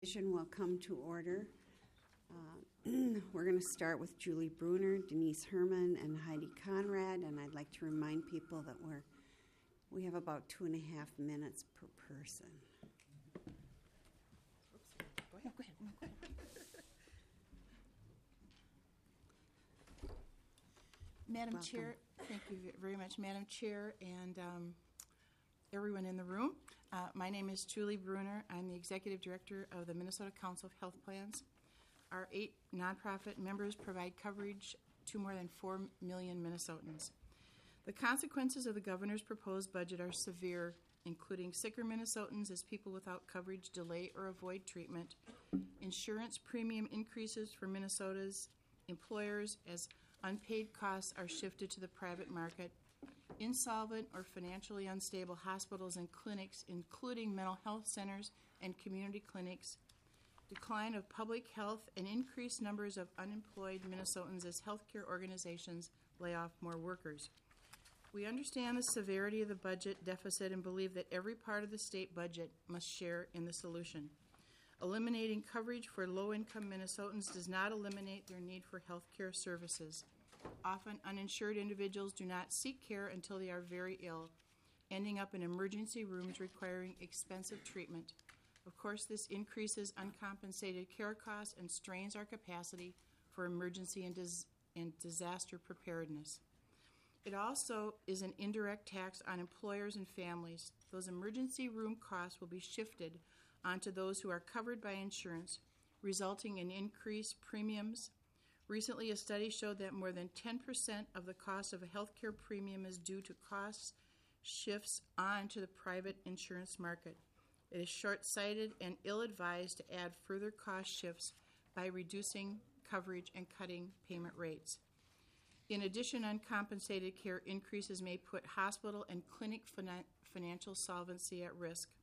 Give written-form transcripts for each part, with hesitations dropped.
Session will come to order. We're going to start with Julie Bruner, Denise Herman, and Heidi Conrad, and I'd like to remind people that we have about 2.5 minutes per person. Oops. Go ahead. Madam Welcome. Chair, thank you very much, Madam Chair, and everyone in the room. My name is Julie Bruner. I'm the Executive Director of the Minnesota Council of Health Plans. Our 8 nonprofit members provide coverage to more than 4 million Minnesotans. The consequences of the governor's proposed budget are severe, including sicker Minnesotans as people without coverage delay or avoid treatment, insurance premium increases for Minnesota's employers as unpaid costs are shifted to the private market, insolvent or financially unstable hospitals and clinics, including mental health centers and community clinics, decline of public health, and increased numbers of unemployed Minnesotans as healthcare organizations lay off more workers. We understand the severity of the budget deficit and believe that every part of the state budget must share in the solution. Eliminating coverage for low-income Minnesotans does not eliminate their need for healthcare services. Often, uninsured individuals do not seek care until they are very ill, ending up in emergency rooms requiring expensive treatment. Of course, this increases uncompensated care costs and strains our capacity for emergency and disaster preparedness. It also is an indirect tax on employers and families. Those emergency room costs will be shifted onto those who are covered by insurance, resulting in increased premiums. Recently, a study showed that more than 10% of the cost of a health care premium is due to cost shifts onto the private insurance market. It is short-sighted and ill-advised to add further cost shifts by reducing coverage and cutting payment rates. In addition, uncompensated care increases may put hospital and clinic financial solvency at risk.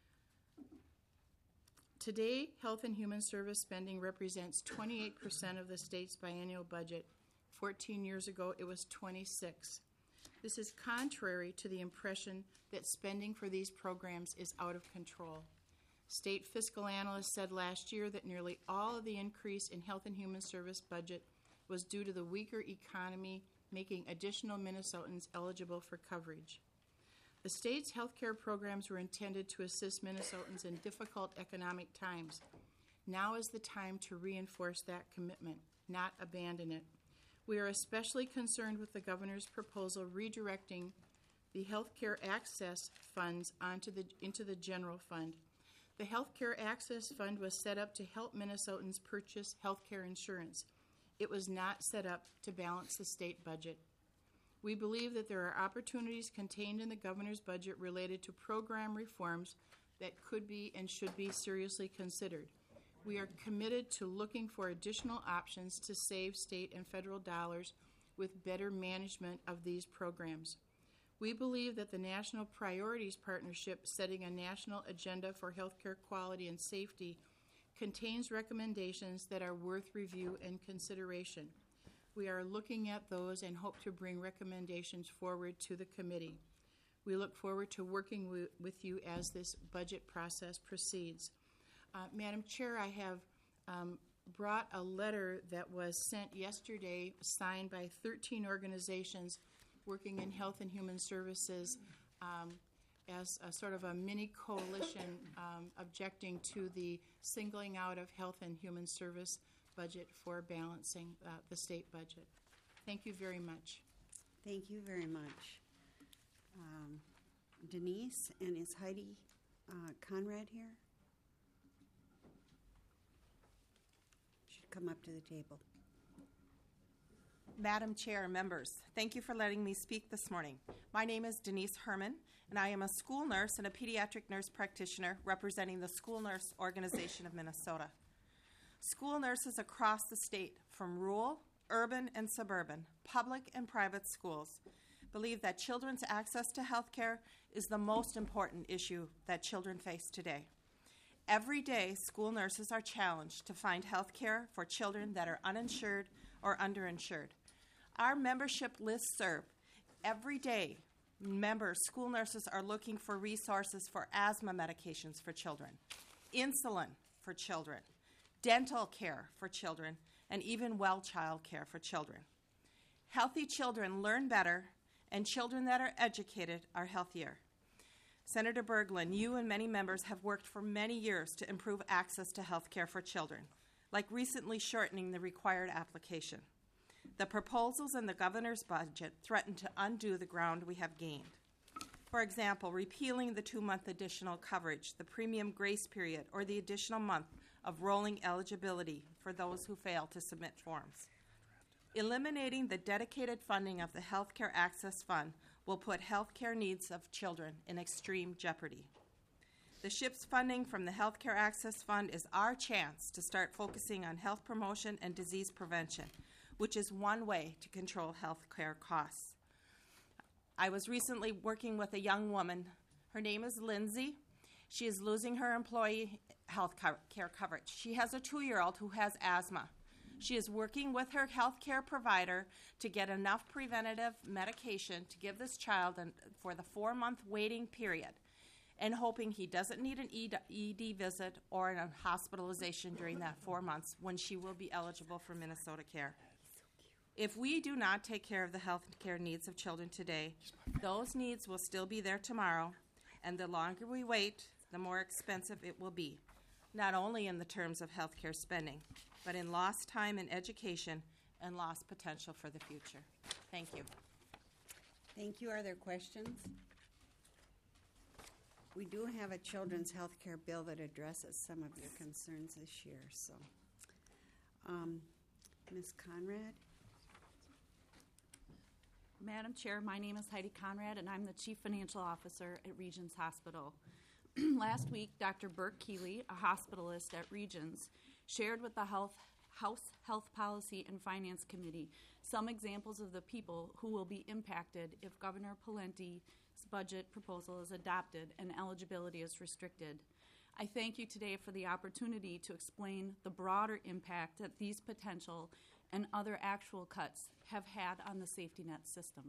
Today, Health and Human Service spending represents 28% of the state's biennial budget. 14 years ago, it was 26%. This is contrary to the impression that spending for these programs is out of control. State fiscal analysts said last year that nearly all of the increase in Health and Human Service budget was due to the weaker economy, making additional Minnesotans eligible for coverage. The state's health care programs were intended to assist Minnesotans in difficult economic times. Now is the time to reinforce that commitment, not abandon it. We are especially concerned with the governor's proposal redirecting the health care access funds into the general fund. The health care access fund was set up to help Minnesotans purchase health care insurance. It was not set up to balance the state budget. We believe that there are opportunities contained in the governor's budget related to program reforms that could be and should be seriously considered. We are committed to looking for additional options to save state and federal dollars with better management of these programs. We believe that the National Priorities Partnership, setting a national agenda for healthcare quality and safety, contains recommendations that are worth review and consideration. We are looking at those and hope to bring recommendations forward to the committee. We look forward to working with you as this budget process proceeds. Madam Chair, I have brought a letter that was sent yesterday, signed by 13 organizations working in health and human services as a sort of a mini coalition objecting to the singling out of health and human service budget for balancing the state budget. Thank you very much. Thank you very much. Denise, and is Heidi Conrad here? Should come up to the table. Madam Chair and members, thank you for letting me speak this morning. My name is Denise Herman, and I am a school nurse and a pediatric nurse practitioner representing the School Nurse Organization of Minnesota. School nurses across the state, from rural, urban, and suburban, public and private schools, believe that children's access to health care is the most important issue that children face today. Every day, school nurses are challenged to find health care for children that are uninsured or underinsured. Our membership listserv, every day, school nurses are looking for resources for asthma medications for children, insulin for children, dental care for children, and even well child care for children. Healthy children learn better, and children that are educated are healthier. Senator Berglund, you and many members have worked for many years to improve access to health care for children, like recently shortening the required application. The proposals in the governor's budget threaten to undo the ground we have gained. For example, repealing the 2-month additional coverage, the premium grace period, or the additional month of rolling eligibility for those who fail to submit forms. Eliminating the dedicated funding of the Health Care Access Fund will put health care needs of children in extreme jeopardy. The SHIP's funding from the Health Care Access Fund is our chance to start focusing on health promotion and disease prevention, which is one way to control health care costs. I was recently working with a young woman. Her name is Lindsay. She is losing her employee health care coverage. She has a 2-year-old who has asthma. She is working with her health care provider to get enough preventative medication to give this child for the 4-month waiting period, and hoping he doesn't need an ED visit or a hospitalization during that 4 months when she will be eligible for Minnesota Care. If we do not take care of the health care needs of children today, those needs will still be there tomorrow, and the longer we wait, the more expensive it will be, not only in the terms of health care spending, but in lost time in education and lost potential for the future. Thank you. Thank you. Are there questions? We do have a children's health care bill that addresses some of your concerns this year. So, Ms. Conrad? Madam Chair, my name is Heidi Conrad, and I'm the Chief Financial Officer at Regions Hospital. Last week, Dr. Burke Keeley, a hospitalist at Regions, shared with the House Health Policy and Finance Committee some examples of the people who will be impacted if Governor Pawlenty's budget proposal is adopted and eligibility is restricted. I thank you today for the opportunity to explain the broader impact that these potential and other actual cuts have had on the safety net system.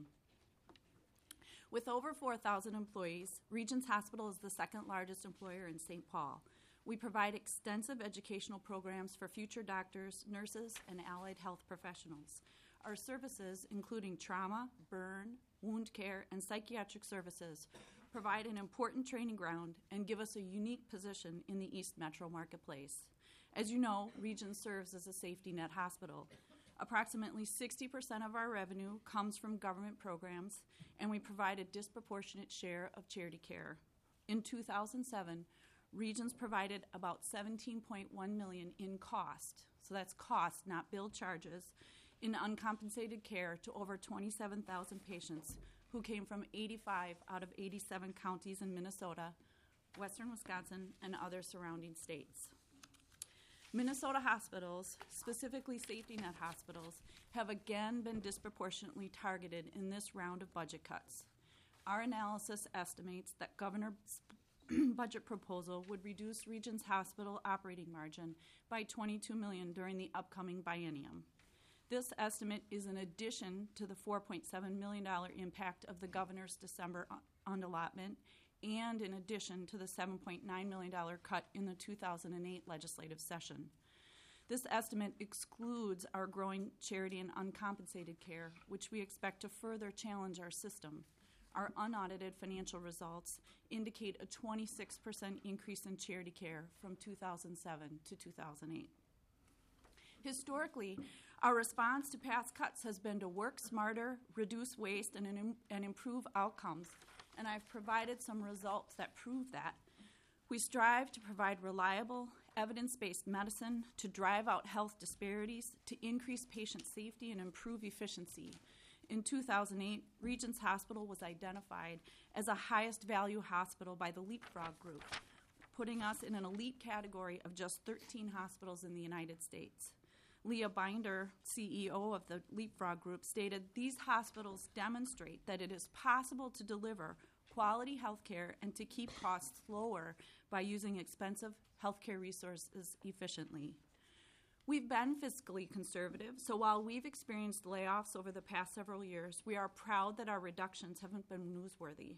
With over 4,000 employees, Regions Hospital is the second largest employer in St. Paul. We provide extensive educational programs for future doctors, nurses, and allied health professionals. Our services, including trauma, burn, wound care, and psychiatric services, provide an important training ground and give us a unique position in the East Metro marketplace. As you know, Regions serves as a safety net hospital. Approximately 60% of our revenue comes from government programs, and we provide a disproportionate share of charity care. In 2007, Regions provided about $17.1 million in cost, so that's cost, not billed charges, in uncompensated care to over 27,000 patients who came from 85 out of 87 counties in Minnesota, western Wisconsin, and other surrounding states. Minnesota hospitals, specifically safety net hospitals, have again been disproportionately targeted in this round of budget cuts. Our analysis estimates that Governor's budget proposal would reduce Regions Hospital operating margin by $22 million during the upcoming biennium. This estimate is in addition to the $4.7 million impact of the Governor's December unallotment and in addition to the $7.9 million cut in the 2008 legislative session. This estimate excludes our growing charity and uncompensated care, which we expect to further challenge our system. Our unaudited financial results indicate a 26% increase in charity care from 2007 to 2008. Historically, our response to past cuts has been to work smarter, reduce waste, and improve outcomes, and I've provided some results that prove that. We strive to provide reliable, evidence-based medicine, to drive out health disparities, to increase patient safety and improve efficiency. In 2008, Regions Hospital was identified as a highest value hospital by the Leapfrog Group, putting us in an elite category of just 13 hospitals in the United States. Leah Binder, CEO of the Leapfrog Group, stated, "These hospitals demonstrate that it is possible to deliver quality health care and to keep costs lower by using expensive health care resources efficiently." We've been fiscally conservative, so while we've experienced layoffs over the past several years, we are proud that our reductions haven't been newsworthy.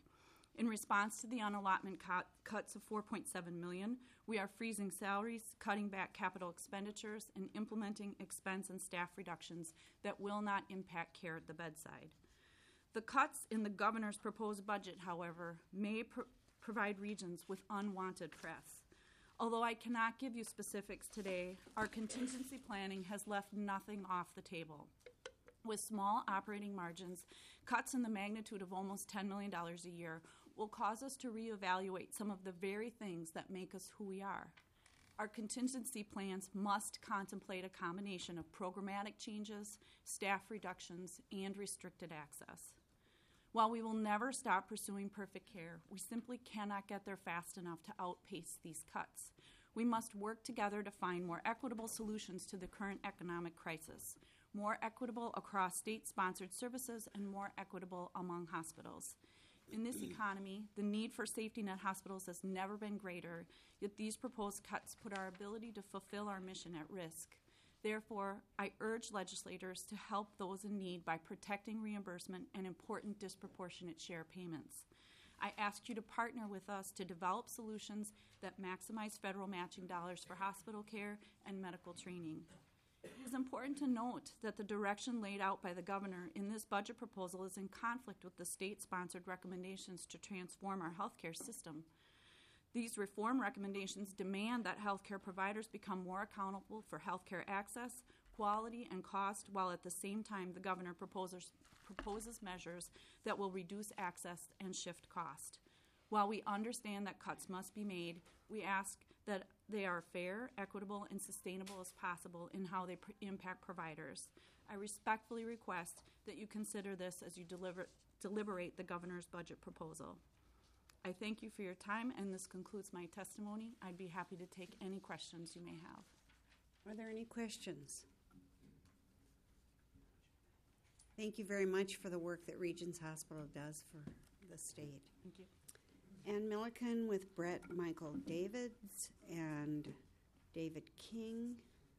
In response to the unallotment cuts of $4.7 million, we are freezing salaries, cutting back capital expenditures, and implementing expense and staff reductions that will not impact care at the bedside. The cuts in the governor's proposed budget, however, may provide regions with unwanted press. Although I cannot give you specifics today, our contingency planning has left nothing off the table. With small operating margins, cuts in the magnitude of almost $10 million a year will cause us to reevaluate some of the very things that make us who we are. Our contingency plans must contemplate a combination of programmatic changes, staff reductions, and restricted access. While we will never stop pursuing perfect care, we simply cannot get there fast enough to outpace these cuts. We must work together to find more equitable solutions to the current economic crisis, more equitable across state-sponsored services, and more equitable among hospitals. In this economy, the need for safety net hospitals has never been greater, yet these proposed cuts put our ability to fulfill our mission at risk. Therefore, I urge legislators to help those in need by protecting reimbursement and important disproportionate share payments. I ask you to partner with us to develop solutions that maximize federal matching dollars for hospital care and medical training. It is important to note that the direction laid out by the governor in this budget proposal is in conflict with the state-sponsored recommendations to transform our healthcare system. These reform recommendations demand that healthcare providers become more accountable for healthcare access, quality, and cost, while at the same time the governor proposes measures that will reduce access and shift cost. While we understand that cuts must be made, we ask that they are fair, equitable, and sustainable as possible in how they impact providers. I respectfully request that you consider this as you deliberate the governor's budget proposal. I thank you for your time, and this concludes my testimony. I'd be happy to take any questions you may have. Are there any questions? Thank you very much for the work that Regions Hospital does for the state. Thank you. Ann Milliken with Brett Michael Davids and David King.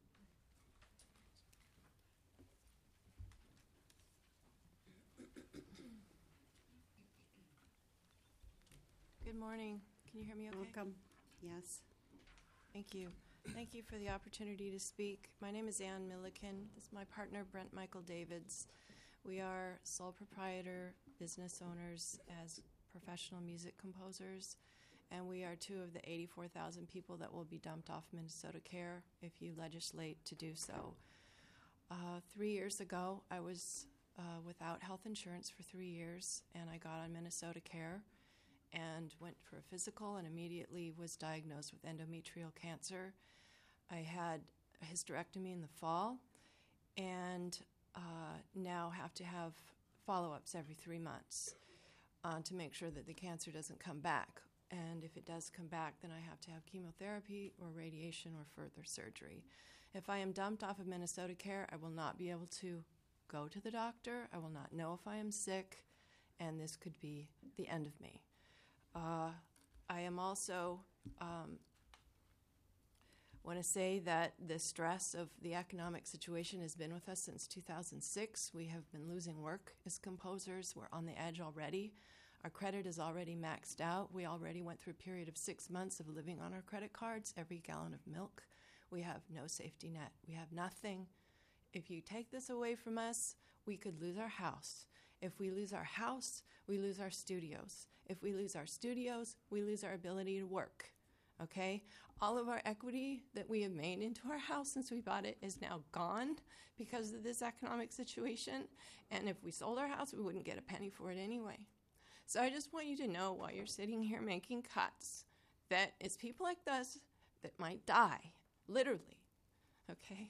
Good morning. Can you hear me okay? Welcome. Yes. Thank you. Thank you for the opportunity to speak. My name is Ann Milliken. This is my partner, Brent Michael Davids. We are sole proprietor business owners as professional music composers, and we are two of the 84,000 people that will be dumped off Minnesota Care if you legislate to do so. 3 years ago, I was without health insurance for 3 years, and I got on Minnesota Care and went for a physical and immediately was diagnosed with endometrial cancer. I had a hysterectomy in the fall and now have to have follow-ups every 3 months to make sure that the cancer doesn't come back. And if it does come back, then I have to have chemotherapy or radiation or further surgery. If I am dumped off of Minnesota Care, I will not be able to go to the doctor. I will not know if I am sick, and this could be the end of me. I am also want to say that the stress of the economic situation has been with us since 2006. We have been losing work as composers. We're on the edge already. Our credit is already maxed out. We already went through a period of 6 months of living on our credit cards, every gallon of milk. We have no safety net. We have nothing. If you take this away from us, we could lose our house. If we lose our house, we lose our studios. If we lose our studios, we lose our ability to work. Okay? All of our equity that we have made into our house since we bought it is now gone because of this economic situation. And if we sold our house, we wouldn't get a penny for it anyway. So I just want you to know while you're sitting here making cuts that it's people like us that might die, literally. Okay?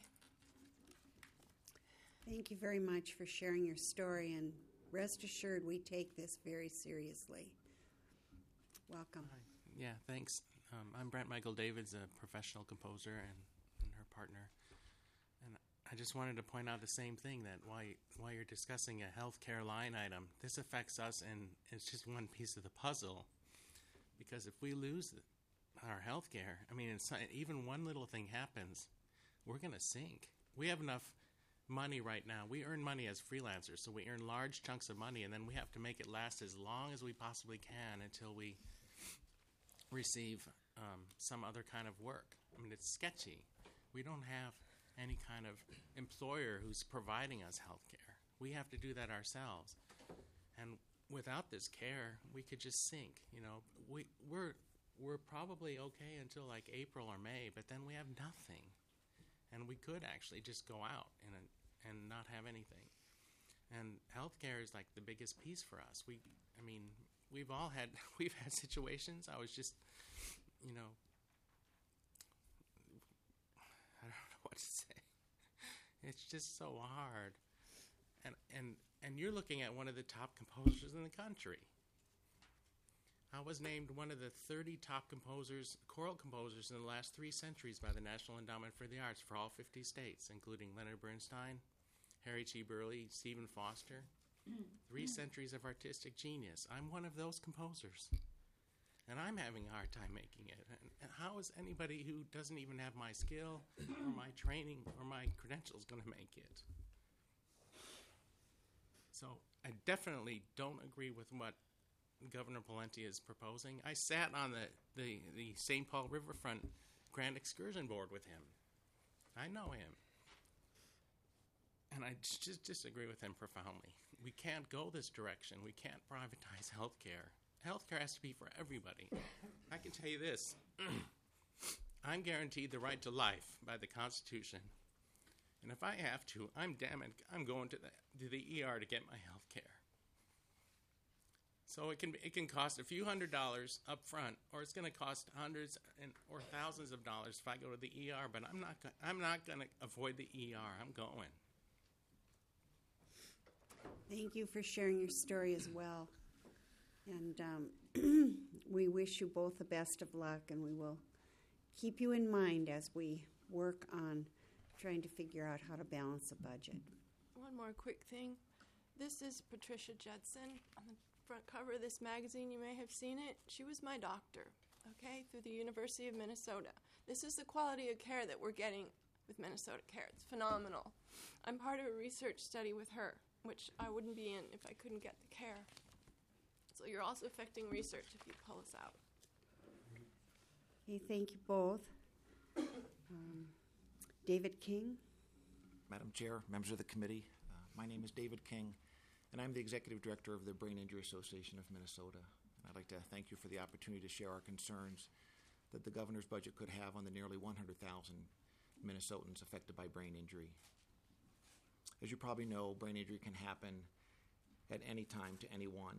Thank you very much for sharing your story, and rest assured we take this very seriously. Welcome. Hi. Yeah, thanks. I'm Brent Michael Davids, a professional composer and her partner. And I just wanted to point out the same thing, that while you're discussing a healthcare line item, this affects us, and it's just one piece of the puzzle. Because if we lose our healthcare, I mean, even one little thing happens, we're going to sink. We have enough money right now. We earn money as freelancers, so we earn large chunks of money, and then we have to make it last as long as we possibly can until we receive some other kind of work. I mean, it's sketchy. We don't have any kind of employer who's providing us health care. We have to do that ourselves. And without this care, we could just sink. You know, we're probably okay until like April or May, but then we have nothing. And we could actually just go out and not have anything. And healthcare is like the biggest piece for us. We've had situations. I was just, you know, I don't know what to say. It's just so hard. And you're looking at one of the top composers in the country. I was named one of the 30 top composers, choral composers in the last 3 centuries by the National Endowment for the Arts for all 50 states, including Leonard Bernstein, Harry T. Burleigh, Stephen Foster. 3 centuries of artistic genius. I'm one of those composers. And I'm having a hard time making it. And how is anybody who doesn't even have my skill or my training or my credentials going to make it? So I definitely don't agree with what Governor Pawlenty is proposing. I sat on the St. Paul Riverfront Grand Excursion Board with him. I know him. And I just disagree with him profoundly. We can't go this direction. We can't privatize healthcare. Healthcare has to be for everybody. I can tell you this. I'm guaranteed the right to life by the Constitution. And if I have to, I'm going to the ER to get my health care. So it can cost a few $100s up front, or it's going to cost hundreds or thousands of dollars if I go to the ER. But I'm not going to avoid the ER. I'm going. Thank you for sharing your story as well. And we wish you both the best of luck, and we will keep you in mind as we work on trying to figure out how to balance a budget. One more quick thing. This is Patricia Judson on the front cover of this magazine. You may have seen it. She was my doctor, okay, through the University of Minnesota. This is the quality of care that we're getting with Minnesota Care. It's phenomenal. I'm part of a research study with her, which I wouldn't be in if I couldn't get the care. So you're also affecting research if you pull us out. Okay, thank you both. David King. Madam Chair, members of the committee, my name is David King, and I'm the Executive Director of the Brain Injury Association of Minnesota. And I'd like to thank you for the opportunity to share our concerns that the governor's budget could have on the nearly 100,000 Minnesotans affected by brain injury. As you probably know, brain injury can happen at any time to anyone.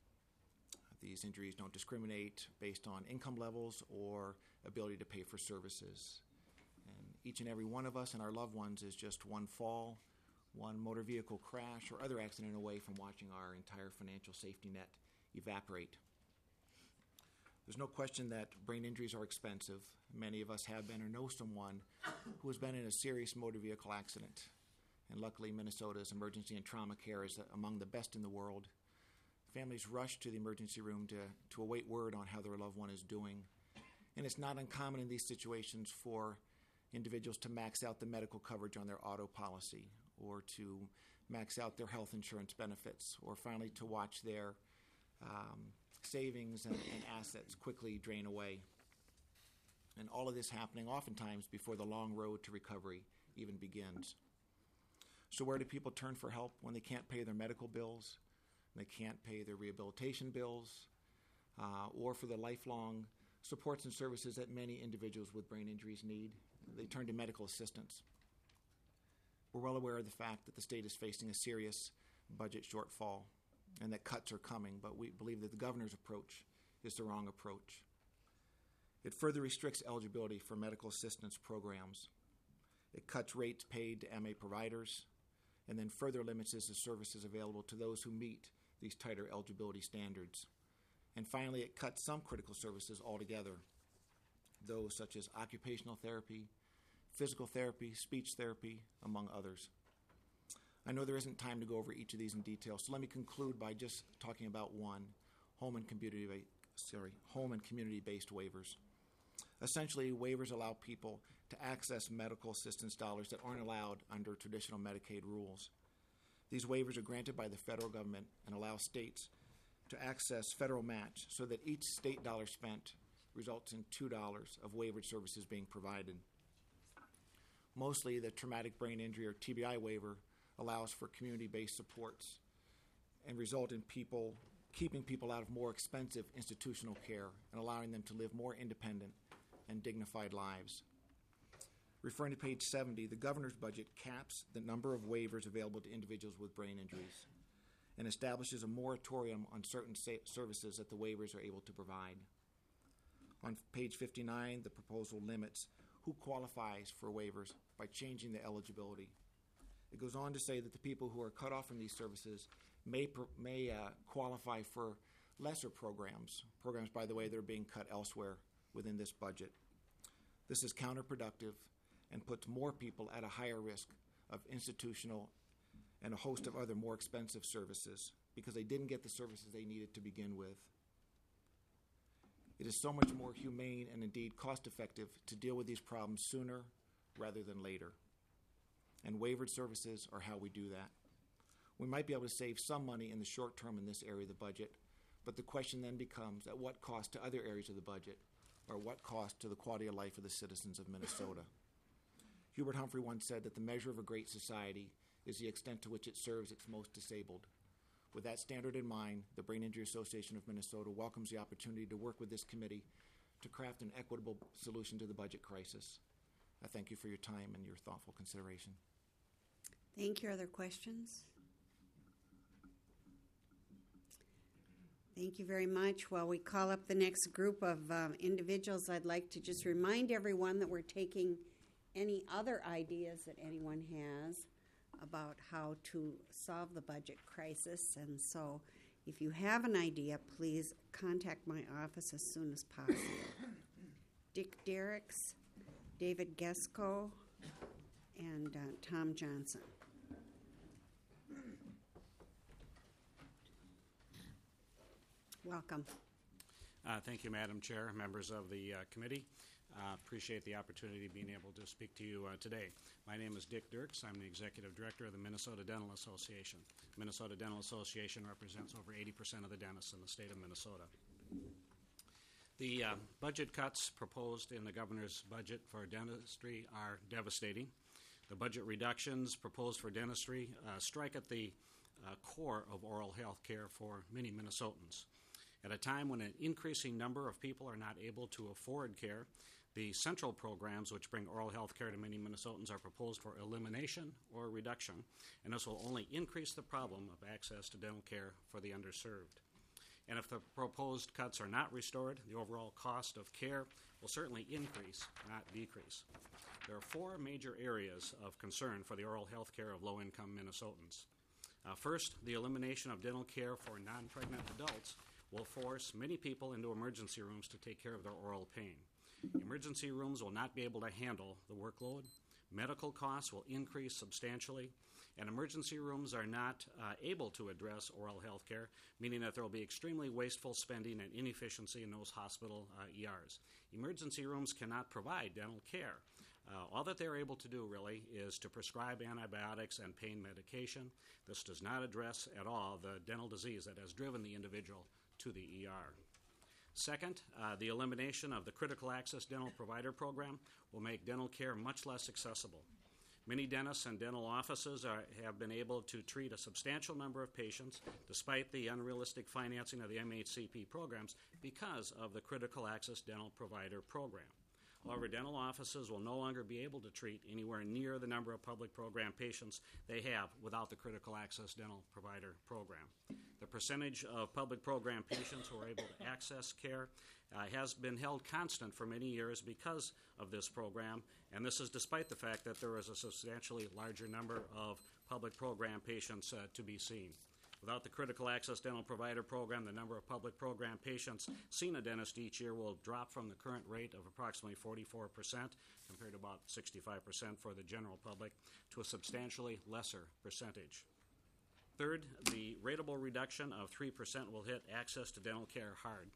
These injuries don't discriminate based on income levels or ability to pay for services. And each and every one of us and our loved ones is just one fall, one motor vehicle crash, or other accident away from watching our entire financial safety net evaporate. There's no question that brain injuries are expensive. Many of us have been or know someone who has been in a serious motor vehicle accident. And luckily, Minnesota's emergency and trauma care is among the best in the world. Families rush to the emergency room to await word on how their loved one is doing. And it's not uncommon in these situations for individuals to max out the medical coverage on their auto policy, or to max out their health insurance benefits, or finally to watch their savings and assets quickly drain away. And all of this happening oftentimes before the long road to recovery even begins. So where do people turn for help when they can't pay their medical bills, they can't pay their rehabilitation bills, or for the lifelong supports and services that many individuals with brain injuries need? They turn to medical assistance. We're well aware of the fact that the state is facing a serious budget shortfall and that cuts are coming, but we believe that the governor's approach is the wrong approach. It further restricts eligibility for medical assistance programs. It cuts rates paid to MA providers, and then further limits the services available to those who meet these tighter eligibility standards. And finally, it cuts some critical services altogether, those such as occupational therapy, physical therapy, speech therapy, among others. I know there isn't time to go over each of these in detail, so let me conclude by just talking about one, home and community-based waivers. Essentially, waivers allow people to access medical assistance dollars that aren't allowed under traditional Medicaid rules. These waivers are granted by the federal government and allow states to access federal match so that each state dollar spent results in $2 of waivered services being provided. Mostly, the traumatic brain injury or TBI waiver allows for community-based supports and result in keeping people out of more expensive institutional care and allowing them to live more independent and dignified lives. Referring to page 70, the governor's budget caps the number of waivers available to individuals with brain injuries and establishes a moratorium on certain services that the waivers are able to provide. On page 59, the proposal limits who qualifies for waivers by changing the eligibility. It goes on to say that the people who are cut off from these services may qualify for lesser programs, by the way, that are being cut elsewhere within this budget. This is counterproductive and puts more people at a higher risk of institutional and a host of other more expensive services because they didn't get the services they needed to begin with. It is so much more humane and indeed cost-effective to deal with these problems sooner rather than later. And waivered services are how we do that. We might be able to save some money in the short term in this area of the budget, but the question then becomes at what cost to other areas of the budget, or what cost to the quality of life of the citizens of Minnesota. Hubert Humphrey once said that the measure of a great society is the extent to which it serves its most disabled. With that standard in mind, the Brain Injury Association of Minnesota welcomes the opportunity to work with this committee to craft an equitable solution to the budget crisis. I thank you for your time and your thoughtful consideration. Thank you. Other questions? Thank you very much. While we call up the next group of individuals, I'd like to just remind everyone that we're taking any other ideas that anyone has about how to solve the budget crisis. And so if you have an idea, please contact my office as soon as possible. Dick Derricks, David Gesko, and Tom Johnson. Welcome. Thank you, Madam Chair, members of the committee. Appreciate the opportunity of being able to speak to you today. My name is Dick Dirks. I'm the Executive Director of the Minnesota Dental Association. Minnesota Dental Association represents over 80% of the dentists in the state of Minnesota. The budget cuts proposed in the governor's budget for dentistry are devastating. The budget reductions proposed for dentistry strike at the core of oral health care for many Minnesotans. At a time when an increasing number of people are not able to afford care, the central programs which bring oral health care to many Minnesotans are proposed for elimination or reduction, and this will only increase the problem of access to dental care for the underserved. And if the proposed cuts are not restored, the overall cost of care will certainly increase, not decrease. There are four major areas of concern for the oral health care of low-income Minnesotans. First, the elimination of dental care for non-pregnant adults will force many people into emergency rooms to take care of their oral pain. Emergency rooms will not be able to handle the workload. Medical costs will increase substantially, and emergency rooms are not able to address oral health care, meaning that there will be extremely wasteful spending and inefficiency in those hospital ERs. Emergency rooms cannot provide dental care. All that they're able to do, really, is to prescribe antibiotics and pain medication. This does not address at all the dental disease that has driven the individual to the ER. Second, the elimination of the Critical Access Dental Provider Program will make dental care much less accessible. Many dentists and dental offices have been able to treat a substantial number of patients despite the unrealistic financing of the MHCP programs because of the Critical Access Dental Provider Program. However, dental offices will no longer be able to treat anywhere near the number of public program patients they have without the Critical Access Dental Provider Program. The percentage of public program patients who are able to access care has been held constant for many years because of this program, and this is despite the fact that there is a substantially larger number of public program patients to be seen. Without the Critical Access Dental Provider Program, the number of public program patients seen a dentist each year will drop from the current rate of approximately 44%, compared to about 65% for the general public, to a substantially lesser percentage. Third, the rateable reduction of 3% will hit access to dental care hard.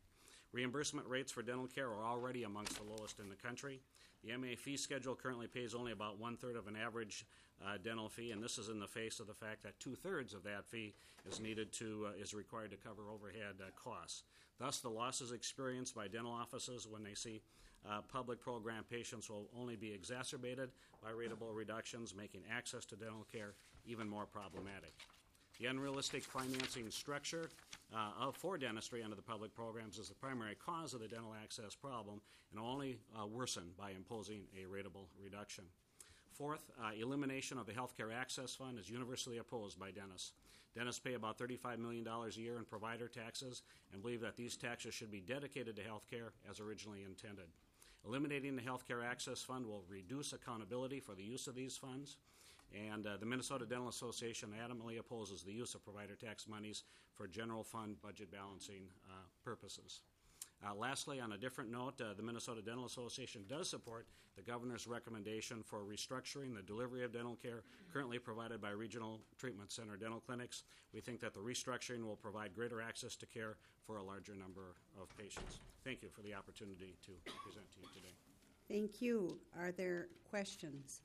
Reimbursement rates for dental care are already amongst the lowest in the country. The MA fee schedule currently pays only about one-third of an average dental fee, and this is in the face of the fact that two-thirds of that fee is required to cover overhead costs. Thus, the losses experienced by dental offices when they see public program patients will only be exacerbated by rateable reductions, making access to dental care even more problematic. The unrealistic financing structure for dentistry under the public programs is the primary cause of the dental access problem and will only worsen by imposing a rateable reduction. Fourth, elimination of the Health Care Access Fund is universally opposed by dentists. Dentists pay about $35 million a year in provider taxes and believe that these taxes should be dedicated to health care as originally intended. Eliminating the Health Care Access Fund will reduce accountability for the use of these funds, and the Minnesota Dental Association adamantly opposes the use of provider tax monies for general fund budget balancing purposes. Lastly, on a different note, the Minnesota Dental Association does support the governor's recommendation for restructuring the delivery of dental care currently provided by regional treatment center dental clinics. We think that the restructuring will provide greater access to care for a larger number of patients. Thank you for the opportunity to present to you today. Thank you. Are there questions?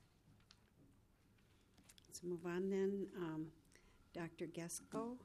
Let's move on then. Dr. Gesko.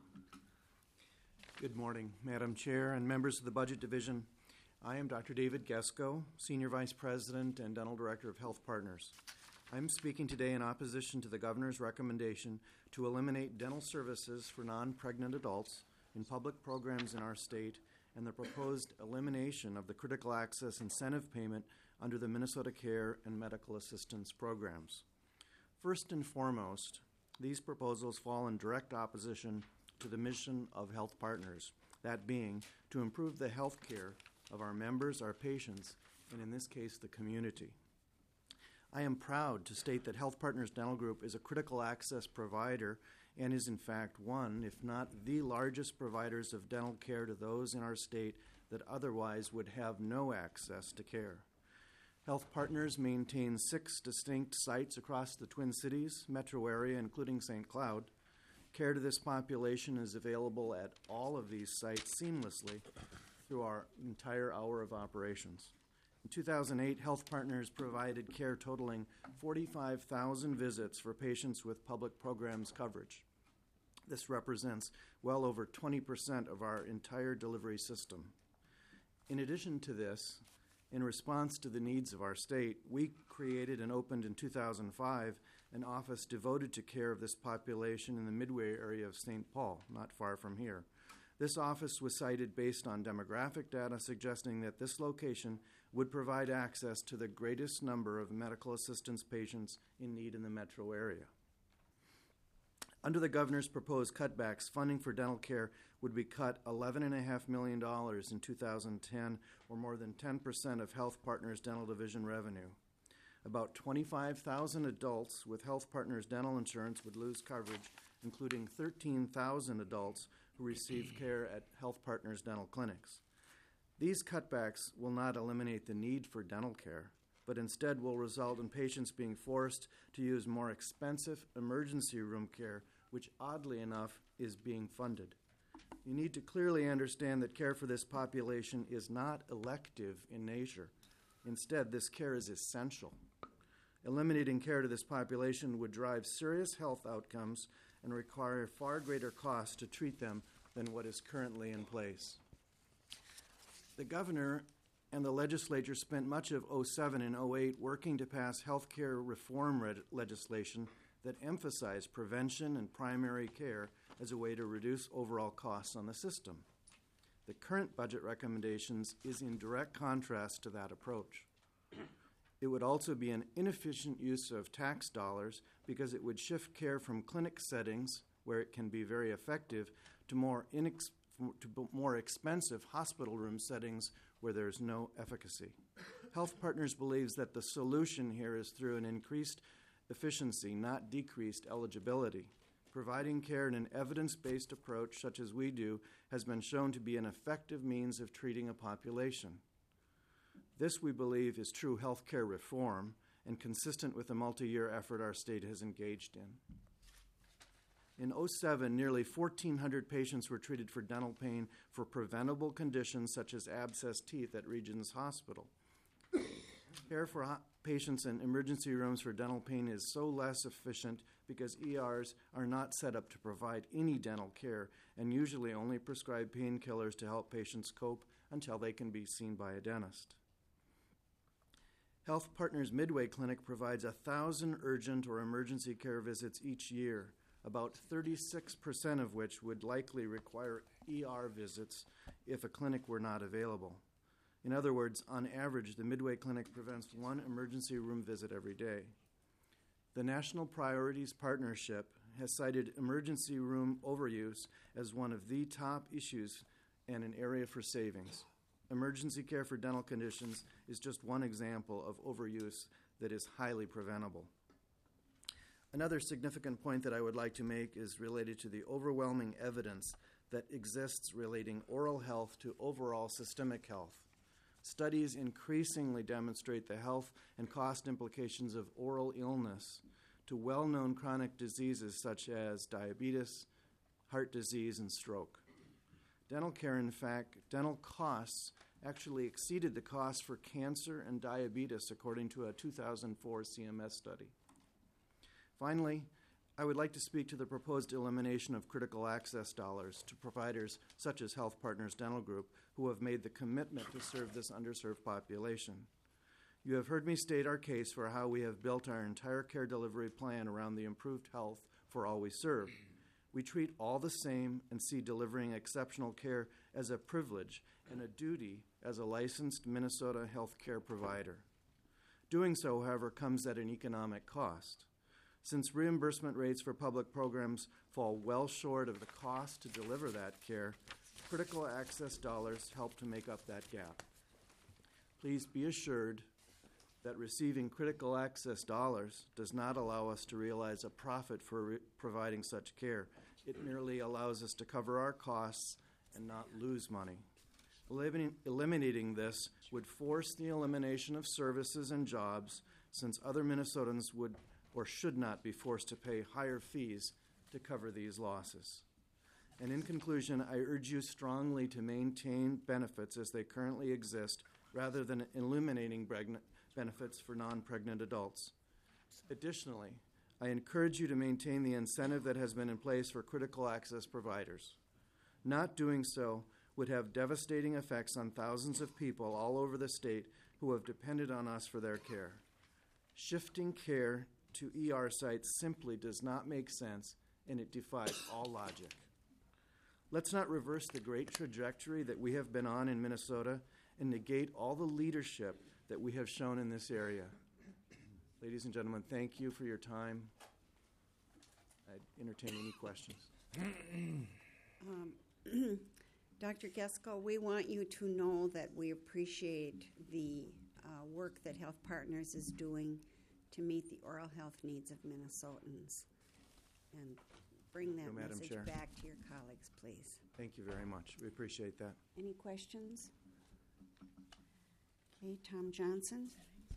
Good morning, Madam Chair and members of the Budget Division. I am Dr. David Gesko, Senior Vice President and Dental Director of Health Partners. I'm speaking today in opposition to the Governor's recommendation to eliminate dental services for non-pregnant adults in public programs in our state and the proposed elimination of the critical access incentive payment under the Minnesota Care and Medical Assistance programs. First and foremost, these proposals fall in direct opposition to the mission of Health Partners, that being to improve the health care of our members, our patients, and in this case, the community. I am proud to state that Health Partners Dental Group is a critical access provider and is in fact one, if not the largest providers of dental care to those in our state that otherwise would have no access to care. Health Partners maintains 6 distinct sites across the Twin Cities metro area, including St. Cloud. Care to this population is available at all of these sites seamlessly through our entire hour of operations. In 2008, Health Partners provided care totaling 45,000 visits for patients with public programs coverage. This represents well over 20% of our entire delivery system. In addition to this, in response to the needs of our state, we created and opened in 2005 an office devoted to care of this population in the Midway area of St. Paul, not far from here. This office was cited based on demographic data suggesting that this location would provide access to the greatest number of medical assistance patients in need in the metro area. Under the governor's proposed cutbacks, funding for dental care would be cut $11.5 million in 2010, or more than 10% of Health Partners Dental Division revenue. About 25,000 adults with Health Partners dental insurance would lose coverage, including 13,000 adults who receive care at Health Partners dental clinics. These cutbacks will not eliminate the need for dental care, but instead will result in patients being forced to use more expensive emergency room care, which oddly enough is being funded. You need to clearly understand that care for this population is not elective in nature. Instead, this care is essential. Eliminating care to this population would drive serious health outcomes and require far greater costs to treat them than what is currently in place. The governor and the legislature spent much of 2007 and 2008 working to pass health care reform legislation that emphasized prevention and primary care as a way to reduce overall costs on the system. The current budget recommendations is in direct contrast to that approach. It would also be an inefficient use of tax dollars because it would shift care from clinic settings, where it can be very effective, to more expensive hospital room settings where there's no efficacy. Health Partners believes that the solution here is through an increased efficiency, not decreased eligibility. Providing care in an evidence-based approach, such as we do, has been shown to be an effective means of treating a population. This, we believe, is true health care reform and consistent with the multi-year effort our state has engaged in. In 2007, nearly 1,400 patients were treated for dental pain for preventable conditions such as abscessed teeth at Regions Hospital. Care for patients in emergency rooms for dental pain is so less efficient because ERs are not set up to provide any dental care and usually only prescribe painkillers to help patients cope until they can be seen by a dentist. Health Partners Midway Clinic provides 1,000 urgent or emergency care visits each year, about 36% of which would likely require ER visits if a clinic were not available. In other words, on average, the Midway Clinic prevents one emergency room visit every day. The National Priorities Partnership has cited emergency room overuse as one of the top issues and an area for savings. Emergency care for dental conditions is just one example of overuse that is highly preventable. Another significant point that I would like to make is related to the overwhelming evidence that exists relating oral health to overall systemic health. Studies increasingly demonstrate the health and cost implications of oral illness to well-known chronic diseases such as diabetes, heart disease, and stroke. Dental care, in fact, dental costs actually exceeded the costs for cancer and diabetes, according to a 2004 CMS study. Finally, I would like to speak to the proposed elimination of critical access dollars to providers such as Health Partners Dental Group, who have made the commitment to serve this underserved population. You have heard me state our case for how we have built our entire care delivery plan around the improved health for all we serve. We treat all the same and see delivering exceptional care as a privilege and a duty as a licensed Minnesota health care provider. Doing so, however, comes at an economic cost. Since reimbursement rates for public programs fall well short of the cost to deliver that care, critical access dollars help to make up that gap. Please be assured that receiving critical access dollars does not allow us to realize a profit for providing such care. It merely allows us to cover our costs and not lose money. Eliminating this would force the elimination of services and jobs, since other Minnesotans would or should not be forced to pay higher fees to cover these losses. And in conclusion, I urge you strongly to maintain benefits as they currently exist rather than eliminating benefits for non-pregnant adults. Additionally, I encourage you to maintain the incentive that has been in place for critical access providers. Not doing so would have devastating effects on thousands of people all over the state who have depended on us for their care. Shifting care to ER sites simply does not make sense, and it defies all logic. Let's not reverse the great trajectory that we have been on in Minnesota and negate all the leadership that we have shown in this area. Ladies and gentlemen, thank you for your time. I'd entertain any questions. Dr. Gesko, we want you to know that we appreciate the work that Health Partners is doing to meet the oral health needs of Minnesotans. And bring that Madam message Chair. back to your colleagues, please. Thank you very much. We appreciate that. Any questions? Okay, Tom Johnson.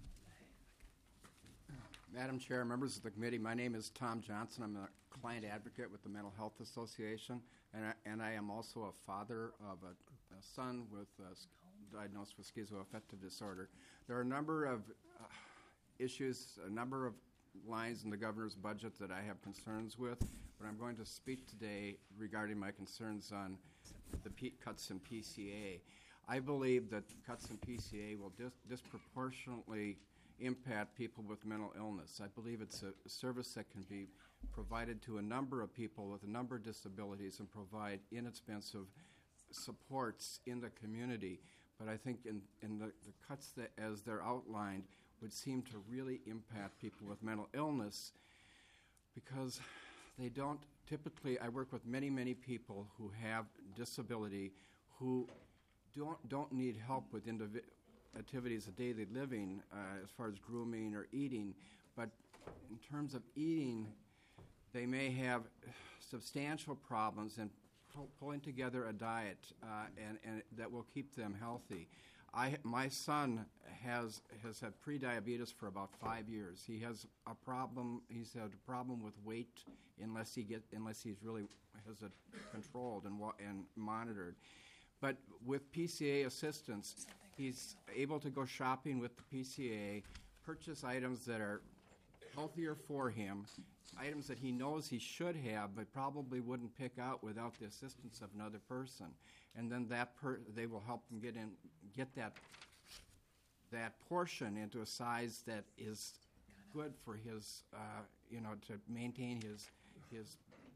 Madam Chair, members of the committee, my name is Tom Johnson. I'm a client advocate with the Mental Health Association, and I am also a father of a son with diagnosed with schizoaffective disorder. There are a number of issues, a number of lines in the governor's budget that I have concerns with, but I'm going to speak today regarding my concerns on the cuts in PCA. I believe that cuts in PCA will disproportionately impact people with mental illness. I believe it's a service that can be provided to a number of people with a number of disabilities and provide inexpensive supports in the community. But I think in the cuts that, as they're outlined, would seem to really impact people with mental illness because they don't typically. I work with many people who have disability who don't need help with activities of daily living as far as grooming or eating, but in terms of eating, they may have substantial problems in pulling together a diet and that will keep them healthy. My son has had prediabetes for about 5 years. He has a problem. He's had a problem with weight unless he's really has it controlled and monitored. But with PCA assistance, he's able to go shopping with the PCA, purchase items that are healthier for him, items that he knows he should have but probably wouldn't pick out without the assistance of another person. And then they will help him get that portion into a size that is good for his, to maintain his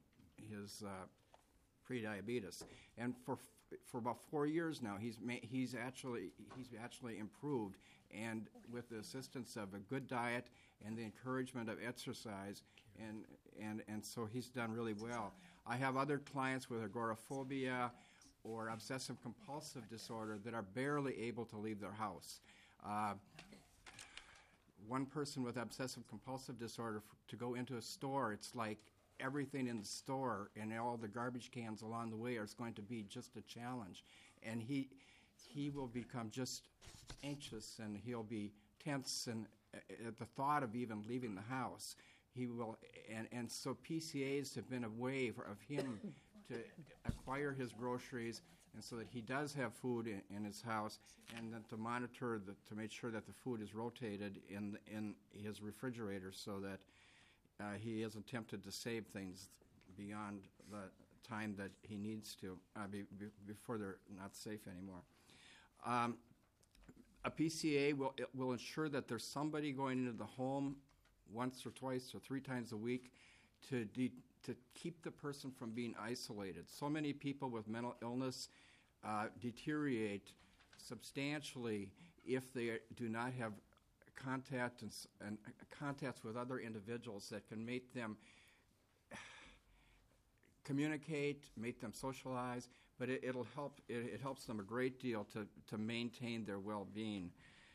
prediabetes. And for about 4 years now, he's actually improved, and with the assistance of a good diet and the encouragement of exercise, and so he's done really well. I have other clients with agoraphobia or obsessive compulsive disorder that are barely able to leave their house. One person with obsessive compulsive disorder, to go into a store, it's like everything in the store and all the garbage cans along the way is going to be just a challenge. And he will become just anxious, and he'll be tense and at the thought of even leaving the house. He will, and so PCAs have been a way of him to acquire his groceries, and so that he does have food in his house, and then to monitor to make sure that the food is rotated in his refrigerator, so that he isn't tempted to save things beyond the time that he needs to before they're not safe anymore. A PCA will ensure that there's somebody going into the home once or twice or 3 times a week to keep the person from being isolated. So many people with mental illness deteriorate substantially if they do not have contact and contacts with other individuals that can make them communicate, make them socialize, but it'll help. It helps them a great deal to maintain their well-being.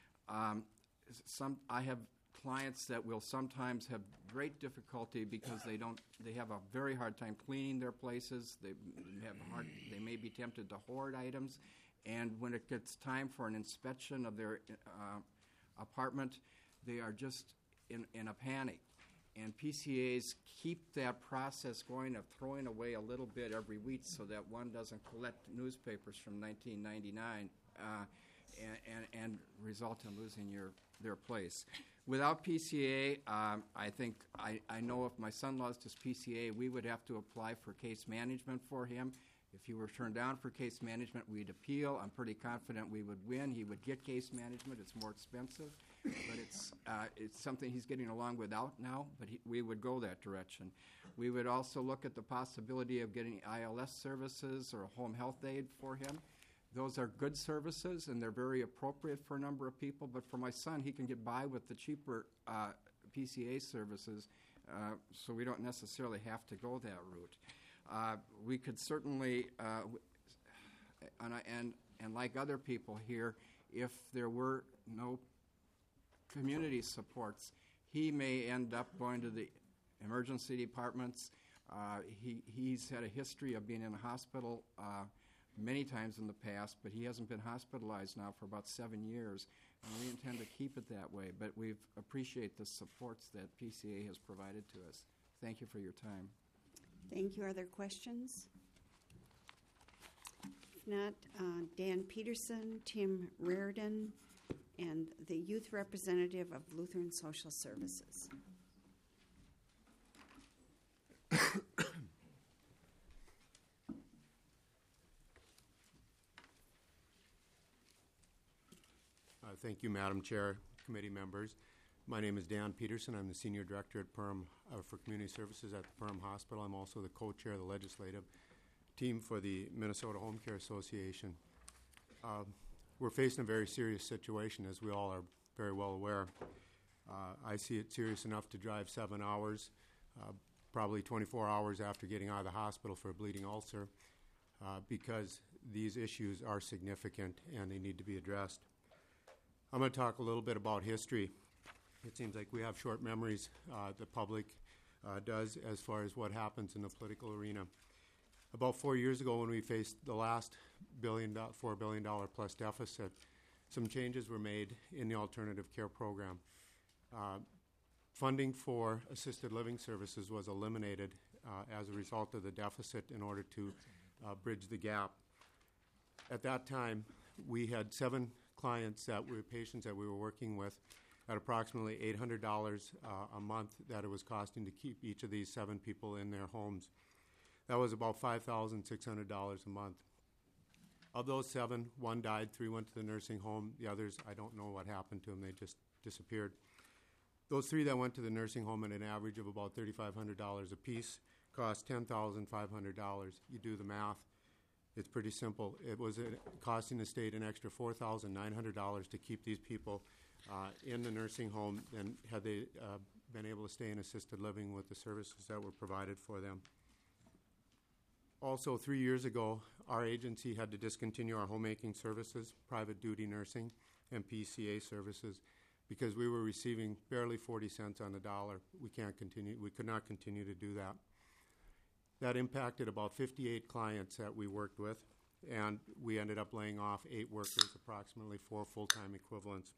I have clients that will sometimes have great difficulty because they have a very hard time cleaning their places. They may be tempted to hoard items, and when it gets time for an inspection of their apartment, they are just in a panic. And PCAs keep that process going of throwing away a little bit every week so that one doesn't collect newspapers from 1999 and result in losing their place. Without PCA, I think I know if my son lost his PCA, we would have to apply for case management for him. If he were turned down for case management, we'd appeal. I'm pretty confident we would win. He would get case management. It's more expensive, but it's something he's getting along without now, but we would go that direction. We would also look at the possibility of getting ILS services or a home health aide for him. Those are good services, and they're very appropriate for a number of people, but for my son, he can get by with the cheaper PCA services, so we don't necessarily have to go that route. We could certainly, and like other people here, if there were no community supports, he may end up going to the emergency departments. He's had a history of being in a hospital many times in the past, but he hasn't been hospitalized now for about 7 years, and we intend to keep it that way. But we appreciate the supports that PCA has provided to us. Thank you for your time. Thank you. Are there questions? If not, Dan Peterson, Tim Reardon, and the youth representative of Lutheran Social Services. Thank you, Madam Chair, committee members. My name is Dan Peterson. I'm the Senior Director at Perham for Community Services at the Perham Hospital. I'm also the co-chair of the legislative team for the Minnesota Home Care Association. We're facing a very serious situation, as we all are very well aware. I see it serious enough to drive 7 hours, probably 24 hours after getting out of the hospital for a bleeding ulcer, because these issues are significant and they need to be addressed. I'm going to talk a little bit about history. It seems like we have short memories, the public does, as far as what happens in the political arena. About 4 years ago, when we faced the last $4 billion plus deficit, some changes were made in the alternative care program. Funding for assisted living services was eliminated as a result of the deficit in order to bridge the gap. At that time, we had 7 clients patients that we were working with at approximately $800 a month that it was costing to keep each of these 7 people in their homes. That was about $5,600 a month. Of those 7, 1 died, 3 went to the nursing home. The others, I don't know what happened to them. They just disappeared. Those 3 that went to the nursing home at an average of about $3,500 apiece cost $10,500. You do the math. It's pretty simple. It was costing the state an extra $4,900 to keep these people in the nursing home than had they been able to stay in assisted living with the services that were provided for them. Also, 3 years ago, our agency had to discontinue our homemaking services, private duty nursing, and PCA services because we were receiving barely 40 cents on the dollar. We could not continue to do that. That impacted about 58 clients that we worked with, and we ended up laying off 8 workers, approximately 4 full-time equivalents.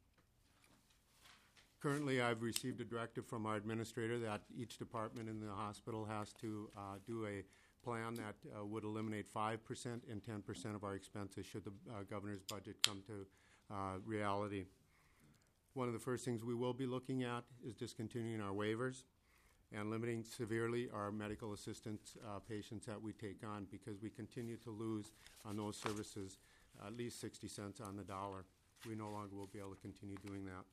Currently, I've received a directive from our administrator that each department in the hospital has to do a plan that would eliminate 5% and 10% of our expenses should the governor's budget come to reality. One of the first things we will be looking at is discontinuing our waivers and limiting severely our medical assistance patients that we take on because we continue to lose on those services at least 60 cents on the dollar. We no longer will be able to continue doing that.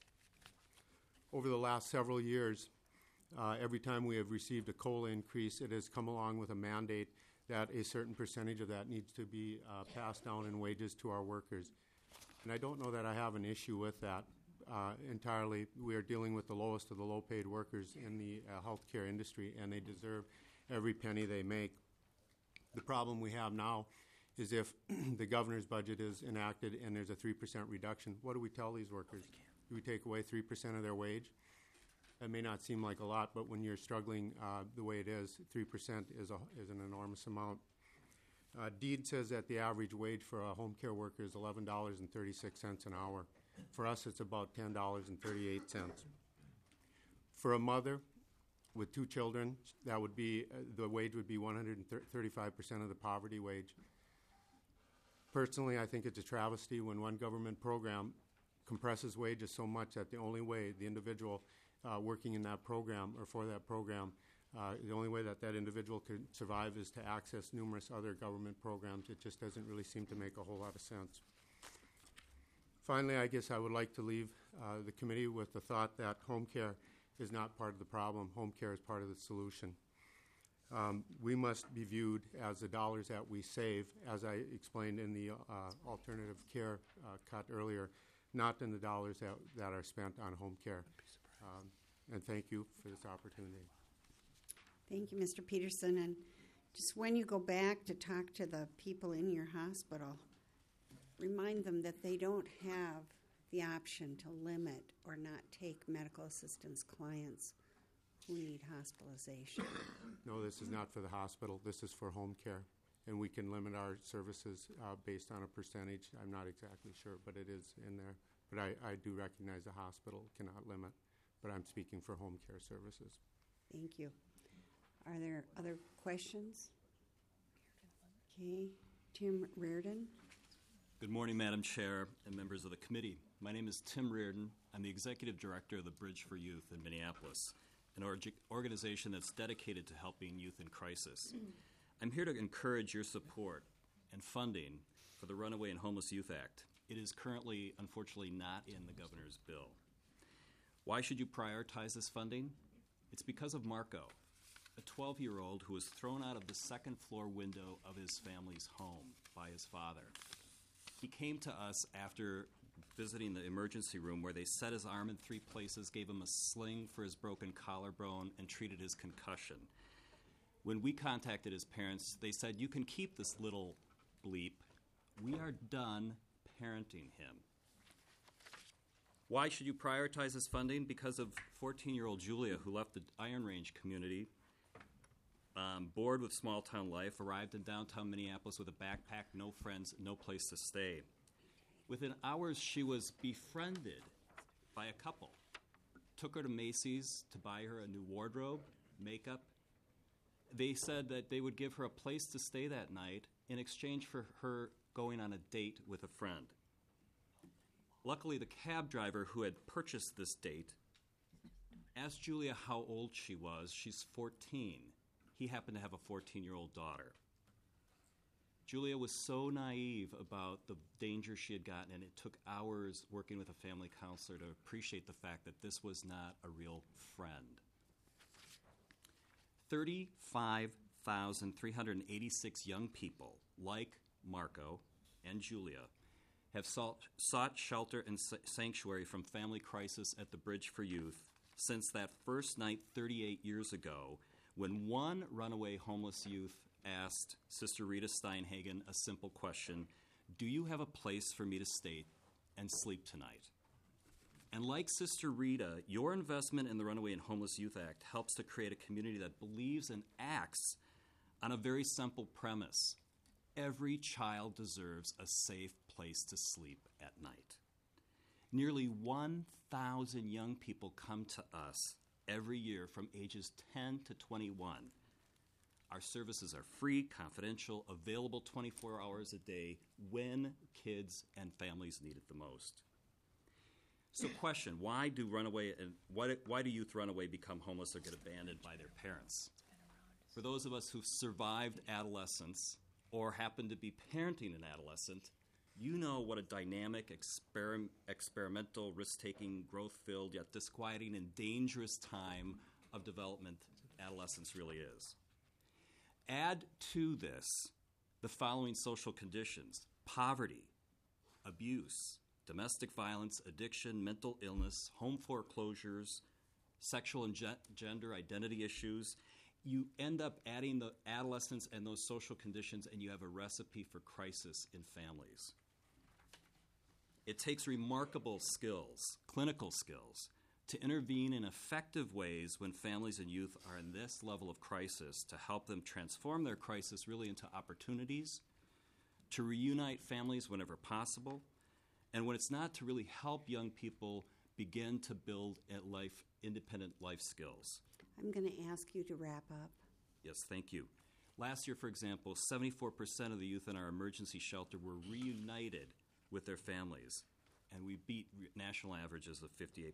Over the last several years, every time we have received a COLA increase, it has come along with a mandate that a certain percentage of that needs to be passed down in wages to our workers. And I don't know that I have an issue with that entirely. We are dealing with the lowest of the low-paid workers in the healthcare industry, and they deserve every penny they make. The problem we have now is if the governor's budget is enacted and there's a 3% reduction, what do we tell these workers? Do we take away 3% of their wage? That may not seem like a lot, but when you're struggling the way it is, 3% is an enormous amount. DEED says that the average wage for a home care worker is $11.36 an hour. For us, it's about $10.38. For a mother with 2 children, that would be the wage would be 135% of the poverty wage. Personally, I think it's a travesty when one government program compresses wages so much that the only way the individual working in that program or for that program, the only way that that individual could survive is to access numerous other government programs. It just doesn't really seem to make a whole lot of sense. Finally, I guess I would like to leave the committee with the thought that home care is not part of the problem. Home care is part of the solution. We must be viewed as the dollars that we save, as I explained in the alternative care cut earlier, not in the dollars that are spent on home care. And thank you for this opportunity. Thank you, Mr. Peterson. And just when you go back to talk to the people in your hospital, remind them that they don't have the option to limit or not take medical assistance clients who need hospitalization. No, this is not for the hospital. This is for home care. And we can limit our services based on a percentage. I'm not exactly sure, but it is in there. But I do recognize the hospital cannot limit, but I'm speaking for home care services. Thank you. Are there other questions? Okay. Tim Reardon. Good morning, Madam Chair and members of the committee. My name is Tim Reardon. I'm the Executive Director of the Bridge for Youth in Minneapolis, an organization that's dedicated to helping youth in crisis. I'm here to encourage your support and funding for the Runaway and Homeless Youth Act. It is currently, unfortunately, not in the governor's bill. Why should you prioritize this funding? It's because of Marco, a 12-year-old who was thrown out of the second-floor window of his family's home by his father. He came to us after visiting the emergency room where they set his arm in 3 places, gave him a sling for his broken collarbone, and treated his concussion. When we contacted his parents, they said, "You can keep this little bleep. We are done parenting him." Why should you prioritize this funding? Because of 14-year-old Julia, who left the Iron Range community, bored with small-town life, arrived in downtown Minneapolis with a backpack, no friends, no place to stay. Within hours, she was befriended by a couple. Took her to Macy's to buy her a new wardrobe, makeup. They said that they would give her a place to stay that night in exchange for her going on a date with a friend. Luckily, the cab driver who had purchased this date asked Julia how old she was. She's 14. He happened to have a 14-year-old daughter. Julia was so naive about the danger she had gotten, and it took hours working with a family counselor to appreciate the fact that this was not a real friend. 35,386 young people, like Marco and Julia, have sought shelter and sanctuary from family crisis at the Bridge for Youth since that first night 38 years ago, when one runaway homeless youth asked Sister Rita Steinhagen a simple question: do you have a place for me to stay and sleep tonight? And like Sister Rita, your investment in the Runaway and Homeless Youth Act helps to create a community that believes and acts on a very simple premise: every child deserves a safe place to sleep at night. Nearly 1,000 young people come to us every year from ages 10 to 21. Our services are free, confidential, available 24 hours a day when kids and families need it the most. So question, why do youth run away, become homeless, or get abandoned by their parents? For those of us who've survived adolescence or happen to be parenting an adolescent, you know what a dynamic, experimental, risk-taking, growth-filled, yet disquieting and dangerous time of development adolescence really is. Add to this the following social conditions: poverty, abuse, domestic violence, addiction, mental illness, home foreclosures, sexual and gender identity issues. You end up adding the adolescence and those social conditions, and you have a recipe for crisis in families. It takes remarkable skills, clinical skills, to intervene in effective ways when families and youth are in this level of crisis, to help them transform their crisis really into opportunities, to reunite families whenever possible, and when it's not, to really help young people begin to build independent life skills. I'm going to ask you to wrap up. Yes, thank you. Last year, for example, 74% of the youth in our emergency shelter were reunited with their families, and we beat national averages of 58%.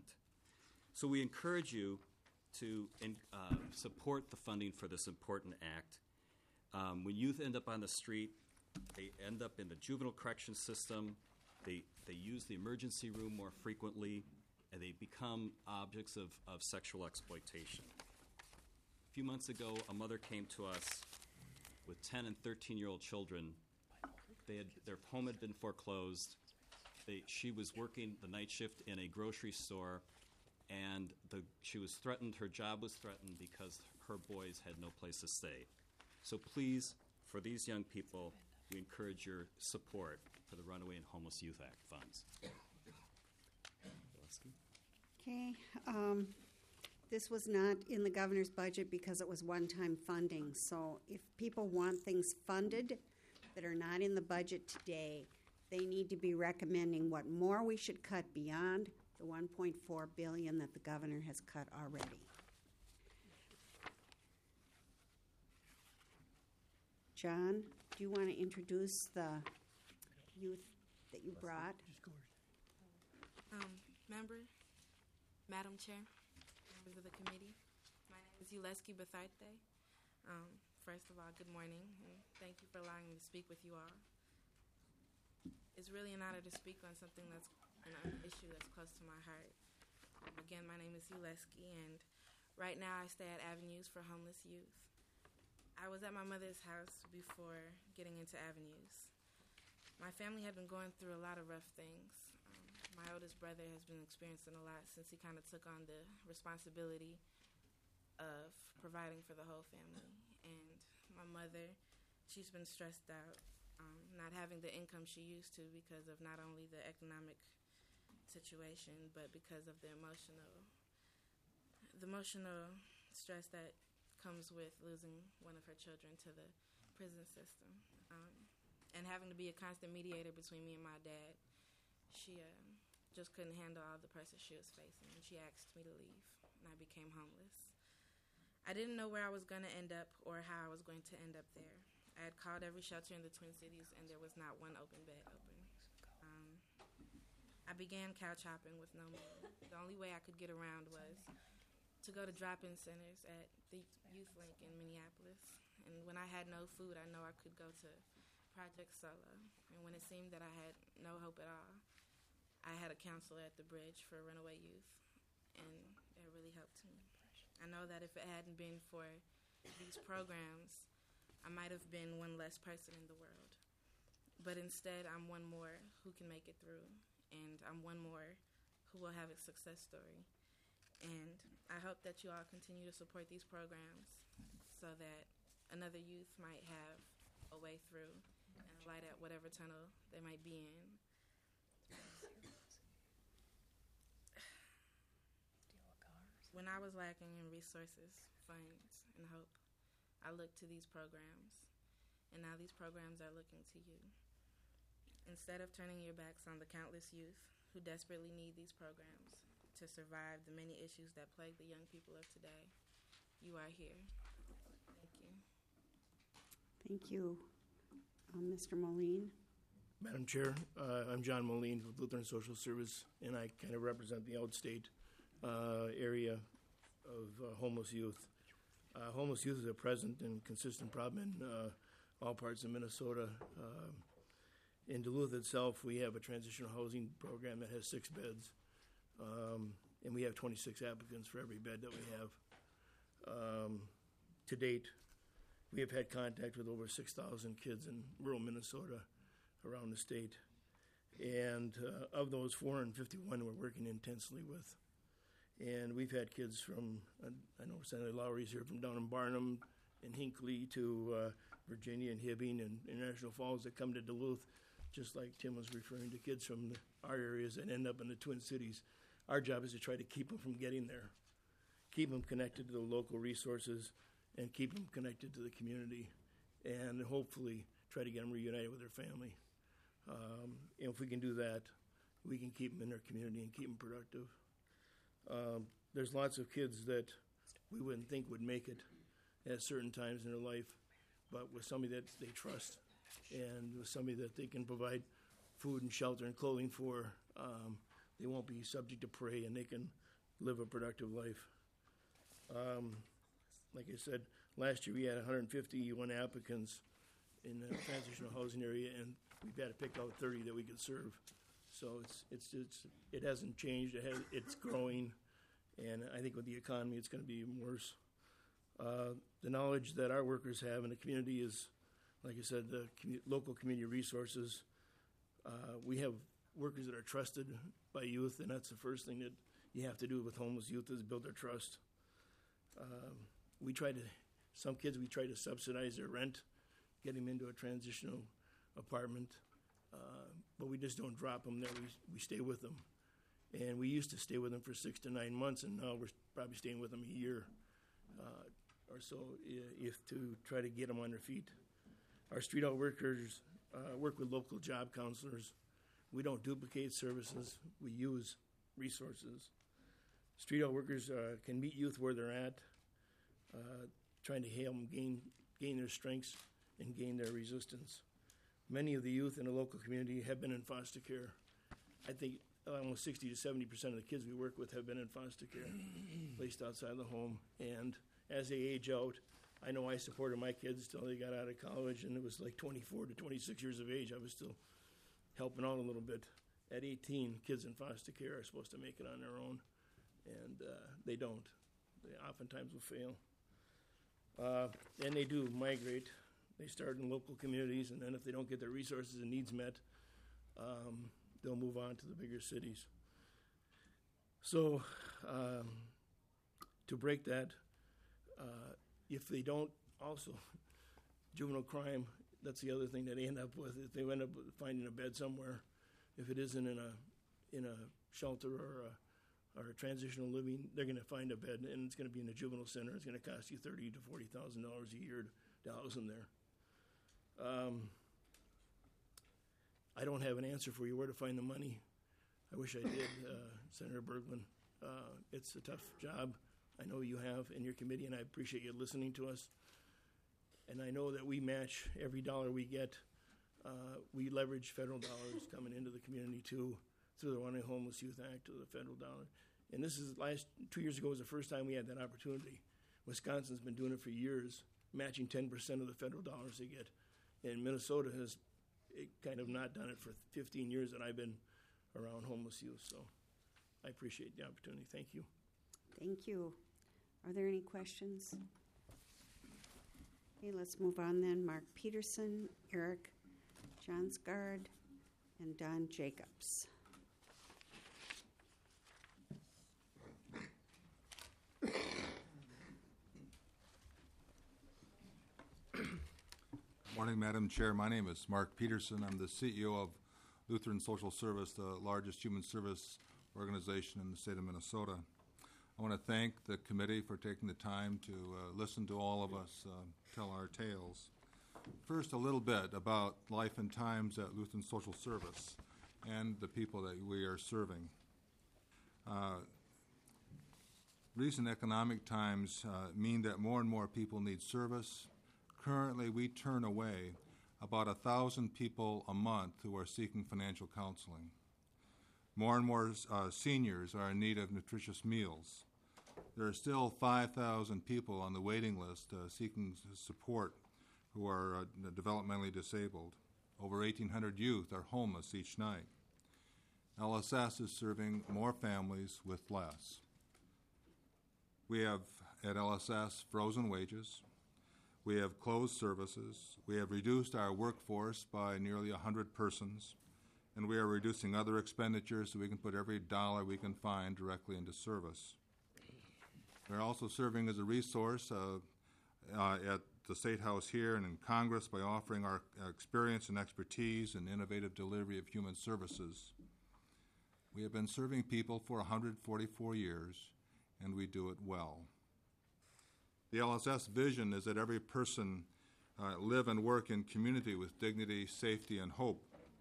So we encourage you to support the funding for this important act. When youth end up on the street, they end up in the juvenile correction system, they use the emergency room more frequently, and they become objects of sexual exploitation. A few months ago, a mother came to us with 10 and 13-year-old children. Their home had been foreclosed. She was working the night shift in a grocery store, and she was threatened. Her job was threatened because her boys had no place to stay. So please, for these young people, we encourage your support for the Runaway and Homeless Youth Act funds. Okay. This was not in the governor's budget because it was one-time funding. So if people want things funded that are not in the budget today, they need to be recommending what more we should cut beyond the $1.4 billion that the governor has cut already. John, do you want to introduce the youth that you brought? Madam Chair, members of the committee, my name is Uleski Betharte. First of all, good morning, and thank you for allowing me to speak with you all. It's really an honor to speak on something that's an issue that's close to my heart. Again, my name is Uleski, and right now I stay at Avenues for Homeless Youth. I was at my mother's house before getting into Avenues. My family had been going through a lot of rough things. My oldest brother has been experiencing a lot since he kind of took on the responsibility of providing for the whole family. And my mother, she's been stressed out, not having the income she used to because of not only the economic situation, but because of the emotional stress that comes with losing one of her children to the prison system. and having to be a constant mediator between me and my dad. She just couldn't handle all the pressure she was facing, and she asked me to leave, and I became homeless. I didn't know where I was going to end up or how I was going to end up there. I had called every shelter in the Twin Cities, and there was not one open bed open. I began couch hopping with no money. The only way I could get around was to go to drop-in centers at the Youth Link in Minneapolis. And when I had no food, I know I could go to Project Solo. And when it seemed that I had no hope at all, I had a counselor at the Bridge for runaway youth, and that really helped me. I know that if it hadn't been for these programs, I might have been one less person in the world. But instead, I'm one more who can make it through, and I'm one more who will have a success story. And I hope that you all continue to support these programs so that another youth might have a way through and a light at whatever tunnel they might be in. When I was lacking in resources, funds, and hope, I looked to these programs, and now these programs are looking to you. Instead of turning your backs on the countless youth who desperately need these programs to survive the many issues that plague the young people of today, you are here. Thank you. Thank you. Mr. Moline. Madam Chair, I'm John Moline with Lutheran Social Service, and I kind of represent the outstate area of homeless youth. Homeless youth is a present and consistent problem in all parts of Minnesota. In Duluth itself, we have a transitional housing program that has 6 beds, and we have 26 applicants for every bed that we have. To date, we have had contact with over 6,000 kids in rural Minnesota around the state, and of those, 451 we're working intensely with. And we've had kids from, I know Senator Lowry's here, from down in Barnum and Hinckley to Virginia and Hibbing and International Falls that come to Duluth, just like Tim was referring to, kids from our areas that end up in the Twin Cities. Our job is to try to keep them from getting there, keep them connected to the local resources, and keep them connected to the community, and hopefully try to get them reunited with their family. And if we can do that, we can keep them in their community and keep them productive. There's lots of kids that we wouldn't think would make it at certain times in their life, but with somebody that they trust and with somebody that they can provide food and shelter and clothing for, they won't be subject to prey and they can live a productive life. Like I said, last year we had 151 applicants in the transitional housing area, and we've had to pick out 30 that we could serve. So it hasn't changed. It's growing, and I think with the economy, it's going to be even worse. The knowledge that our workers have in the community is, like I said, the local community resources. We have workers that are trusted by youth, and that's the first thing that you have to do with homeless youth is build their trust. Some kids we try to subsidize their rent, get them into a transitional apartment. But we just don't drop them there. We stay with them. And we used to stay with them for 6 to 9 months, and now we're probably staying with them a year or so if to try to get them on their feet. Our street out workers work with local job counselors. We don't duplicate services. We use resources. Street out workers can meet youth where they're at, trying to help them gain their strengths and gain their resistance. Many of the youth in the local community have been in foster care. I think almost 60 to 70% of the kids we work with have been in foster care, placed outside the home. And as they age out, I know I supported my kids till they got out of college, and it was like 24 to 26 years of age. I was still helping out a little bit. At 18, kids in foster care are supposed to make it on their own, and they don't. They oftentimes will fail. And they do migrate. They start in local communities, and then if they don't get their resources and needs met, they'll move on to the bigger cities. So to break that, if they don't also, juvenile crime, that's the other thing that they end up with. If they end up finding a bed somewhere, if it isn't in a shelter or a transitional living, they're going to find a bed, and it's going to be in a juvenile center. It's going to cost you $30,000 to $40,000 a year to house them there. I don't have an answer for you where to find the money. I wish I did, Senator Berglund. It's a tough job. I know you have in your committee, and I appreciate you listening to us. And I know that we match every dollar we get. We leverage federal dollars coming into the community too, through the Running Homeless Youth Act to the federal dollar. And this is 2 years ago was the first time we had that opportunity. Wisconsin's been doing it for years, matching 10% of the federal dollars they get. And Minnesota has kind of not done it for 15 years that I've been around homeless youth. So I appreciate the opportunity. Thank you. Thank you. Are there any questions? Okay, let's move on then. Mark Peterson, Eric Johnsgaard, and Don Jacobs. Morning, Madam Chair. My name is Mark Peterson. I'm the CEO of Lutheran Social Service, the largest human service organization in the state of Minnesota. I want to thank the committee for taking the time to listen to all of us tell our tales. First, a little bit about life and times at Lutheran Social Service and the people that we are serving. Recent economic times mean that more and more people need service. Currently, we turn away about 1,000 people a month who are seeking financial counseling. More and more seniors are in need of nutritious meals. There are still 5,000 people on the waiting list seeking support who are developmentally disabled. Over 1,800 youth are homeless each night. LSS is serving more families with less. We have at LSS frozen wages. We have closed services. We have reduced our workforce by nearly 100 persons. And we are reducing other expenditures so we can put every dollar we can find directly into service. We're also serving as a resource at the State House here and in Congress by offering our experience and expertise in innovative delivery of human services. We have been serving people for 144 years, and we do it well. The LSS vision is that every person live and work in community with dignity, safety, and hope.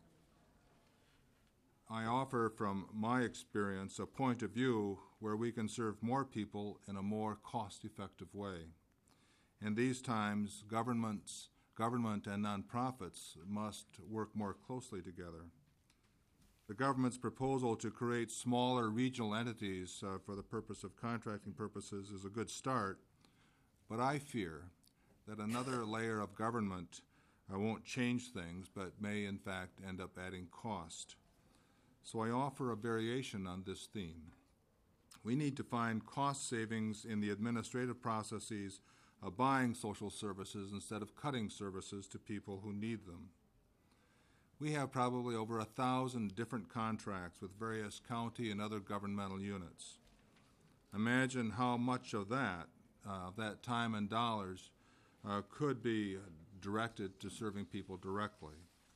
I offer from my experience a point of view where we can serve more people in a more cost-effective way. In these times, government and nonprofits must work more closely together. The government's proposal to create smaller regional entities for the purpose of contracting purposes is a good start, but I fear that another layer of government won't change things, but may in fact end up adding cost. So I offer a variation on this theme. We need to find cost savings in the administrative processes of buying social services instead of cutting services to people who need them. We have probably over 1,000 different contracts with various county and other governmental units. Imagine how much of that time and dollars could be directed to serving people directly.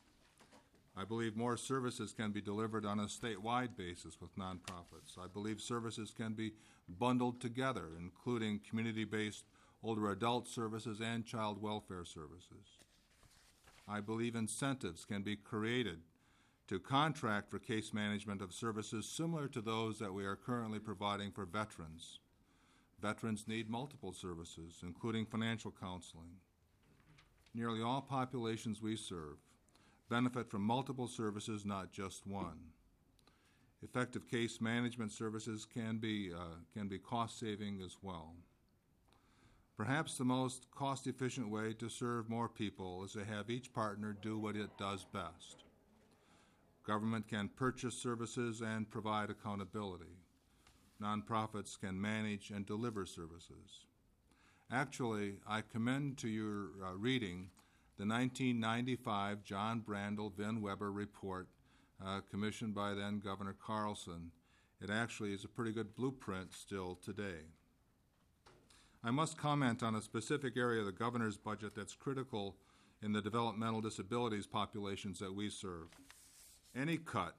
I believe more services can be delivered on a statewide basis with nonprofits. I believe services can be bundled together, including community-based older adult services and child welfare services. I believe incentives can be created to contract for case management of services similar to those that we are currently providing for veterans. Veterans need multiple services, including financial counseling. Nearly all populations we serve benefit from multiple services, not just one. Effective case management services can be cost-saving as well. Perhaps the most cost-efficient way to serve more people is to have each partner do what it does best. Government can purchase services and provide accountability. Nonprofits can manage and deliver services. Actually, I commend to your reading the 1995 John Brandel Vin Weber report commissioned by then Governor Carlson. It actually is a pretty good blueprint still today. I must comment on a specific area of the governor's budget that's critical in the developmental disabilities populations that we serve. Any cut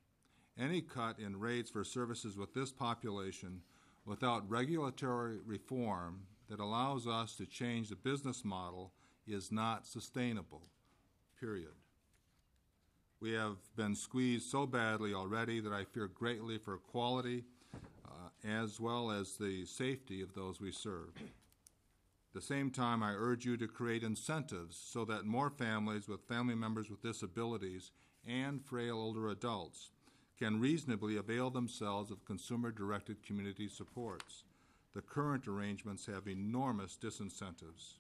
in rates for services with this population without regulatory reform that allows us to change the business model is not sustainable, period. We have been squeezed so badly already that I fear greatly for quality as well as the safety of those we serve. At the same time, I urge you to create incentives so that more families with family members with disabilities and frail older adults can reasonably avail themselves of consumer-directed community supports. The current arrangements have enormous disincentives.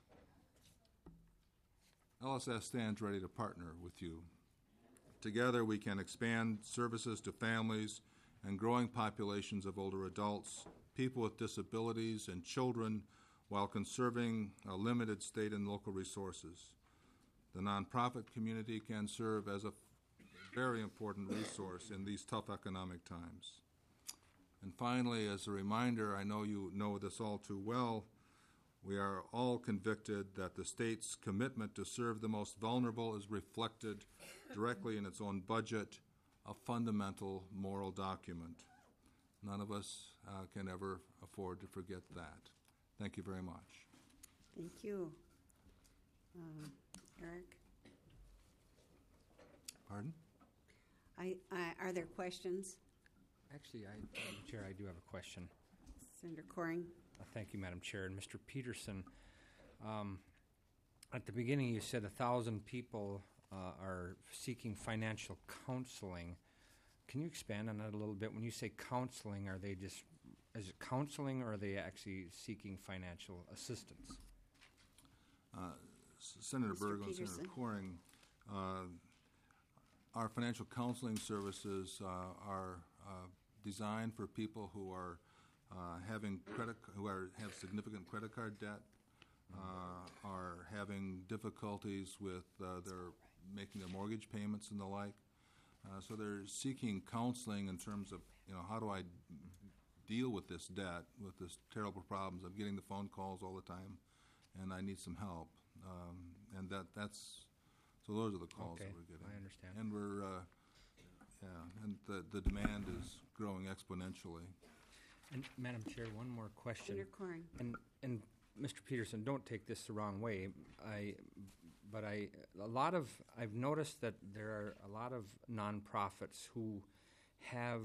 LSS stands ready to partner with you. Together, we can expand services to families and growing populations of older adults, people with disabilities, and children while conserving limited state and local resources. The nonprofit community can serve as a very important resource in these tough economic times. And finally, as a reminder, I know you know this all too well, we are all convicted that the state's commitment to serve the most vulnerable is reflected directly in its own budget, a fundamental moral document. None of us can ever afford to forget that. Thank you very much. Thank you. Eric? Pardon? Are there questions? Actually, Madam Chair, I do have a question. Senator Coring? Thank you, Madam Chair. And Mr. Peterson, at the beginning you said 1,000 people are seeking financial counseling. Can you expand on that a little bit? When you say counseling, is it counseling or are they actually seeking financial assistance? Senator Mr. Burgo and Peterson. Senator Coring, our financial counseling services are designed for people who are have significant credit card debt, are having difficulties with making their mortgage payments and the like. So they're seeking counseling in terms of, how do I deal with this debt, with this terrible problems? I'm getting the phone calls all the time, and I need some help. So those are the calls that we're getting. I understand. And the demand is growing exponentially. And Madam Chair, one more question. Senator Coring. And Mr. Peterson, don't take this the wrong way. I've noticed that there are a lot of nonprofits who have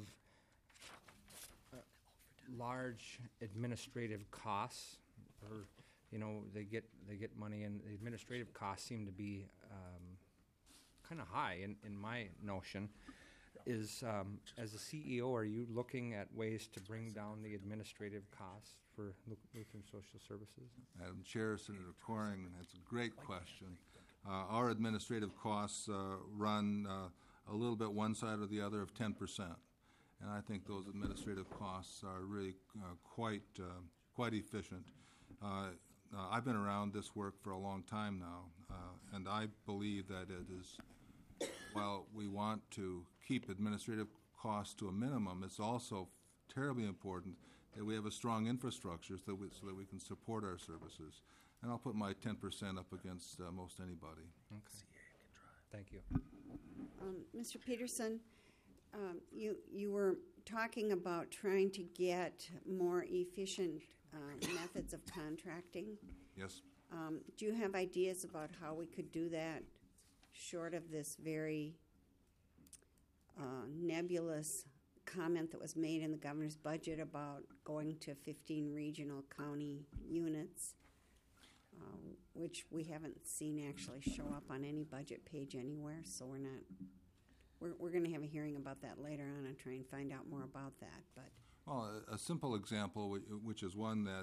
large administrative costs, or they get money, and the administrative costs seem to be kind of high in my notion. As a CEO, are you looking at ways to bring down the administrative costs for Lutheran Social Services? Madam Chair, Senator Coring, that's a great question. Our administrative costs run a little bit one side or the other of 10%. And I think those administrative costs are really quite efficient. I've been around this work for a long time now, and I believe that it is, while we want to keep administrative costs to a minimum, it's also terribly important that we have a strong infrastructure so that we can support our services. And I'll put my 10% up against most anybody. Okay. Thank you. Mr. Peterson, you were talking about trying to get more efficient methods of contracting. Yes. Do you have ideas about how we could do that, short of this very nebulous comment that was made in the governor's budget about going to 15 regional county units, which we haven't seen actually show up on any budget page anywhere, so we're going to have a hearing about that later on and try and find out more about that. But well, a simple example, which is one that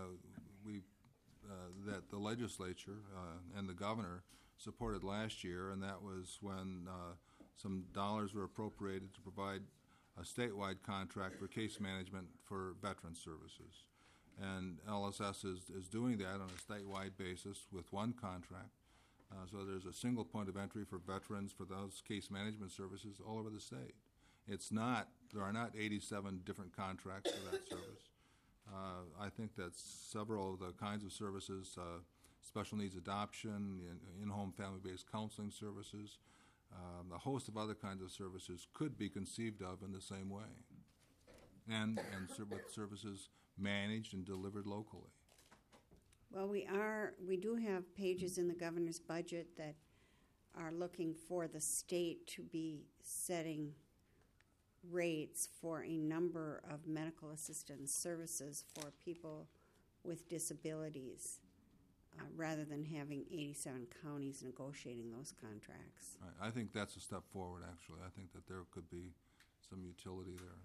that the legislature and the governor supported last year, and that was when some dollars were appropriated to provide a statewide contract for case management for veteran services. And LSS is doing that on a statewide basis with one contract. So there's a single point of entry for veterans for those case management services all over the state. There are not 87 different contracts for that service. I think that several of the kinds of services, special needs adoption, in-home family-based counseling services, a host of other kinds of services could be conceived of in the same way, and with services managed and delivered locally. well, we do have pages in the governor's budget that are looking for the state to be setting rates for a number of medical assistance services for people with disabilities, rather than having 87 counties negotiating those contracts. I think that's a step forward, actually. I think that there could be some utility there.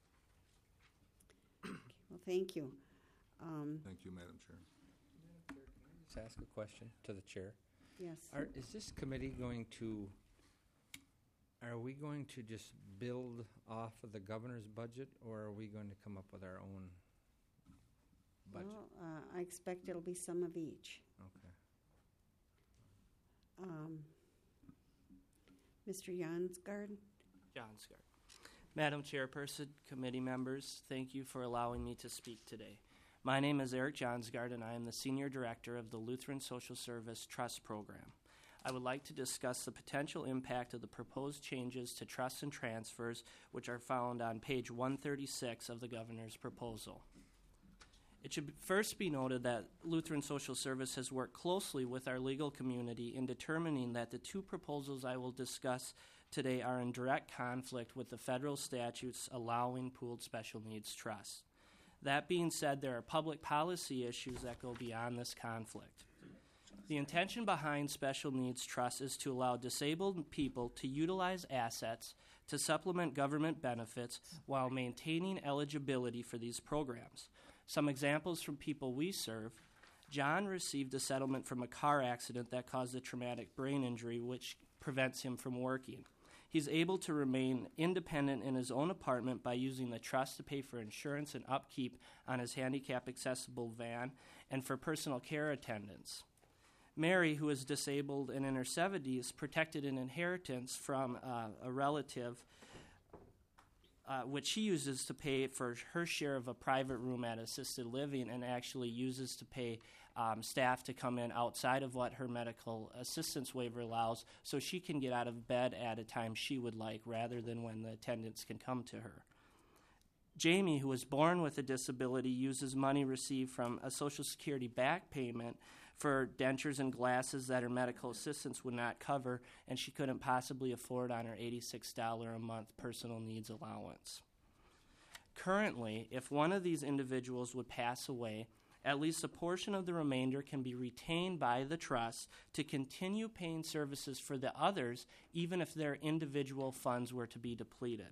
Well, thank you. Thank you, Madam Chair. Just ask a question to the chair. Yes. Is this committee going to, are we going to just build off of the governor's budget, or are we going to come up with our own budget? Well, I expect it'll be some of each. Okay. Mr. Jansgard? Jansgard. Madam Chairperson, committee members, thank you for allowing me to speak today. My name is Eric Jansgard, and I am the Senior Director of the Lutheran Social Service Trust Program. I would like to discuss the potential impact of the proposed changes to trusts and transfers, which are found on page 136 of the governor's proposal. It should first be noted that Lutheran Social Service has worked closely with our legal community in determining that the two proposals I will discuss today are in direct conflict with the federal statutes allowing pooled special needs trusts. That being said, there are public policy issues that go beyond this conflict. The intention behind special needs trusts is to allow disabled people to utilize assets to supplement government benefits while maintaining eligibility for these programs. Some examples from people we serve: John received a settlement from a car accident that caused a traumatic brain injury, which prevents him from working. He's able to remain independent in his own apartment by using the trust to pay for insurance and upkeep on his handicap-accessible van and for personal care attendance. Mary, who is disabled and in her 70s, protected an inheritance from a relative, which she uses to pay for her share of a private room at assisted living, and actually uses to pay staff to come in outside of what her medical assistance waiver allows, so she can get out of bed at a time she would like rather than when the attendants can come to her. Jamie, who was born with a disability, uses money received from a Social Security back payment for dentures and glasses that her medical assistance would not cover, and she couldn't possibly afford on her $86 a month personal needs allowance. Currently, if one of these individuals would pass away, at least a portion of the remainder can be retained by the trust to continue paying services for the others, even if their individual funds were to be depleted.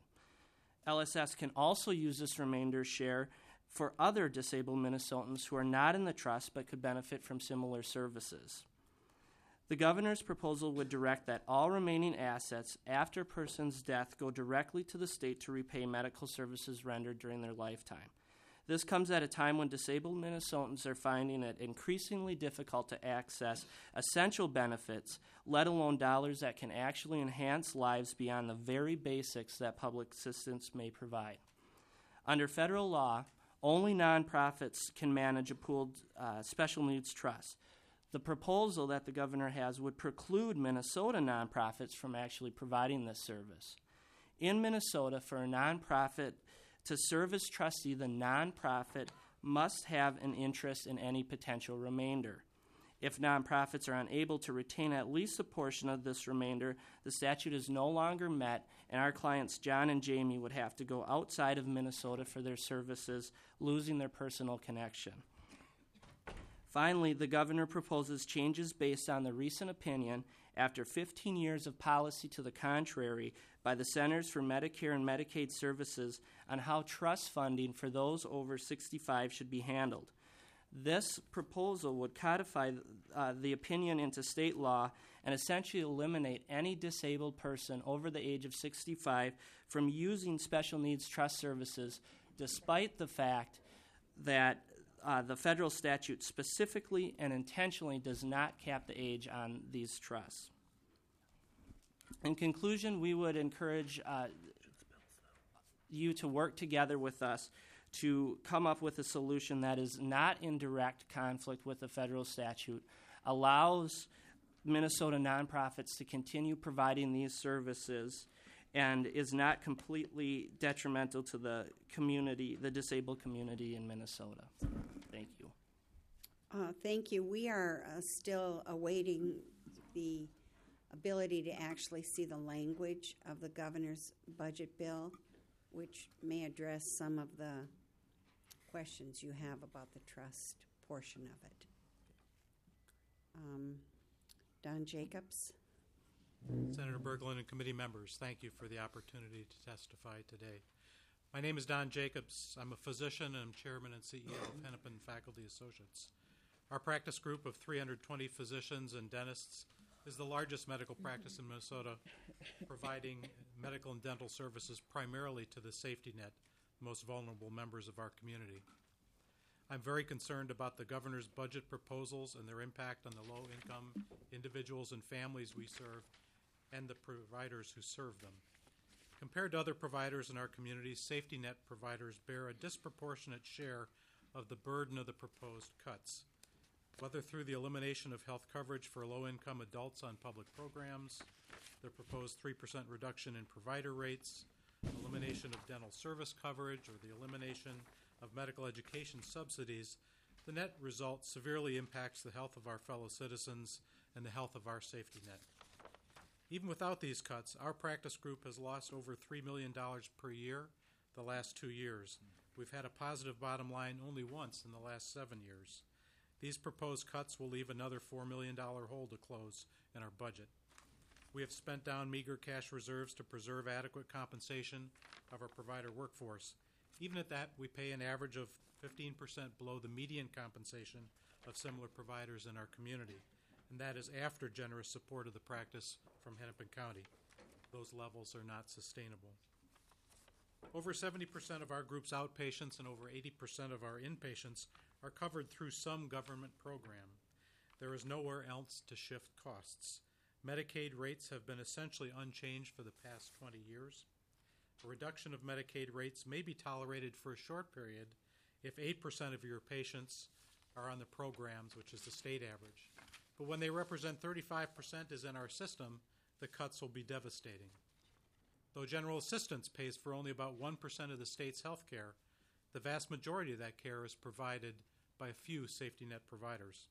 LSS can also use this remainder share for other disabled Minnesotans who are not in the trust but could benefit from similar services. The governor's proposal would direct that all remaining assets after a person's death go directly to the state to repay medical services rendered during their lifetime. This comes at a time when disabled Minnesotans are finding it increasingly difficult to access essential benefits, let alone dollars that can actually enhance lives beyond the very basics that public assistance may provide. Under federal law, only nonprofits can manage a pooled special needs trust. The proposal that the governor has would preclude Minnesota nonprofits from actually providing this service. In Minnesota, for a nonprofit to serve as trustee, the nonprofit must have an interest in any potential remainder. If nonprofits are unable to retain at least a portion of this remainder, the statute is no longer met, and our clients John and Jamie would have to go outside of Minnesota for their services, losing their personal connection. Finally, the governor proposes changes based on the recent opinion, after 15 years of policy to the contrary, by the Centers for Medicare and Medicaid Services on how trust funding for those over 65 should be handled. This proposal would codify the opinion into state law and essentially eliminate any disabled person over the age of 65 from using special needs trust services, despite the fact that the federal statute specifically and intentionally does not cap the age on these trusts. In conclusion, we would encourage you to work together with us to come up with a solution that is not in direct conflict with the federal statute, allows Minnesota nonprofits to continue providing these services, and is not completely detrimental to the community, the disabled community in Minnesota. Thank you. Thank you. We are still awaiting the ability to actually see the language of the governor's budget bill, which may address some of the questions you have about the trust portion of it. Don Jacobs. Senator Berglund and committee members, thank you for the opportunity to testify today. My name is Don Jacobs. I'm a physician and I'm chairman and CEO of Hennepin Faculty Associates. Our practice group of 320 physicians and dentists is the largest medical practice in Minnesota, providing medical and dental services primarily to the safety net, the most vulnerable members of our community. I'm very concerned about the governor's budget proposals and their impact on the low-income individuals and families we serve and the providers who serve them. Compared to other providers in our community, safety net providers bear a disproportionate share of the burden of the proposed cuts, whether through the elimination of health coverage for low-income adults on public programs, the proposed 3% reduction in provider rates, elimination of dental service coverage, or the elimination of medical education subsidies. The net result severely impacts the health of our fellow citizens and the health of our safety net. Even without these cuts, our practice group has lost over $3 million per year the last 2 years. We've had a positive bottom line only once in the last 7 years. These proposed cuts will leave another $4 million hole to close in our budget. We have spent down meager cash reserves to preserve adequate compensation of our provider workforce. Even at that, we pay an average of 15% below the median compensation of similar providers in our community, and that is after generous support of the practice from Hennepin County. Those levels are not sustainable. Over 70% of our group's outpatients and over 80% of our inpatients are covered through some government program. There is nowhere else to shift costs. Medicaid rates have been essentially unchanged for the past 20 years. A reduction of Medicaid rates may be tolerated for a short period if 8% of your patients are on the programs, which is the state average. But when they represent 35% is in our system, the cuts will be devastating. Though General Assistance pays for only about 1% of the state's health care, the vast majority of that care is provided by a few safety net providers.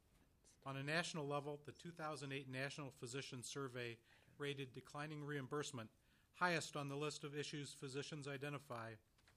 On a national level, the 2008 National Physician Survey rated declining reimbursement highest on the list of issues physicians identify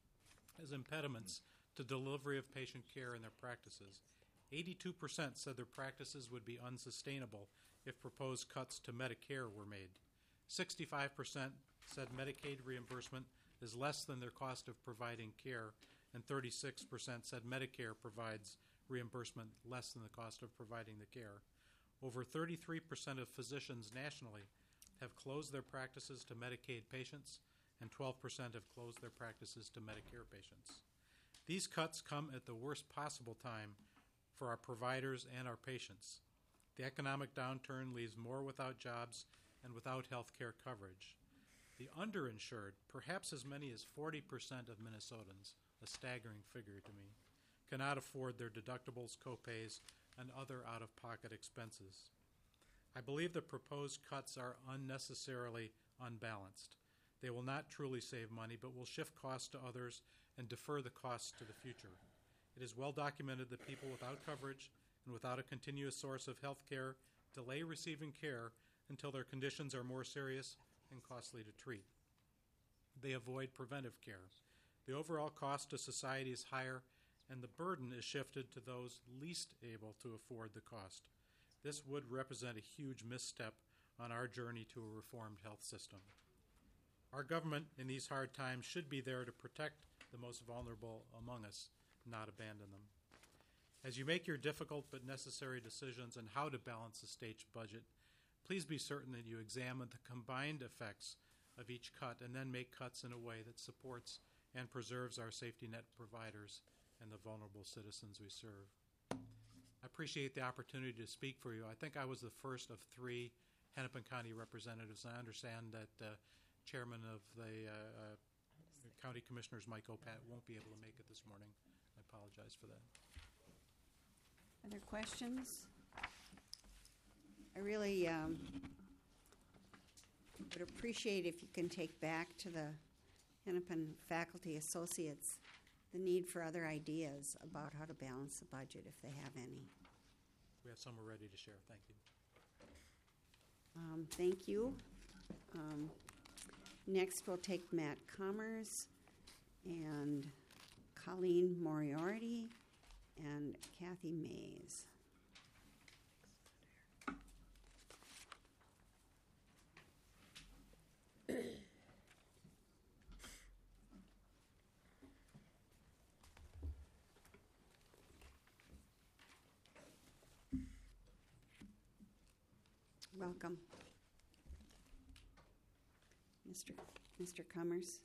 as impediments to delivery of patient care in their practices. 82% said their practices would be unsustainable if proposed cuts to Medicare were made. 65% said Medicaid reimbursement is less than their cost of providing care, and 36% said Medicare provides reimbursement less than the cost of providing the care. Over 33% of physicians nationally have closed their practices to Medicaid patients, and 12% have closed their practices to Medicare patients. These cuts come at the worst possible time for our providers and our patients. The economic downturn leaves more without jobs and without health care coverage. The underinsured, perhaps as many as 40% of Minnesotans, a staggering figure to me, cannot afford their deductibles, copays, and other out-of-pocket expenses. I believe the proposed cuts are unnecessarily unbalanced. They will not truly save money, but will shift costs to others and defer the costs to the future. It is well documented that people without coverage and without a continuous source of health care delay receiving care until their conditions are more serious and costly to treat. They avoid preventive care. The overall cost to society is higher, and the burden is shifted to those least able to afford the cost. This would represent a huge misstep on our journey to a reformed health system. Our government in these hard times should be there to protect the most vulnerable among us, not abandon them. As you make your difficult but necessary decisions on how to balance the state's budget, please be certain that you examine the combined effects of each cut and then make cuts in a way that supports and preserves our safety net providers and the vulnerable citizens we serve. I appreciate the opportunity to speak for you. I think I was the first of 3 Hennepin County representatives. I understand that Chairman of the County Commissioners, Mike Opat, won't be able to make it this morning. I apologize for that. Other questions? I really would appreciate if you can take back to the Hennepin Faculty Associates the need for other ideas about how to balance the budget if they have any. We have some we're ready to share. Thank you. Thank you. Next, we'll take Matt Commerce and Colleen Moriarty and Kathy Mays. Welcome. Mr. Commerce.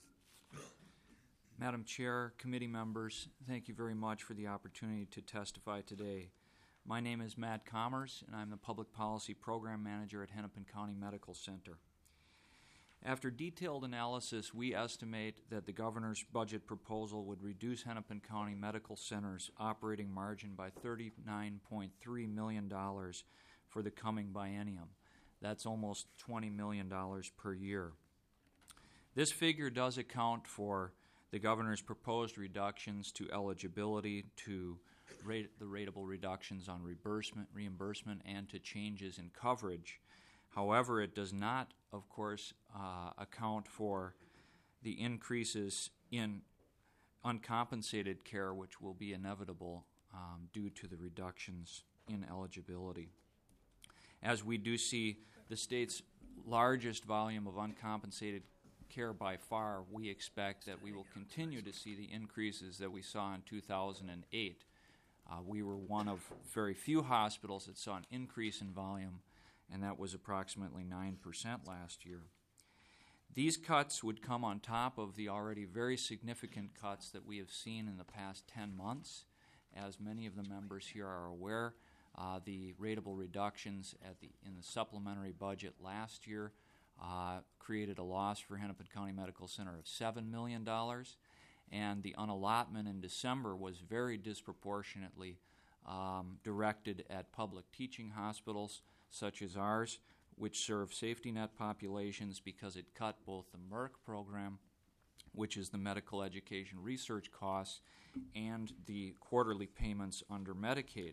Madam Chair, committee members, thank you very much for the opportunity to testify today. My name is Matt Commerce, and I'm the Public Policy Program Manager at Hennepin County Medical Center. After detailed analysis, we estimate that the governor's budget proposal would reduce Hennepin County Medical Center's operating margin by $39.3 million for the coming biennium. That's almost $20 million per year. This figure does account for the governor's proposed reductions to eligibility, to the rateable reductions on reimbursement, and to changes in coverage. However, it does not, of course, account for the increases in uncompensated care, which will be inevitable due to the reductions in eligibility. As we do see the state's largest volume of uncompensated care by far, we expect that we will continue to see the increases that we saw in 2008. We were one of very few hospitals that saw an increase in volume, and that was approximately 9% last year. These cuts would come on top of the already very significant cuts that we have seen in the past 10 months. As many of the members here are aware, the rateable reductions in the supplementary budget last year created a loss for Hennepin County Medical Center of $7 million, and the unallotment in December was very disproportionately directed at public teaching hospitals such as ours, which serve safety net populations, because it cut both the MERC program, which is the medical education research costs, and the quarterly payments under Medicaid.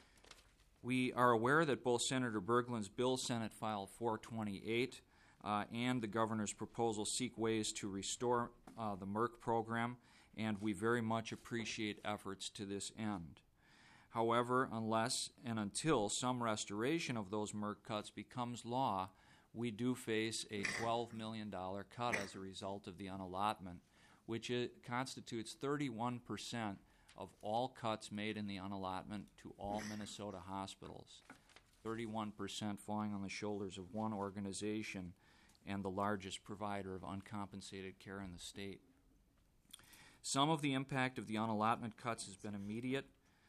We are aware that both Senator Berglund's bill, Senate File 428, and the governor's proposal seek ways to restore the MERC program, and we very much appreciate efforts to this end. However, unless and until some restoration of those MERC cuts becomes law, we do face a $12 million cut as a result of the unallotment, which constitutes 31% of all cuts made in the unallotment to all Minnesota hospitals. 31% falling on the shoulders of one organization and the largest provider of uncompensated care in the state. Some of the impact of the unallotment cuts has been immediate.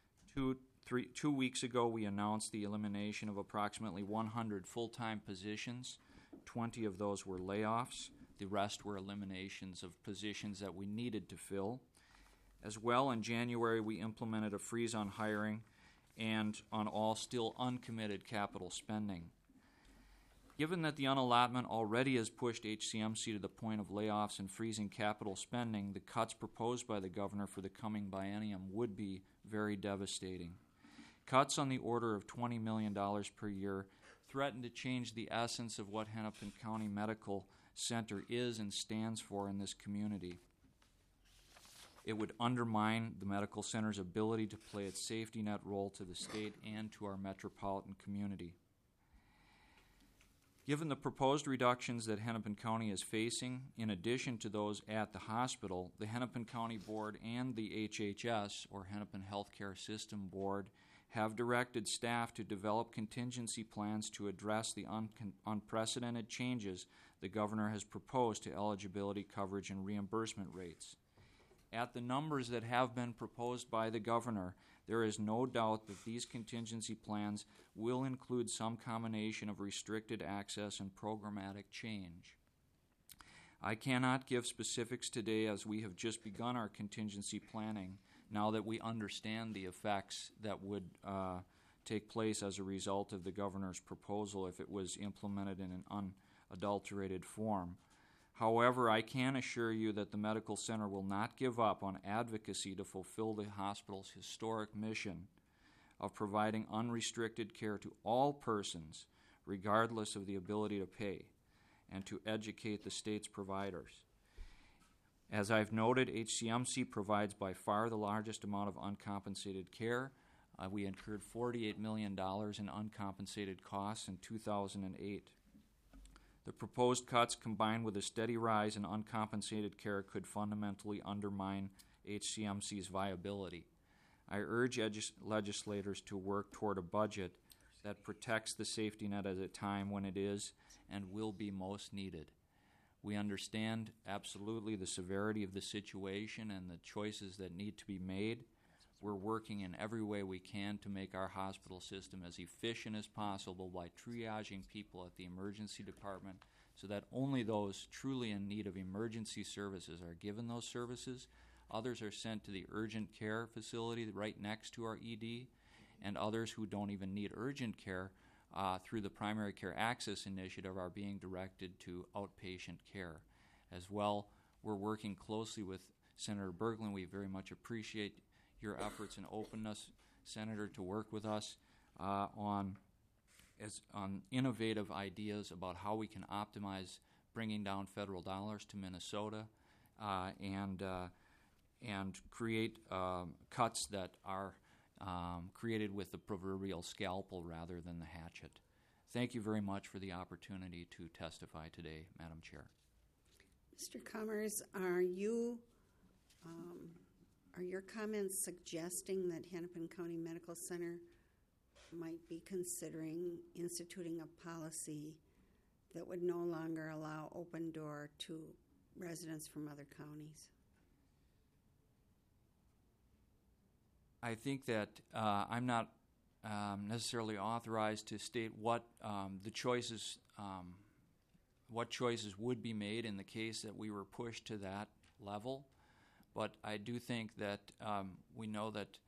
2 weeks ago, we announced the elimination of approximately 100 full-time positions. 20 of those were layoffs. The rest were eliminations of positions that we needed to fill. As well, in January, we implemented a freeze on hiring and on all still uncommitted capital spending. Given that the unallotment already has pushed HCMC to the point of layoffs and freezing capital spending, the cuts proposed by the governor for the coming biennium would be very devastating. Cuts on the order of $20 million per year threaten to change the essence of what Hennepin County Medical Center is and stands for in this community. It would undermine the medical center's ability to play its safety net role to the state and to our metropolitan community. Given the proposed reductions that Hennepin County is facing, in addition to those at the hospital, the Hennepin County Board and the HHS, or Hennepin Healthcare System Board, have directed staff to develop contingency plans to address the unprecedented changes the governor has proposed to eligibility, coverage, and reimbursement rates. At the numbers that have been proposed by the governor, there is no doubt that these contingency plans will include some combination of restricted access and programmatic change. I cannot give specifics today, as we have just begun our contingency planning now that we understand the effects that would take place as a result of the governor's proposal if it was implemented in an unadulterated form. However, I can assure you that the medical center will not give up on advocacy to fulfill the hospital's historic mission of providing unrestricted care to all persons, regardless of the ability to pay, and to educate the state's providers. As I've noted, HCMC provides by far the largest amount of uncompensated care. We incurred $48 million in uncompensated costs in 2008. The proposed cuts, combined with a steady rise in uncompensated care, could fundamentally undermine HCMC's viability. I urge legislators to work toward a budget that protects the safety net at a time when it is and will be most needed. We understand absolutely the severity of the situation and the choices that need to be made. We're working in every way we can to make our hospital system as efficient as possible by triaging people at the emergency department so that only those truly in need of emergency services are given those services. Others are sent to the urgent care facility right next to our ED, and others who don't even need urgent care through the Primary Care Access Initiative are being directed to outpatient care. As well, we're working closely with Senator Berglund. We very much appreciate your efforts and openness, Senator, to work with us on innovative ideas about how we can optimize bringing down federal dollars to Minnesota and create cuts that are created with the proverbial scalpel rather than the hatchet. Thank you very much for the opportunity to testify today, Madam Chair. Mr. Cummers, are your comments suggesting that Hennepin County Medical Center might be considering instituting a policy that would no longer allow open door to residents from other counties? I think that I'm not necessarily authorized to state what the choices would be made in the case that we were pushed to that level. But I do think that we know that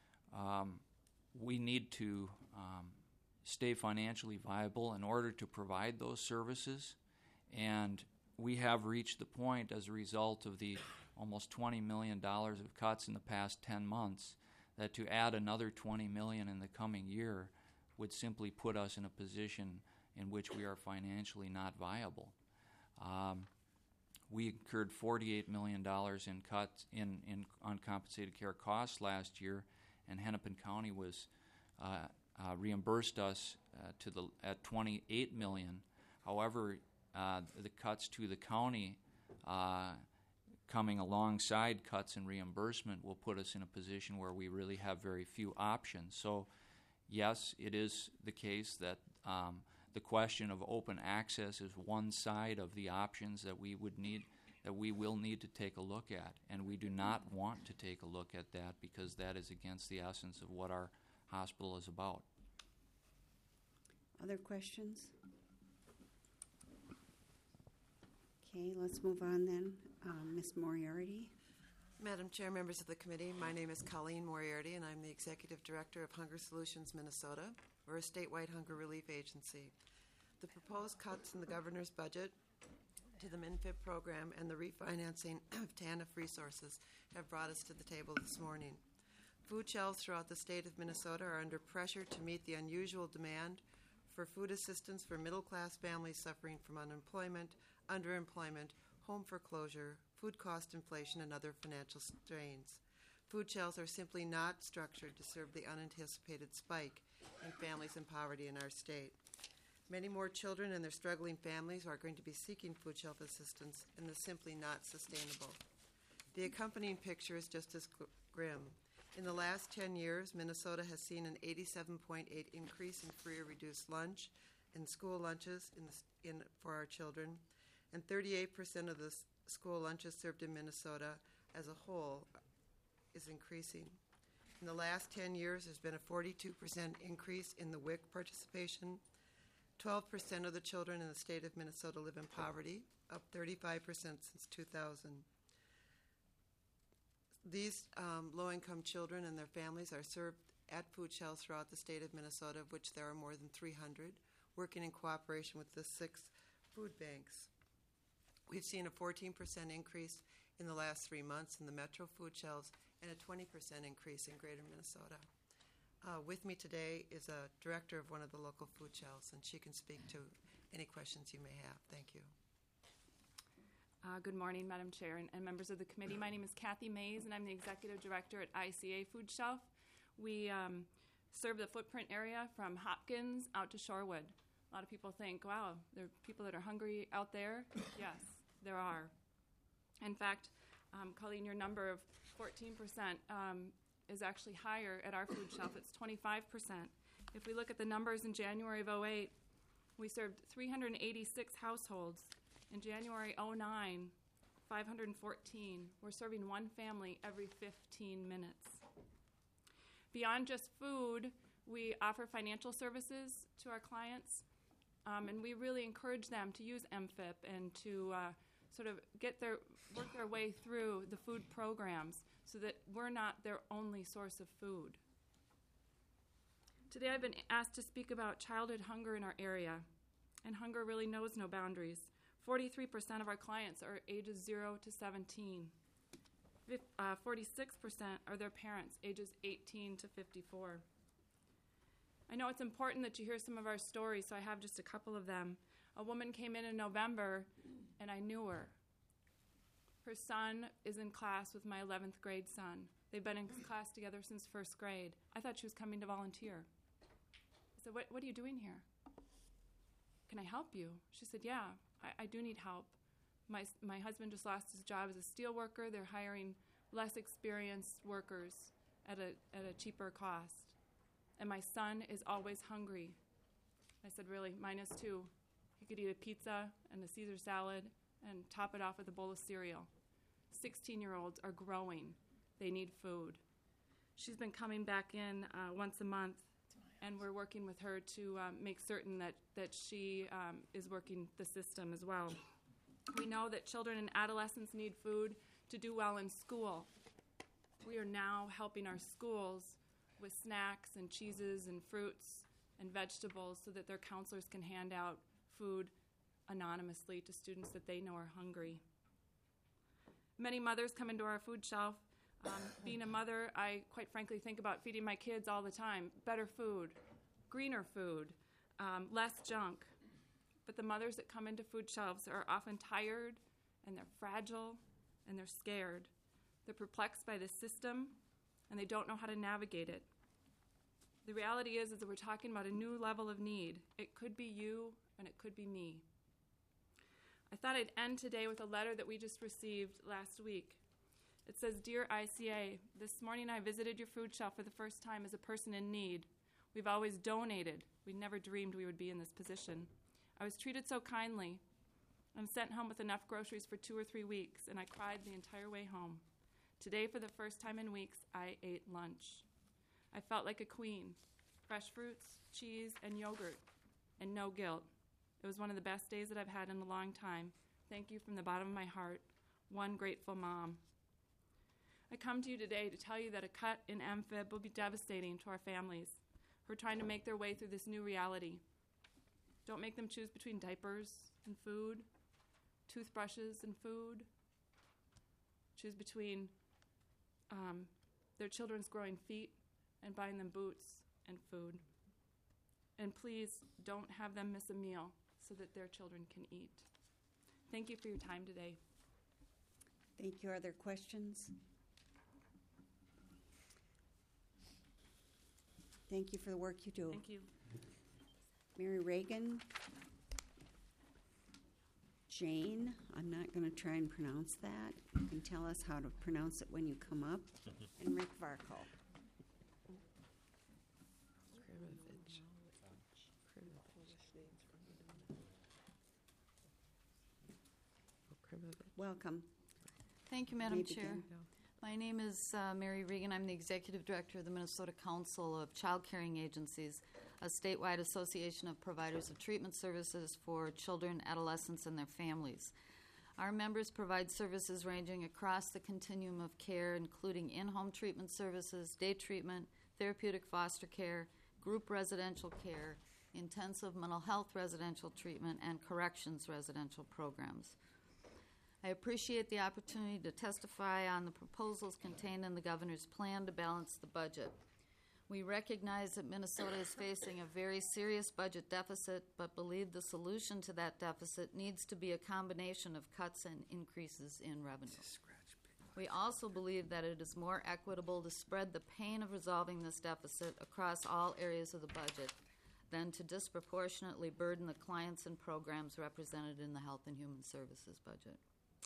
we need to stay financially viable in order to provide those services. And we have reached the point as a result of the almost $20 million of cuts in the past 10 months that to add another $20 million in the coming year would simply put us in a position in which we are financially not viable. We incurred $48 million in cuts in uncompensated care costs last year, and Hennepin County was reimbursed us at $28 million. However, the cuts to the county coming alongside cuts in reimbursement will put us in a position where we really have very few options. So, yes, it is the case that the question of open access is one side of the options that we will need to take a look at, and we do not want to take a look at that because that is against the essence of what our hospital is about. Other questions? Okay, let's move on then. Ms. Moriarty. Madam Chair, members of the committee, my name is Colleen Moriarty, and I'm the Executive Director of Hunger Solutions Minnesota. We're a statewide hunger relief agency. The proposed cuts in the governor's budget to the MinFIP program and the refinancing of TANF resources have brought us to the table this morning. Food shelves throughout the state of Minnesota are under pressure to meet the unusual demand for food assistance for middle-class families suffering from unemployment, underemployment, home foreclosure, food cost inflation, and other financial strains. Food shelves are simply not structured to serve the unanticipated spike in families in poverty in our state. Many more children and their struggling families are going to be seeking food shelf assistance, and is simply not sustainable. The accompanying picture is just as grim. In the last 10 years, Minnesota has seen an 87.8 increase in free or reduced lunch and school lunches for our children, and 38% of the school lunches served in Minnesota as a whole is increasing. In the last 10 years, there's been a 42% increase in the WIC participation. 12% of the children in the state of Minnesota live in poverty, up 35% since 2000. These low-income children and their families are served at food shelves throughout the state of Minnesota, of which there are more than 300, working in cooperation with the 6 food banks. We've seen a 14% increase in the last 3 months in the metro food shelves and a 20% increase in greater Minnesota. With me today is a director of one of the local food shelves, and she can speak to any questions you may have. Thank you. Good morning, Madam Chair and members of the committee. My name is Kathy Mays, and I'm the Executive Director at ICA Food Shelf. We serve the footprint area from Hopkins out to Shorewood. A lot of people think, wow, there are people that are hungry out there. Yes, there are. In fact, Colleen, your number of 14% is actually higher at our food shelf. It's 25%. If we look at the numbers in January of 2008, we served 386 households. In January 2009, 514. We're serving one family every 15 minutes. Beyond just food, we offer financial services to our clients, and we really encourage them to use MFIP and to sort of work their way through the food programs so that we're not their only source of food. Today I've been asked to speak about childhood hunger in our area, and hunger really knows no boundaries. 43% of our clients are ages 0 to 17. 46% are their parents, ages 18 to 54. I know it's important that you hear some of our stories, so I have just a couple of them. A woman came in November, and I knew her. Her son is in class with my 11th grade son. They've been in class together since first grade. I thought she was coming to volunteer. I said, what are you doing here? Can I help you? She said, yeah, I do need help. My husband just lost his job as a steel worker. They're hiring less experienced workers at a cheaper cost. And my son is always hungry. I said, really? Mine is too. He could eat a pizza and a Caesar salad and top it off with a bowl of cereal. 16-year-olds are growing. They need food. She's been coming back in once a month, and we're working with her to make certain that she is working the system as well. We know that children and adolescents need food to do well in school. We are now helping our schools with snacks and cheeses and fruits and vegetables so that their counselors can hand out food anonymously to students that they know are hungry. Many mothers come into our food shelf. Being a mother, I quite frankly think about feeding my kids all the time. Better food, greener food, less junk. But the mothers that come into food shelves are often tired, and they're fragile, and they're scared. They're perplexed by the system, and they don't know how to navigate it. The reality is that we're talking about a new level of need. It could be you, and it could be me. I thought I'd end today with a letter that we just received last week. It says, Dear ICA, this morning I visited your food shelf for the first time as a person in need. We've always donated. We never dreamed we would be in this position. I was treated so kindly. I'm sent home with enough groceries for 2 or 3 weeks, and I cried the entire way home. Today, for the first time in weeks, I ate lunch. I felt like a queen. Fresh fruits, cheese, and yogurt, and no guilt. It was one of the best days that I've had in a long time. Thank you from the bottom of my heart. One grateful mom. I come to you today to tell you that a cut in MFIB will be devastating to our families who are trying to make their way through this new reality. Don't make them choose between diapers and food, toothbrushes and food. Choose between their children's growing feet and buying them boots and food. And please don't have them miss a meal so that their children can eat. Thank you for your time today. Thank you. Are there questions? Thank you for the work you do. Thank you. Mary Reagan. Jane, I'm not going to try and pronounce that. You can tell us how to pronounce it when you come up. And Rick Varco. Welcome. Thank you, Madam May Chair. begin. My name is Mary Regan. I'm the Executive Director of the Minnesota Council of Child Caring Agencies, a statewide association of providers of treatment services for children, adolescents, and their families. Our members provide services ranging across the continuum of care, including in-home treatment services, day treatment, therapeutic foster care, group residential care, intensive mental health residential treatment, and corrections residential programs. I appreciate the opportunity to testify on the proposals contained in the Governor's plan to balance the budget. We recognize that Minnesota is facing a very serious budget deficit, but believe the solution to that deficit needs to be a combination of cuts and increases in revenue. We also believe that it is more equitable to spread the pain of resolving this deficit across all areas of the budget than to disproportionately burden the clients and programs represented in the Health and Human Services budget.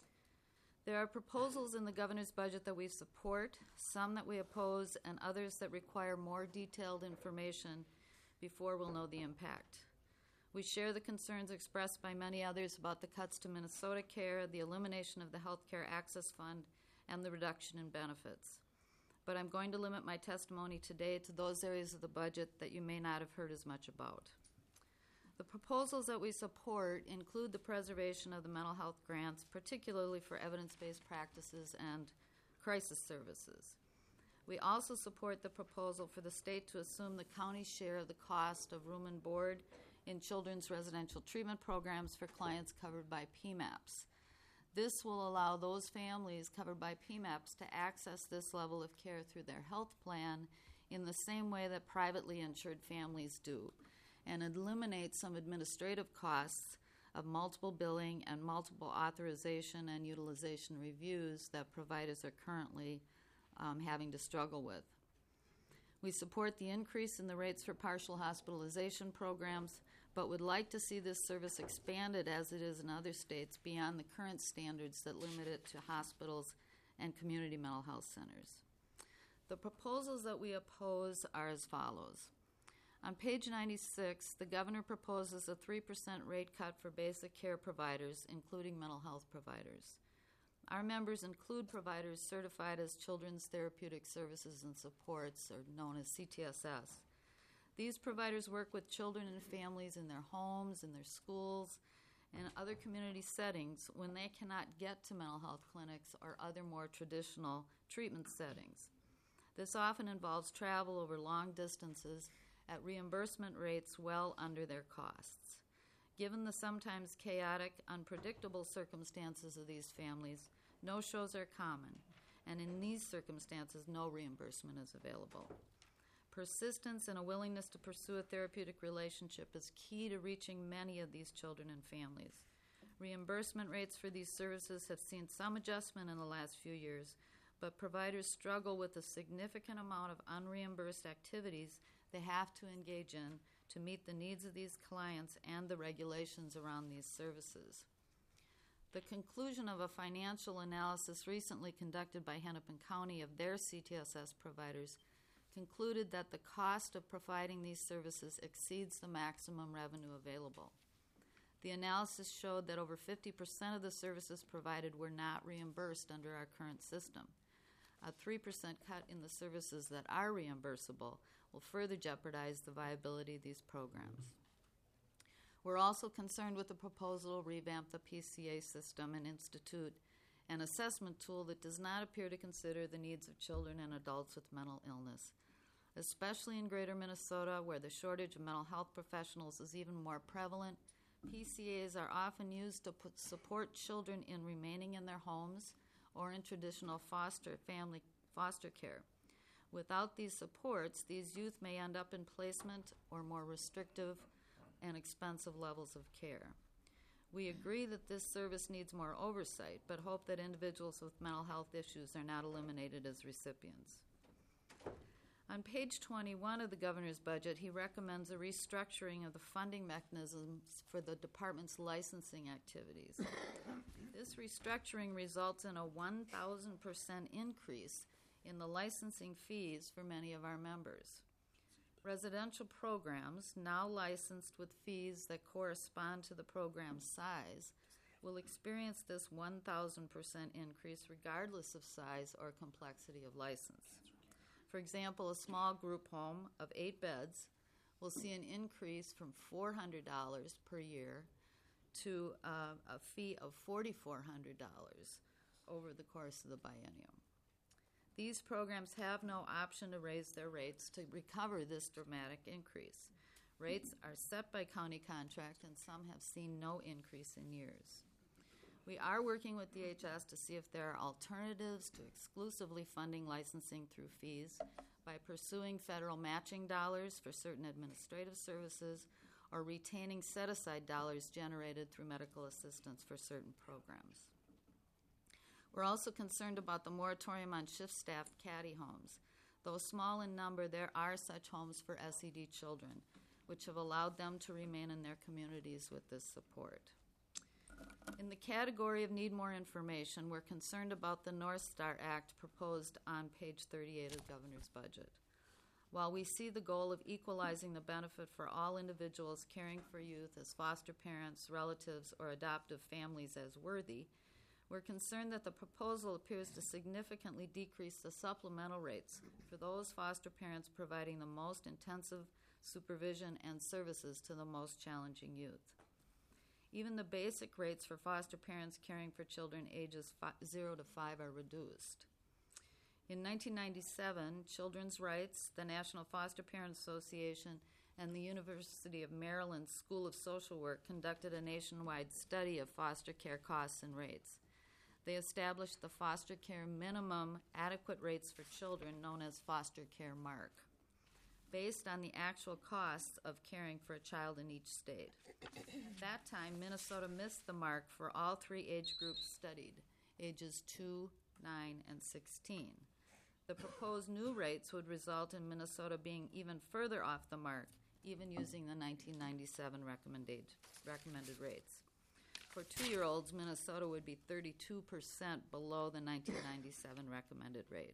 There are proposals in the governor's budget that we support, some that we oppose, and others that require more detailed information before we'll know the impact. We share the concerns expressed by many others about the cuts to Minnesota Care, the elimination of the Health Care Access Fund, and the reduction in benefits. But I'm going to limit my testimony today to those areas of the budget that you may not have heard as much about. The proposals that we support include the preservation of the mental health grants, particularly for evidence-based practices and crisis services. We also support the proposal for the state to assume the county's share of the cost of room and board in children's residential treatment programs for clients covered by PMAPs. This will allow those families covered by PMAPs to access this level of care through their health plan in the same way that privately insured families do, and eliminate some administrative costs of multiple billing and multiple authorization and utilization reviews that providers are currently having to struggle with. We support the increase in the rates for partial hospitalization programs, but would like to see this service expanded as it is in other states beyond the current standards that limit it to hospitals and community mental health centers. The proposals that we oppose are as follows. On page 96, the governor proposes a 3% rate cut for basic care providers, including mental health providers. Our members include providers certified as Children's Therapeutic Services and Supports, or known as CTSS. These providers work with children and families in their homes, in their schools, and other community settings when they cannot get to mental health clinics or other more traditional treatment settings. This often involves travel over long distances at reimbursement rates well under their costs. Given the sometimes chaotic, unpredictable circumstances of these families, no-shows are common, and in these circumstances, no reimbursement is available. Persistence and a willingness to pursue a therapeutic relationship is key to reaching many of these children and families. Reimbursement rates for these services have seen some adjustment in the last few years, but providers struggle with a significant amount of unreimbursed activities they have to engage in to meet the needs of these clients and the regulations around these services. The conclusion of a financial analysis recently conducted by Hennepin County of their CTSS providers concluded that the cost of providing these services exceeds the maximum revenue available. The analysis showed that over 50% of the services provided were not reimbursed under our current system. A 3% cut in the services that are reimbursable will further jeopardize the viability of these programs. We're also concerned with the proposal to revamp the PCA system and institute an assessment tool that does not appear to consider the needs of children and adults with mental illness. Especially in greater Minnesota, where the shortage of mental health professionals is even more prevalent, PCAs are often used to support children in remaining in their homes or in traditional foster care. Without these supports, these youth may end up in placement or more restrictive and expensive levels of care. We agree that this service needs more oversight, but hope that individuals with mental health issues are not eliminated as recipients. On page 21 of the governor's budget, he recommends a restructuring of the funding mechanisms for the department's licensing activities. This restructuring results in a 1,000% increase in the licensing fees for many of our members. Residential programs, now licensed with fees that correspond to the program's size, will experience this 1,000% increase regardless of size or complexity of license. For example, a small group home of 8 beds will see an increase from $400 per year to a fee of $4,400 over the course of the biennium. These programs have no option to raise their rates to recover this dramatic increase. Rates are set by county contract, and some have seen no increase in years. We are working with DHS to see if there are alternatives to exclusively funding licensing through fees by pursuing federal matching dollars for certain administrative services or retaining set-aside dollars generated through medical assistance for certain programs. We're also concerned about the moratorium on shift-staffed caddy homes. Though small in number, there are such homes for SED children, which have allowed them to remain in their communities with this support. In the category of need more information, we're concerned about the North Star Act proposed on page 38 of the governor's budget. While we see the goal of equalizing the benefit for all individuals caring for youth as foster parents, relatives, or adoptive families as worthy, we're concerned that the proposal appears to significantly decrease the supplemental rates for those foster parents providing the most intensive supervision and services to the most challenging youth. Even the basic rates for foster parents caring for children ages 0 to 5 are reduced. In 1997, Children's Rights, the National Foster Parents Association, and the University of Maryland School of Social Work conducted a nationwide study of foster care costs and rates. They established the foster care minimum adequate rates for children, known as foster care MARC, based on the actual costs of caring for a child in each state. At that time, Minnesota missed the mark for all three age groups studied, ages 2, 9, and 16. The proposed new rates would result in Minnesota being even further off the mark, even using the 1997 recommended rates. For 2-year-olds, Minnesota would be 32% below the 1997 recommended rate.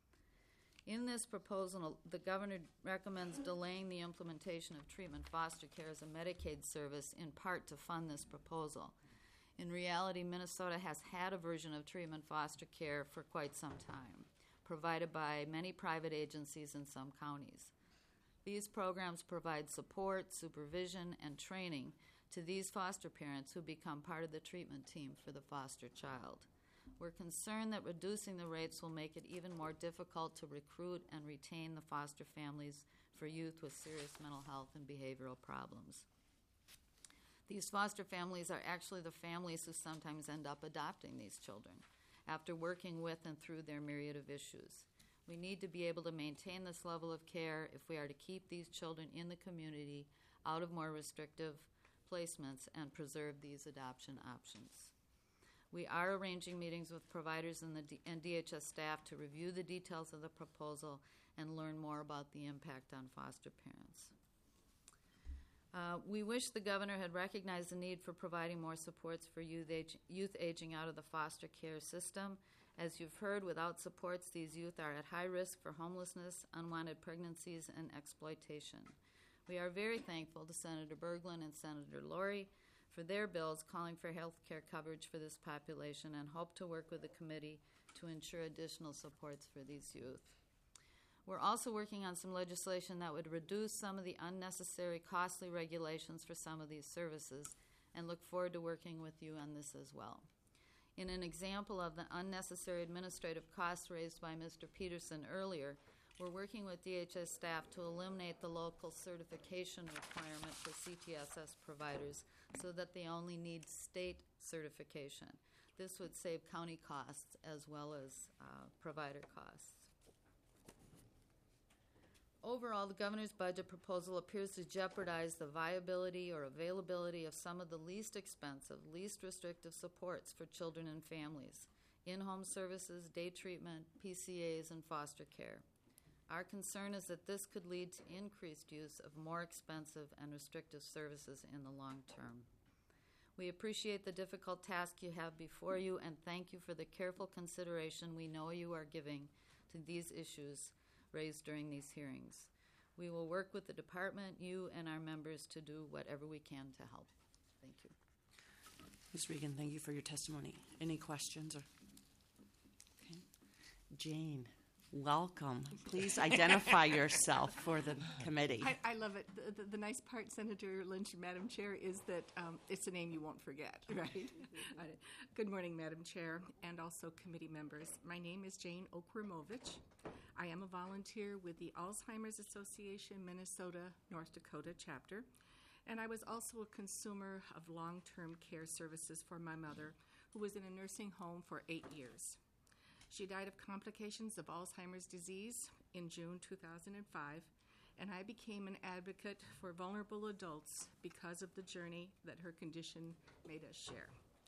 In this proposal, the governor recommends delaying the implementation of treatment foster care as a Medicaid service in part to fund this proposal. In reality, Minnesota has had a version of treatment foster care for quite some time, provided by many private agencies in some counties. These programs provide support, supervision, and training to these foster parents who become part of the treatment team for the foster child. We're concerned that reducing the rates will make it even more difficult to recruit and retain the foster families for youth with serious mental health and behavioral problems. These foster families are actually the families who sometimes end up adopting these children after working with and through their myriad of issues. We need to be able to maintain this level of care if we are to keep these children in the community, out of more restrictive placements, and preserve these adoption options. We are arranging meetings with providers and DHS staff to review the details of the proposal and learn more about the impact on foster parents. We wish the governor had recognized the need for providing more supports for youth aging out of the foster care system. As you've heard, without supports, these youth are at high risk for homelessness, unwanted pregnancies, and exploitation. We are very thankful to Senator Berglund and Senator Laurie for their bills calling for health care coverage for this population and hope to work with the committee to ensure additional supports for these youth. We're also working on some legislation that would reduce some of the unnecessary costly regulations for some of these services and look forward to working with you on this as well. In an example of the unnecessary administrative costs raised by Mr. Peterson earlier, we're working with DHS staff to eliminate the local certification requirement for CTSS providers so that they only need state certification. This would save county costs as well as provider costs. Overall, the governor's budget proposal appears to jeopardize the viability or availability of some of the least expensive, least restrictive supports for children and families: in-home services, day treatment, PCAs, and foster care. Our concern is that this could lead to increased use of more expensive and restrictive services in the long term. We appreciate the difficult task you have before you and thank you for the careful consideration we know you are giving to these issues raised during these hearings. We will work with the department, you, and our members to do whatever we can to help. Thank you. Ms. Regan, thank you for your testimony. Any questions? Okay. Jane, welcome. Please identify yourself for the committee. I love it. The nice part, Senator Lynch, Madam Chair, is that it's a name you won't forget, right? Good morning, Madam Chair, and also committee members. My name is Jane Okremovich. I am a volunteer with the Alzheimer's Association Minnesota North Dakota chapter, and I was also a consumer of long-term care services for my mother, who was in a nursing home for 8 years. She died of complications of Alzheimer's disease in June 2005, and I became an advocate for vulnerable adults because of the journey that her condition made us share.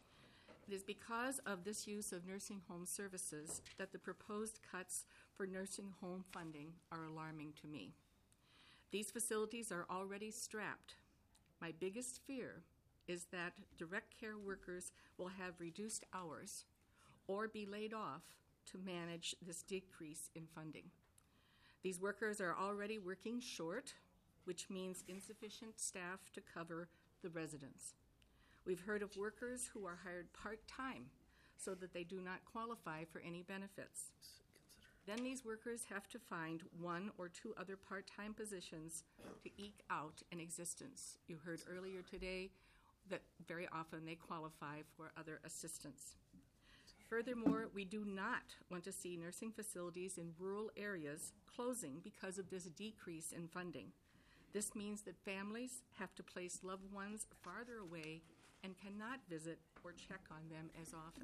It is because of this use of nursing home services that the proposed cuts for nursing home funding are alarming to me. These facilities are already strapped. My biggest fear is that direct care workers will have reduced hours or be laid off to manage this decrease in funding. These workers are already working short, which means insufficient staff to cover the residents. We've heard of workers who are hired part-time so that they do not qualify for any benefits. Then these workers have to find one or two other part-time positions to eke out an existence. You heard earlier today that very often they qualify for other assistance. Furthermore, we do not want to see nursing facilities in rural areas closing because of this decrease in funding. This means that families have to place loved ones farther away and cannot visit or check on them as often.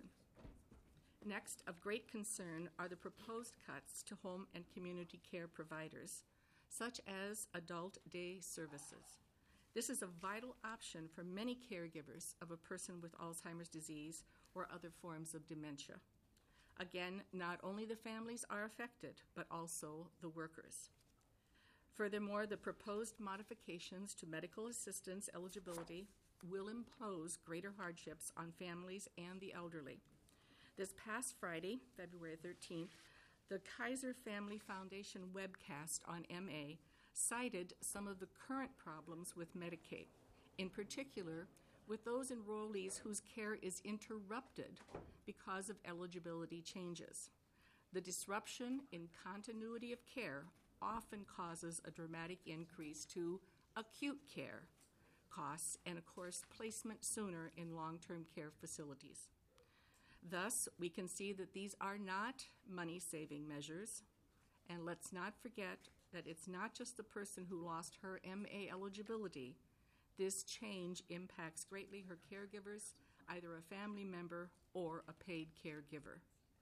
Next, of great concern are the proposed cuts to home and community care providers, such as adult day services. This is a vital option for many caregivers of a person with Alzheimer's disease or other forms of dementia. Again, not only the families are affected, but also the workers. Furthermore, the proposed modifications to medical assistance eligibility will impose greater hardships on families and the elderly. This past Friday, February 13th, the Kaiser Family Foundation webcast on MA cited some of the current problems with Medicaid, in particular with those enrollees whose care is interrupted because of eligibility changes. The disruption in continuity of care often causes a dramatic increase to acute care costs and, of course, placement sooner in long-term care facilities. Thus, we can see that these are not money-saving measures, and let's not forget that it's not just the person who lost her MA eligibility. This change impacts greatly her caregivers, either a family member or a paid caregiver.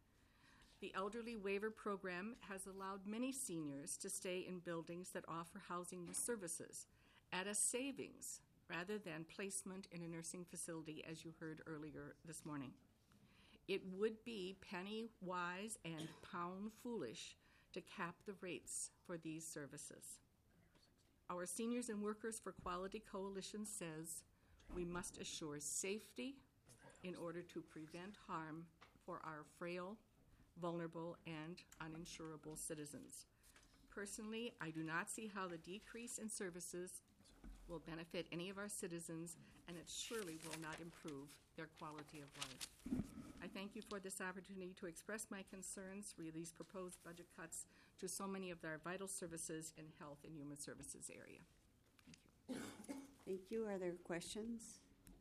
The Elderly Waiver Program has allowed many seniors to stay in buildings that offer housing with services at a savings rather than placement in a nursing facility, as you heard earlier this morning. It would be penny wise and pound foolish to cap the rates for these services. Our Seniors and Workers for Quality Coalition says we must assure safety in order to prevent harm for our frail, vulnerable, and uninsurable citizens. Personally, I do not see how the decrease in services will benefit any of our citizens, and it surely will not improve their quality of life. I thank you for this opportunity to express my concerns for these proposed budget cuts to so many of our vital services in health and human services area. Thank you. Thank you. Are there questions?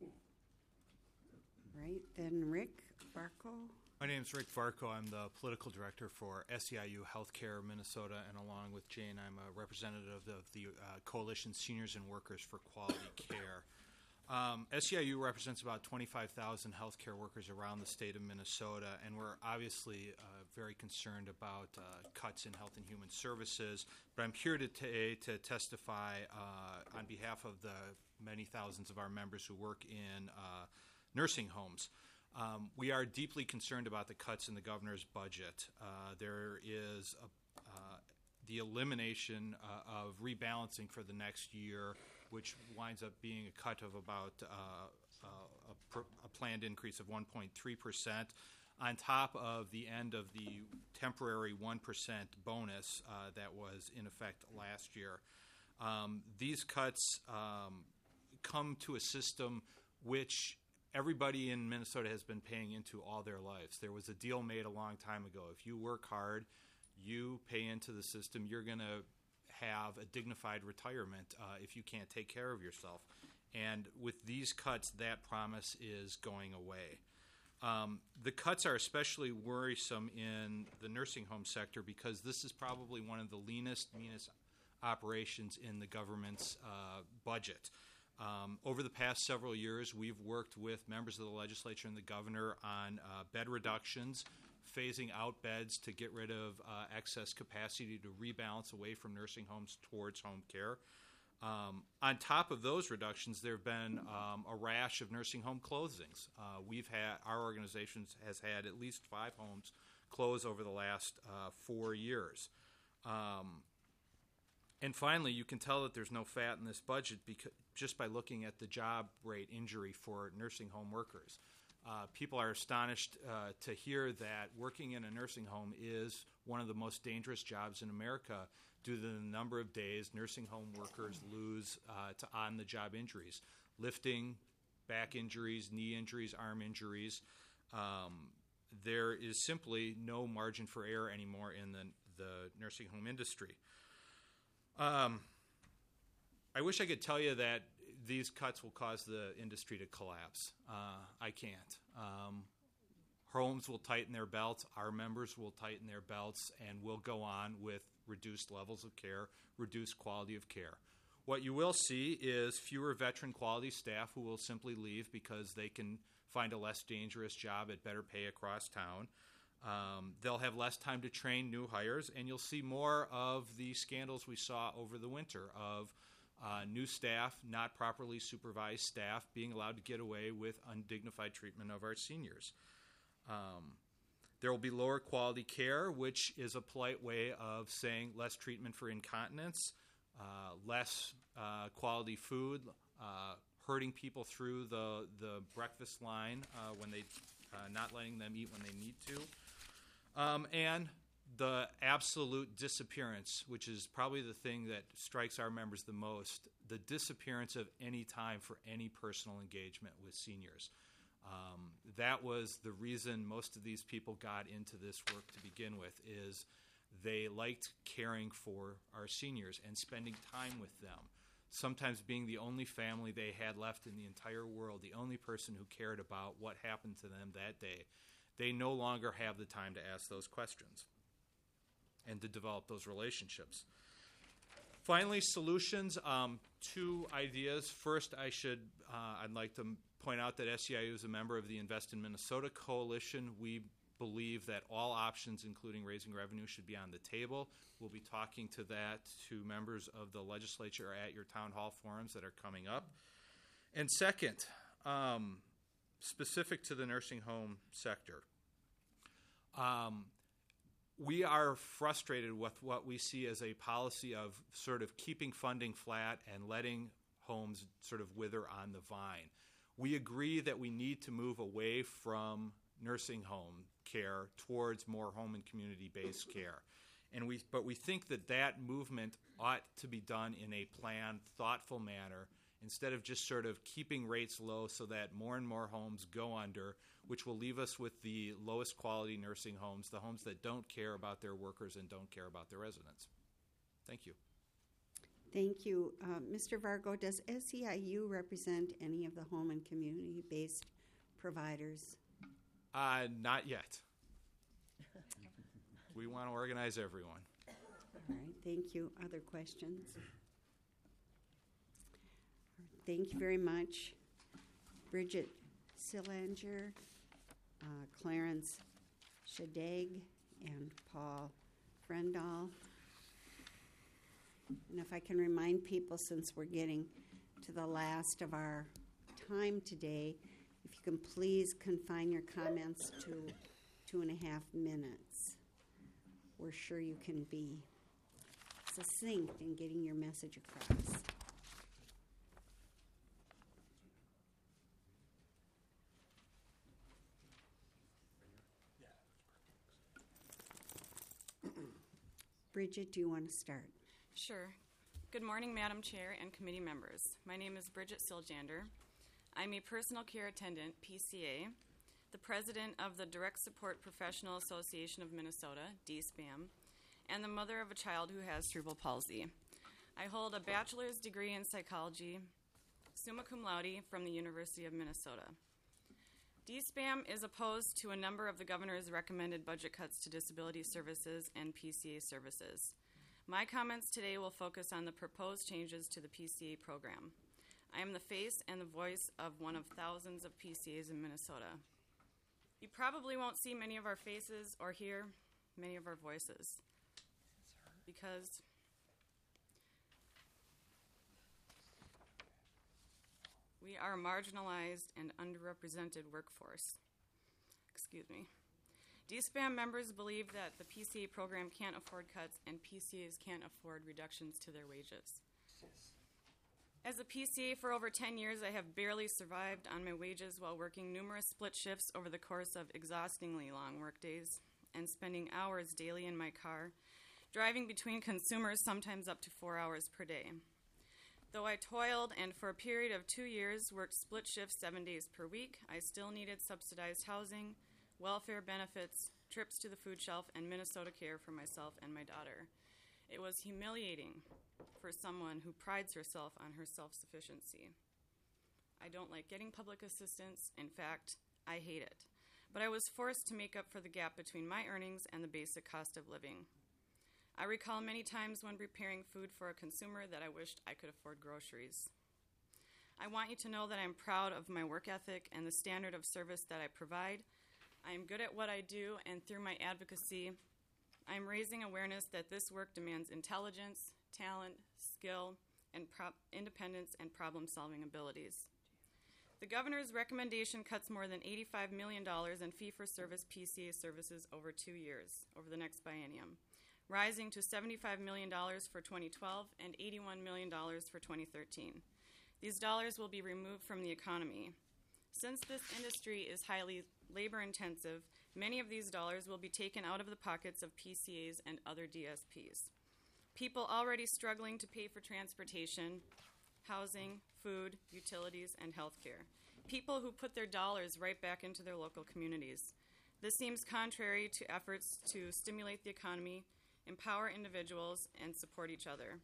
Right, then Rick Farco. My name is Rick Farco. I'm the political director for SEIU Healthcare Minnesota, and along with Jane, I'm a representative of the Coalition Seniors and Workers for Quality Care. SEIU represents about 25,000 healthcare workers around the state of Minnesota, and we're obviously very concerned about cuts in health and human services. But I'm here today to testify on behalf of the many thousands of our members who work in nursing homes. We are deeply concerned about the cuts in the governor's budget. There is the elimination of rebalancing for the next year, which winds up being a cut of about a planned increase of 1.3%, on top of the end of the temporary 1% bonus that was in effect last year. These cuts come to a system which everybody in Minnesota has been paying into all their lives. There was a deal made a long time ago. If you work hard, you pay into the system, you're going to have a dignified retirement if you can't take care of yourself. And with these cuts, that promise is going away. The cuts are especially worrisome in the nursing home sector because this is probably one of the leanest, meanest operations in the government's budget. Over the past several years, we've worked with members of the legislature and the governor on bed reductions phasing out beds to get rid of excess capacity to rebalance away from nursing homes towards home care. On top of those reductions, there have been a rash of nursing home closings. Our organization has had at least 5 homes close over the last 4 years. And finally, you can tell that there's no fat in this budget just by looking at the job rate injury for nursing home workers. People are astonished to hear that working in a nursing home is one of the most dangerous jobs in America due to the number of days nursing home workers lose to on-the-job injuries, lifting, back injuries, knee injuries, arm injuries. There is simply no margin for error anymore in the nursing home industry. I wish I could tell you that these cuts will cause the industry to collapse. I can't. Homes will tighten their belts, our members will tighten their belts, and we'll go on with reduced levels of care, reduced quality of care. What you will see is fewer veteran quality staff who will simply leave because they can find a less dangerous job at better pay across town. They'll have less time to train new hires, and you'll see more of the scandals we saw over the winter of new staff, not properly supervised staff, being allowed to get away with undignified treatment of our seniors. There will be lower quality care, which is a polite way of saying less treatment for incontinence, less quality food, herding people through the breakfast line when they not letting them eat when they need to. And the absolute disappearance, which is probably the thing that strikes our members the most, the disappearance of any time for any personal engagement with seniors. That was the reason most of these people got into this work to begin with, is they liked caring for our seniors and spending time with them, sometimes being the only family they had left in the entire world, the only person who cared about what happened to them that day. They no longer have the time to ask those questions and to develop those relationships. Finally, solutions, 2 ideas. First, I'd like to point out that SEIU is a member of the Invest in Minnesota Coalition. We believe that all options, including raising revenue, should be on the table. We'll be talking to members of the legislature at your town hall forums that are coming up. And second, specific to the nursing home sector, we are frustrated with what we see as a policy of sort of keeping funding flat and letting homes sort of wither on the vine. We agree that we need to move away from nursing home care towards more home and community-based care. But we think that movement ought to be done in a planned, thoughtful manner, instead of just sort of keeping rates low so that more and more homes go under, which will leave us with the lowest quality nursing homes, the homes that don't care about their workers and don't care about their residents. Thank you. Thank you. Mr. Vargo, does SEIU represent any of the home and community-based providers? Not yet. We want to organize everyone. All right, thank you. Other questions? Thank you very much. Bridget Sillanger, Clarence Shadag, and Paul Frendall. And if I can remind people, since we're getting to the last of our time today, if you can please confine your comments to 2.5 minutes. We're sure you can be succinct in getting your message across. Bridget, do you want to start? Sure. Good morning, Madam Chair and committee members. My name is Bridget Siljander. I'm a personal care attendant, PCA, the president of the Direct Support Professional Association of Minnesota, DSPAM, and the mother of a child who has cerebral palsy. I hold a bachelor's degree in psychology, summa cum laude, from the University of Minnesota. DSPAM is opposed to a number of the governor's recommended budget cuts to disability services and PCA services. My comments today will focus on the proposed changes to the PCA program. I am the face and the voice of one of thousands of PCAs in Minnesota. You probably won't see many of our faces or hear many of our voices because we are a marginalized and underrepresented workforce. Excuse me. DSPAM members believe that the PCA program can't afford cuts and PCAs can't afford reductions to their wages. As a PCA for over 10 years, I have barely survived on my wages while working numerous split shifts over the course of exhaustingly long workdays and spending hours daily in my car, driving between consumers sometimes up to 4 hours per day. Though I toiled and for a period of 2 years worked split shifts 7 days per week, I still needed subsidized housing, welfare benefits, trips to the food shelf, and Minnesota Care for myself and my daughter. It was humiliating for someone who prides herself on her self-sufficiency. I don't like getting public assistance. In fact, I hate it. But I was forced to make up for the gap between my earnings and the basic cost of living. I recall many times when preparing food for a consumer that I wished I could afford groceries. I want you to know that I'm proud of my work ethic and the standard of service that I provide. I am good at what I do, and through my advocacy, I am raising awareness that this work demands intelligence, talent, skill, and independence and problem-solving abilities. The governor's recommendation cuts more than $85 million in fee-for-service PCA services over 2 years, over the next biennium, rising to $75 million for 2012 and $81 million for 2013. These dollars will be removed from the economy. Since this industry is highly labor-intensive, many of these dollars will be taken out of the pockets of PCAs and other DSPs. People already struggling to pay for transportation, housing, food, utilities, and health care. People who put their dollars right back into their local communities. This seems contrary to efforts to stimulate the economy, empower individuals, and support each other.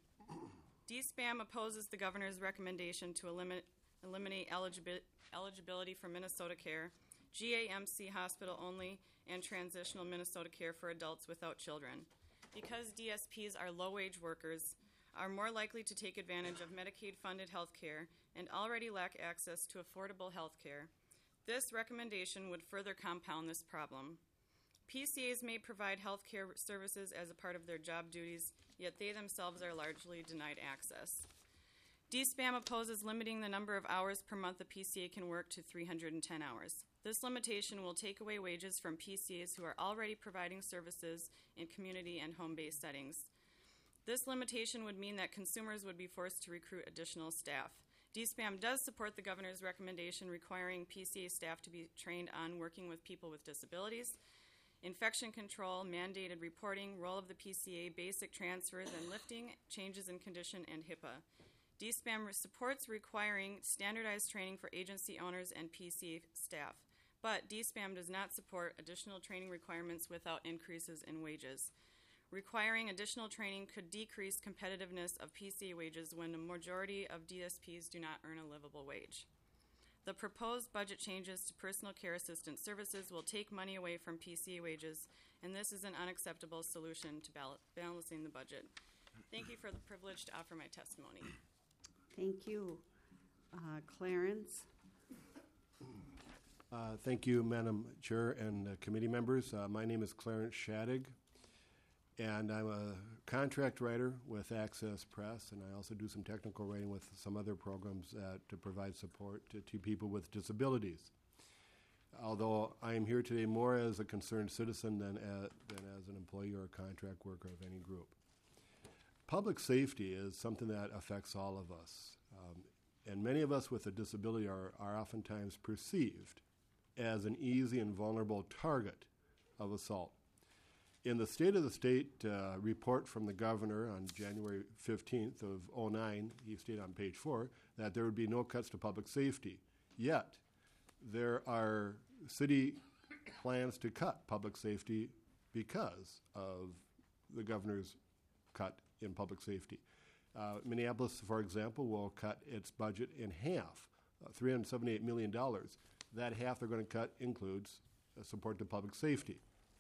DSPAM opposes the governor's recommendation to eliminate eligibility for Minnesota Care, GAMC hospital only, and transitional Minnesota Care for adults without children. Because DSPs are low-wage workers, are more likely to take advantage of Medicaid-funded health care, and already lack access to affordable health care, this recommendation would further compound this problem. PCAs may provide health care services as a part of their job duties, yet they themselves are largely denied access. DSPAM opposes limiting the number of hours per month a PCA can work to 310 hours. This limitation will take away wages from PCAs who are already providing services in community and home-based settings. This limitation would mean that consumers would be forced to recruit additional staff. DSPAM does support the governor's recommendation requiring PCA staff to be trained on working with people with disabilities, infection control, mandated reporting, role of the PCA, basic transfers and lifting, changes in condition, and HIPAA. DSPAM supports requiring standardized training for agency owners and PCA staff, but DSPAM does not support additional training requirements without increases in wages. Requiring additional training could decrease competitiveness of PCA wages when the majority of DSPs do not earn a livable wage. The proposed budget changes to personal care assistant services will take money away from PCA wages, and this is an unacceptable solution to balancing the budget. Thank you for the privilege to offer my testimony. Thank you. Clarence? Thank you, Madam Chair and committee members. My name is Clarence Shadig, and I'm a contract writer with Access Press, and I also do some technical writing with some other programs to provide support to people with disabilities. Although I am here today more as a concerned citizen than as an employee or a contract worker of any group. Public safety is something that affects all of us, and many of us with a disability are oftentimes perceived as an easy and vulnerable target of assault. In the State of the State report from the governor on January 15th of 2009, he stated on page 4 that there would be no cuts to public safety. Yet, there are city plans to cut public safety because of the governor's cut in public safety. Minneapolis, for example, will cut its budget in half, $378 million. That half they're going to cut includes support to public safety.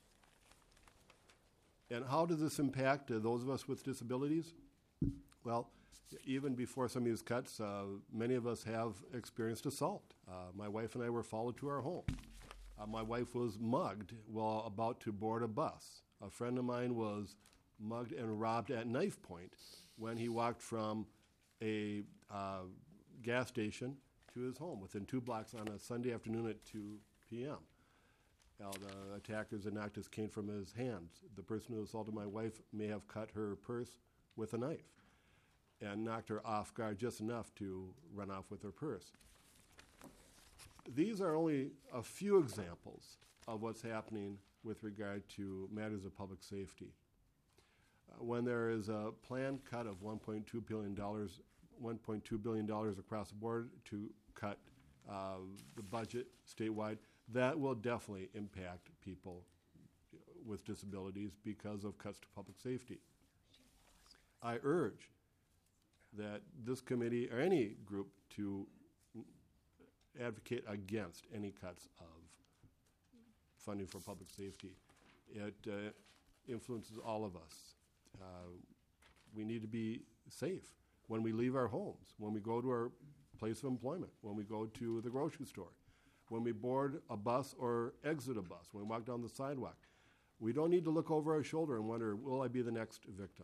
And how does this impact those of us with disabilities? Well, even before some of these cuts, many of us have experienced assault. My wife and I were followed to our home. My wife was mugged while about to board a bus. A friend of mine was mugged and robbed at knife point when he walked from a gas station to his home within 2 blocks on a Sunday afternoon at 2 p.m. Now, the attackers had knocked his cane from his hands. The person who assaulted my wife may have cut her purse with a knife and knocked her off guard just enough to run off with her purse. These are only a few examples of what's happening with regard to matters of public safety. When there is a planned cut of $1.2 billion across the board to cut the budget statewide, that will definitely impact people with disabilities because of cuts to public safety. I urge that this committee or any group to advocate against any cuts of funding for public safety. It influences all of us. We need to be safe when we leave our homes, when we go to our place of employment, when we go to the grocery store, when we board a bus or exit a bus, when we walk down the sidewalk. We don't need to look over our shoulder and wonder, will I be the next victim?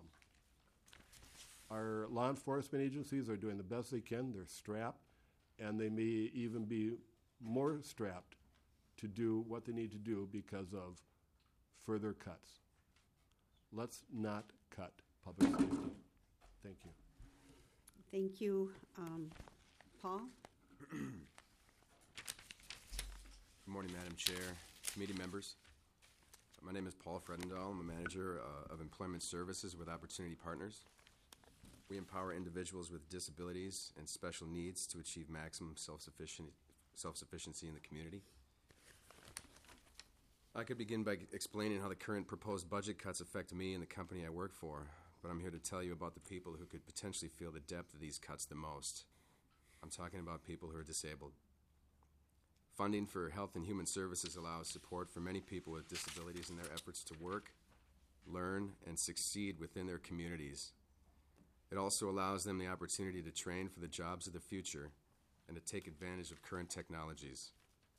Our law enforcement agencies are doing the best they can. They're strapped, and they may even be more strapped to do what they need to do because of further cuts. Let's not cut public safety. Thank you. Thank you. Paul? Good morning, Madam Chair, committee members. My name is Paul Fredendahl. I'm a manager of employment services with Opportunity Partners. We empower individuals with disabilities and special needs to achieve maximum self-sufficiency in the community. I could begin by explaining how the current proposed budget cuts affect me and the company I work for, but I'm here to tell you about the people who could potentially feel the depth of these cuts the most. I'm talking about people who are disabled. Funding for health and human services allows support for many people with disabilities in their efforts to work, learn, and succeed within their communities. It also allows them the opportunity to train for the jobs of the future and to take advantage of current technologies.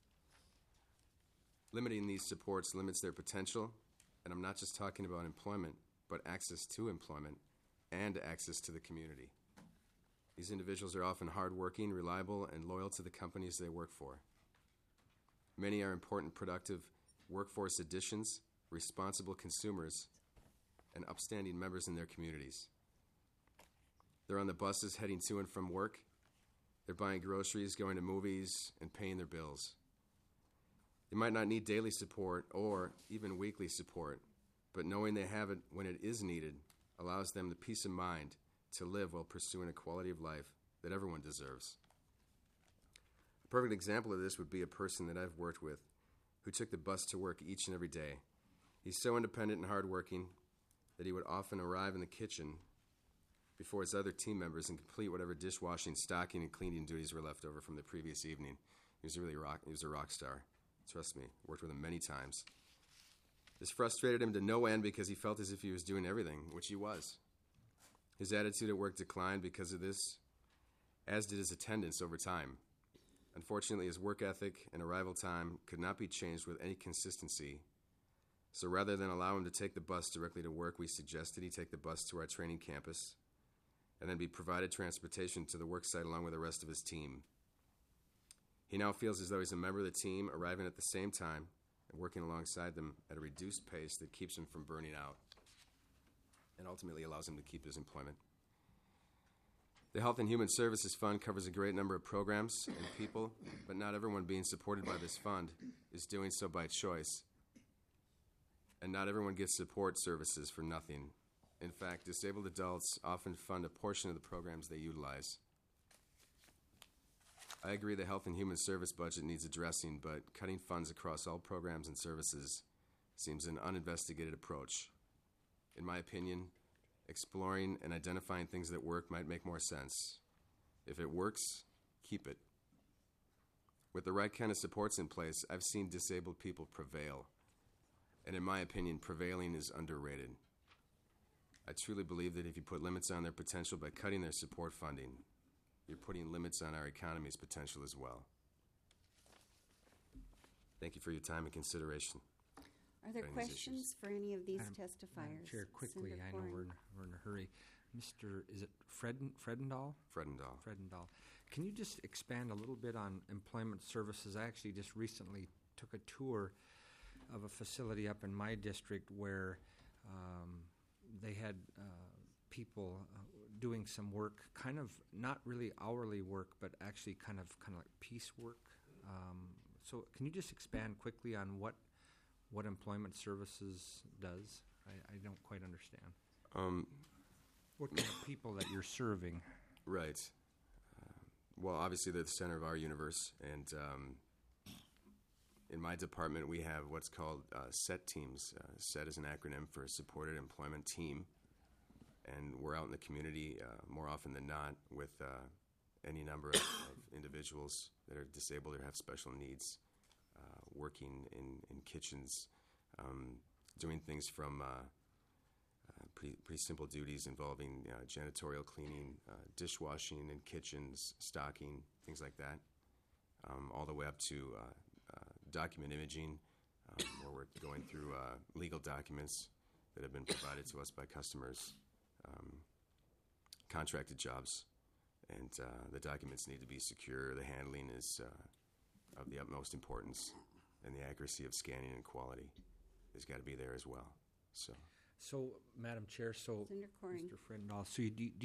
Limiting these supports limits their potential, and I'm not just talking about employment, but access to employment and access to the community. These individuals are often hardworking, reliable, and loyal to the companies they work for. Many are important, productive workforce additions, responsible consumers, and upstanding members in their communities. They're on the buses heading to and from work. They're buying groceries, going to movies, and paying their bills. They might not need daily support or even weekly support, but knowing they have it when it is needed allows them the peace of mind to live while pursuing a quality of life that everyone deserves. A perfect example of this would be a person that I've worked with who took the bus to work each and every day. He's so independent and hardworking that he would often arrive in the kitchen before his other team members and complete whatever dishwashing, stocking, and cleaning duties were left over from the previous evening. He was a rock star. Trust me, worked with him many times. This frustrated him to no end because he felt as if he was doing everything, which he was. His attitude at work declined because of this, as did his attendance over time. Unfortunately, his work ethic and arrival time could not be changed with any consistency. So rather than allow him to take the bus directly to work, we suggested he take the bus to our training campus and then be provided transportation to the work site along with the rest of his team. He now feels as though he's a member of the team, arriving at the same time and working alongside them at a reduced pace that keeps him from burning out and ultimately allows him to keep his employment. The Health and Human Services Fund covers a great number of programs and people, but not everyone being supported by this fund is doing so by choice. And not everyone gets support services for nothing. In fact, disabled adults often fund a portion of the programs they utilize. I agree the Health and Human Service budget needs addressing, but cutting funds across all programs and services seems an uninvestigated approach. In my opinion, exploring and identifying things that work might make more sense. If it works, keep it. With the right kind of supports in place, I've seen disabled people prevail. And in my opinion, prevailing is underrated. I truly believe that if you put limits on their potential by cutting their support funding, you're putting limits on our economy's potential as well. Thank you for your time and consideration. Are there during these questions for any of these Madam testifiers? Chair, quickly, Senator I know Corn. we're in a hurry. Mr., is it Fredendahl? Fredendahl. Fredendahl. Can you just expand a little bit on employment services? I actually just recently took a tour of a facility up in my district where they had people doing some work, kind of not really hourly work, but actually kind of like piecework. So can you just expand quickly on what employment services does? I don't quite understand. What kind of people that you're serving? Right. Well, obviously they're the center of our universe, and in my department we have what's called SET teams. SET is an acronym for Supported Employment Team, and we're out in the community more often than not with any number of individuals that are disabled or have special needs, working in kitchens, doing things from pretty simple duties involving janitorial cleaning, dishwashing in kitchens, stocking, things like that, all the way up to document imaging, where we're going through legal documents that have been provided to us by customers, contracted jobs, and the documents need to be secure. The handling is of the utmost importance, and the accuracy of scanning and quality has got to be there as well. So, Madam Chair, Senator Corn. Mr. Fredendahl, so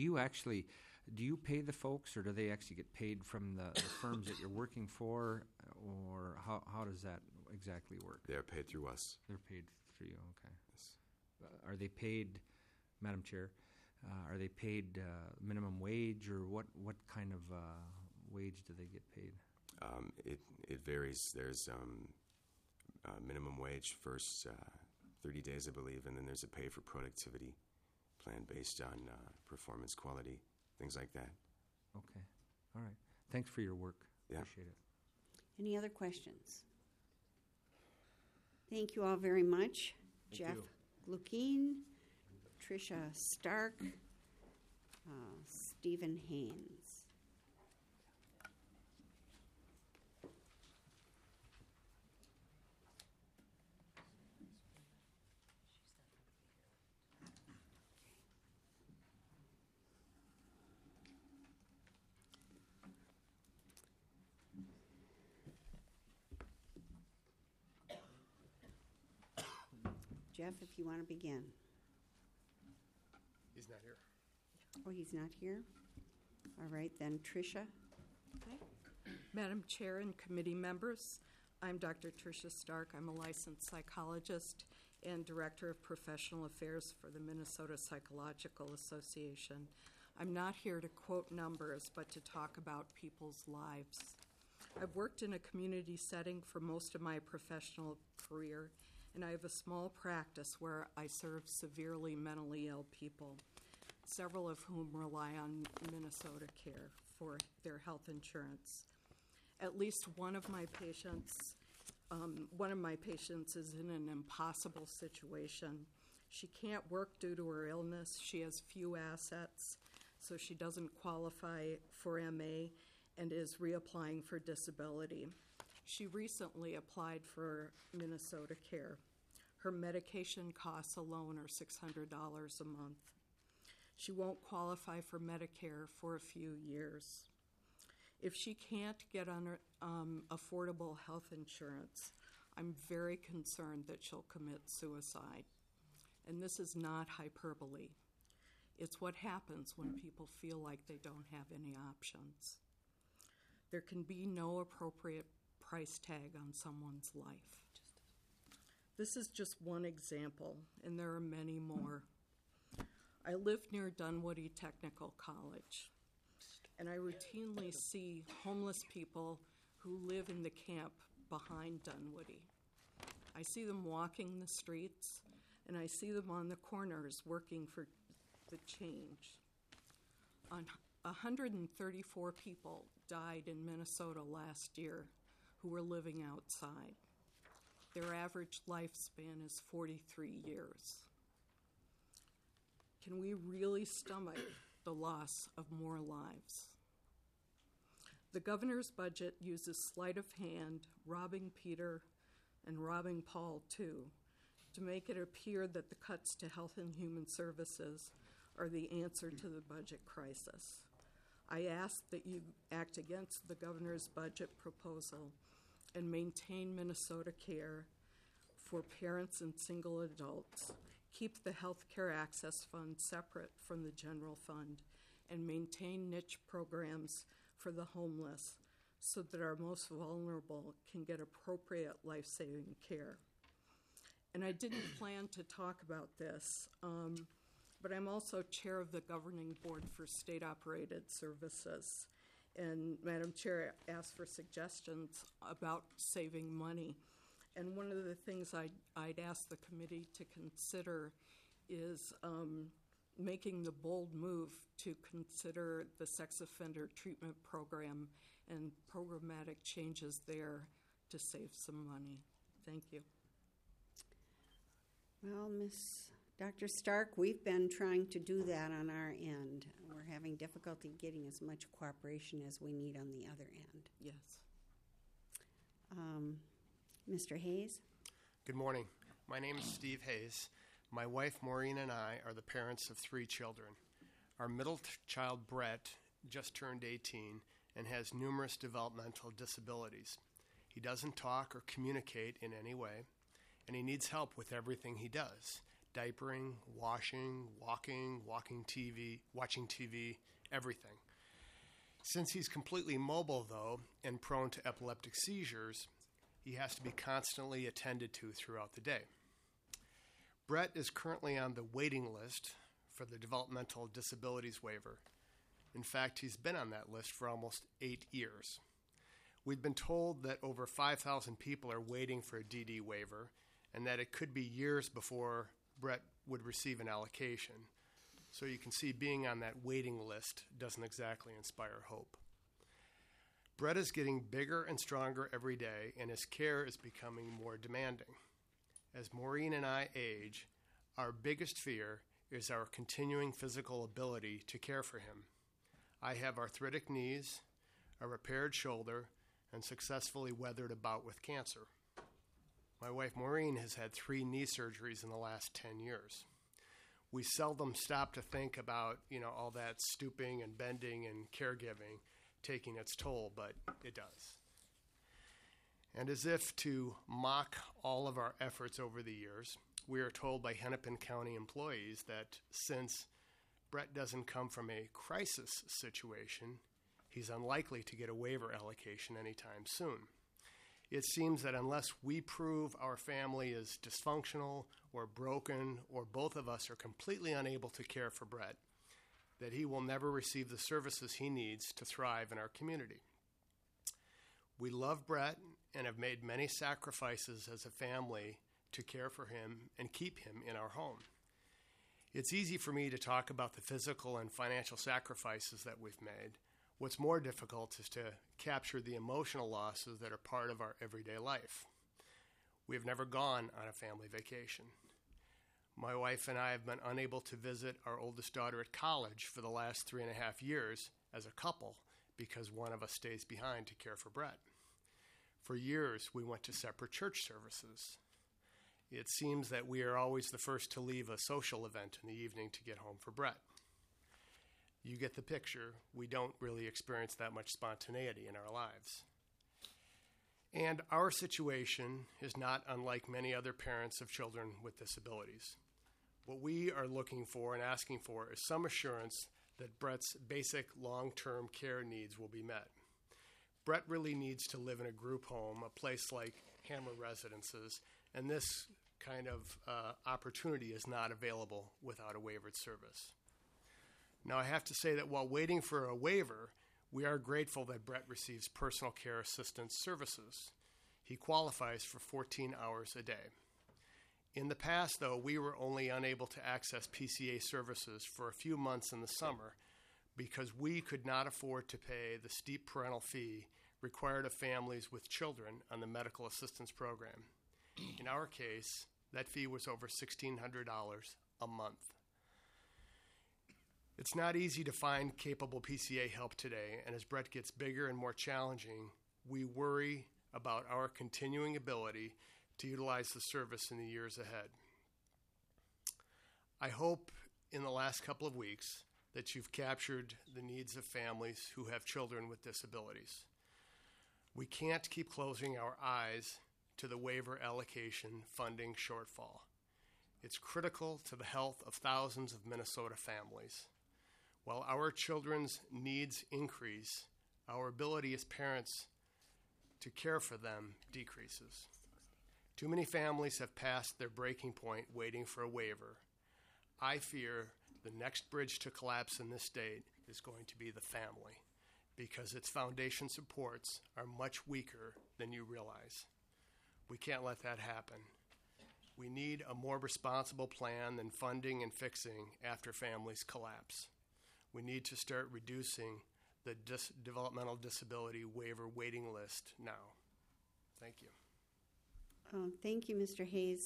do you pay the folks, or do they actually get paid from the firms that you're working for, or how does that exactly work? They're paid through us. They're paid through you, okay. Yes. Are they paid, Madam Chair, are they paid minimum wage, or what kind of wage do they get paid? It varies. There's minimum wage first 30 days, I believe, and then there's a pay for productivity plan based on performance, quality, things like that. Okay. All right. Thanks for your work. Yeah. Appreciate it. Any other questions? Thank you all very much. Thank Jeff you. Glukine, Tricia Stark, Stephen Haynes. Jeff, if you want to begin. He's not here. Oh, he's not here? All right, then Tricia. Okay. Madam Chair and committee members, I'm Dr. Tricia Stark. I'm a licensed psychologist and Director of Professional Affairs for the Minnesota Psychological Association. I'm not here to quote numbers, but to talk about people's lives. I've worked in a community setting for most of my professional career, and I have a small practice where I serve severely mentally ill people, several of whom rely on Minnesota Care for their health insurance. At least one of my patients is in an impossible situation. She can't work due to her illness. She has few assets, so she doesn't qualify for MA and is reapplying for disability. She recently applied for Minnesota Care. Her medication costs alone are $600 a month. She won't qualify for Medicare for a few years. If she can't get on affordable health insurance, I'm very concerned that she'll commit suicide. And this is not hyperbole. It's what happens when people feel like they don't have any options. There can be no appropriate price tag on someone's life. This is just one example, and there are many more. I live near Dunwoody Technical College, and I routinely see homeless people who live in the camp behind Dunwoody. I see them walking the streets, and I see them on the corners working for the change. 134 people died in Minnesota last year who were living outside. Their average lifespan is 43 years. Can we really stomach the loss of more lives? The governor's budget uses sleight of hand, robbing Peter and robbing Paul too, to make it appear that the cuts to Health and Human Services are the answer to the budget crisis. I ask that you act against the governor's budget proposal and maintain Minnesota Care for parents and single adults, keep the Health Care Access Fund separate from the general fund, and maintain niche programs for the homeless so that our most vulnerable can get appropriate life-saving care. And I didn't plan to talk about this, but I'm also chair of the governing board for state-operated services. And Madam Chair asked for suggestions about saving money. And one of the things I'd ask the committee to consider is making the bold move to consider the sex offender treatment program and programmatic changes there to save some money. Thank you. Well, Dr. Stark, we've been trying to do that on our end. We're having difficulty getting as much cooperation as we need on the other end. Yes. Mr. Hayes? Good morning. My name is Steve Hayes. My wife, Maureen, and I are the parents of 3 children. Our middle child, Brett, just turned 18 and has numerous developmental disabilities. He doesn't talk or communicate in any way, and he needs help with everything he does: diapering, washing, walking, watching TV, everything. Since he's completely mobile, though, and prone to epileptic seizures, he has to be constantly attended to throughout the day. Brett is currently on the waiting list for the developmental disabilities waiver. In fact, he's been on that list for almost 8 years. We've been told that over 5,000 people are waiting for a DD waiver and that it could be years before Brett would receive an allocation. So you can see being on that waiting list doesn't exactly inspire hope. Brett is getting bigger and stronger every day, and his care is becoming more demanding. As Maureen and I age, our biggest fear is our continuing physical ability to care for him. I have arthritic knees, a repaired shoulder, and successfully weathered a bout with cancer. My wife Maureen has had 3 knee surgeries in the last 10 years. We seldom stop to think about, all that stooping and bending and caregiving taking its toll, but it does. And as if to mock all of our efforts over the years, we are told by Hennepin County employees that since Brett doesn't come from a crisis situation, he's unlikely to get a waiver allocation anytime soon. It seems that unless we prove our family is dysfunctional or broken, or both of us are completely unable to care for Brett, that he will never receive the services he needs to thrive in our community. We love Brett and have made many sacrifices as a family to care for him and keep him in our home. It's easy for me to talk about the physical and financial sacrifices that we've made. What's more difficult is to capture the emotional losses that are part of our everyday life. We have never gone on a family vacation. My wife and I have been unable to visit our oldest daughter at college for the last 3.5 years as a couple because one of us stays behind to care for Brett. For years, we went to separate church services. It seems that we are always the first to leave a social event in the evening to get home for Brett. You get the picture. We don't really experience that much spontaneity in our lives. And our situation is not unlike many other parents of children with disabilities. What we are looking for and asking for is some assurance that Brett's basic long-term care needs will be met. Brett really needs to live in a group home, a place like Hammer Residences, and this kind of opportunity is not available without a waivered service. Now, I have to say that while waiting for a waiver, we are grateful that Brett receives personal care assistance services. He qualifies for 14 hours a day. In the past, though, we were only unable to access PCA services for a few months in the summer because we could not afford to pay the steep parental fee required of families with children on the medical assistance program. In our case, that fee was over $1,600 a month. It's not easy to find capable PCA help today, and as Brett gets bigger and more challenging, we worry about our continuing ability to utilize the service in the years ahead. I hope in the last couple of weeks that you've captured the needs of families who have children with disabilities. We can't keep closing our eyes to the waiver allocation funding shortfall. It's critical to the health of thousands of Minnesota families. While our children's needs increase, our ability as parents to care for them decreases. Too many families have passed their breaking point waiting for a waiver. I fear the next bridge to collapse in this state is going to be the family, because its foundation supports are much weaker than you realize. We can't let that happen. We need a more responsible plan than funding and fixing after families collapse. We need to start reducing the developmental disability waiver waiting list now. Thank you. Thank you, Mr. Hayes.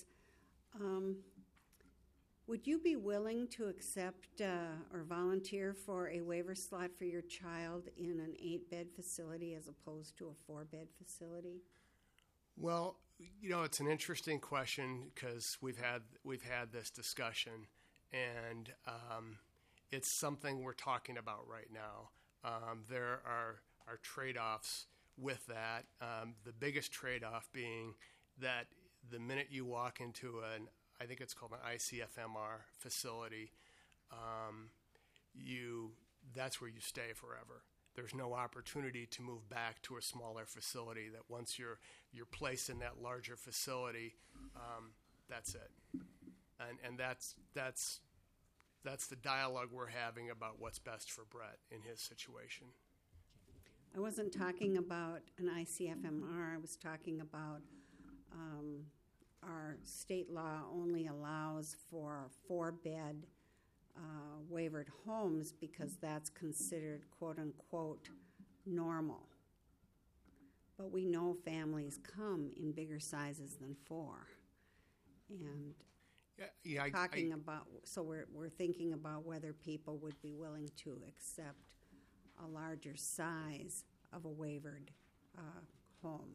Would you be willing to accept or volunteer for a waiver slot for your child in an 8-bed facility as opposed to a 4-bed facility? Well, you know, it's an interesting question because we've had this discussion, and it's something we're talking about right now. There are trade-offs with that. The biggest trade-off being that the minute you walk into I think it's called an ICFMR facility, that's where you stay forever. There's no opportunity to move back to a smaller facility. That once you're placed in that larger facility, that's it. And that's the dialogue we're having about what's best for Brett in his situation. I wasn't talking about an ICFMR. I was talking about our state law only allows for 4-bed waivered homes because that's considered quote-unquote normal. But we know families come in bigger sizes than 4. And we're thinking about whether people would be willing to accept a larger size of a waivered home.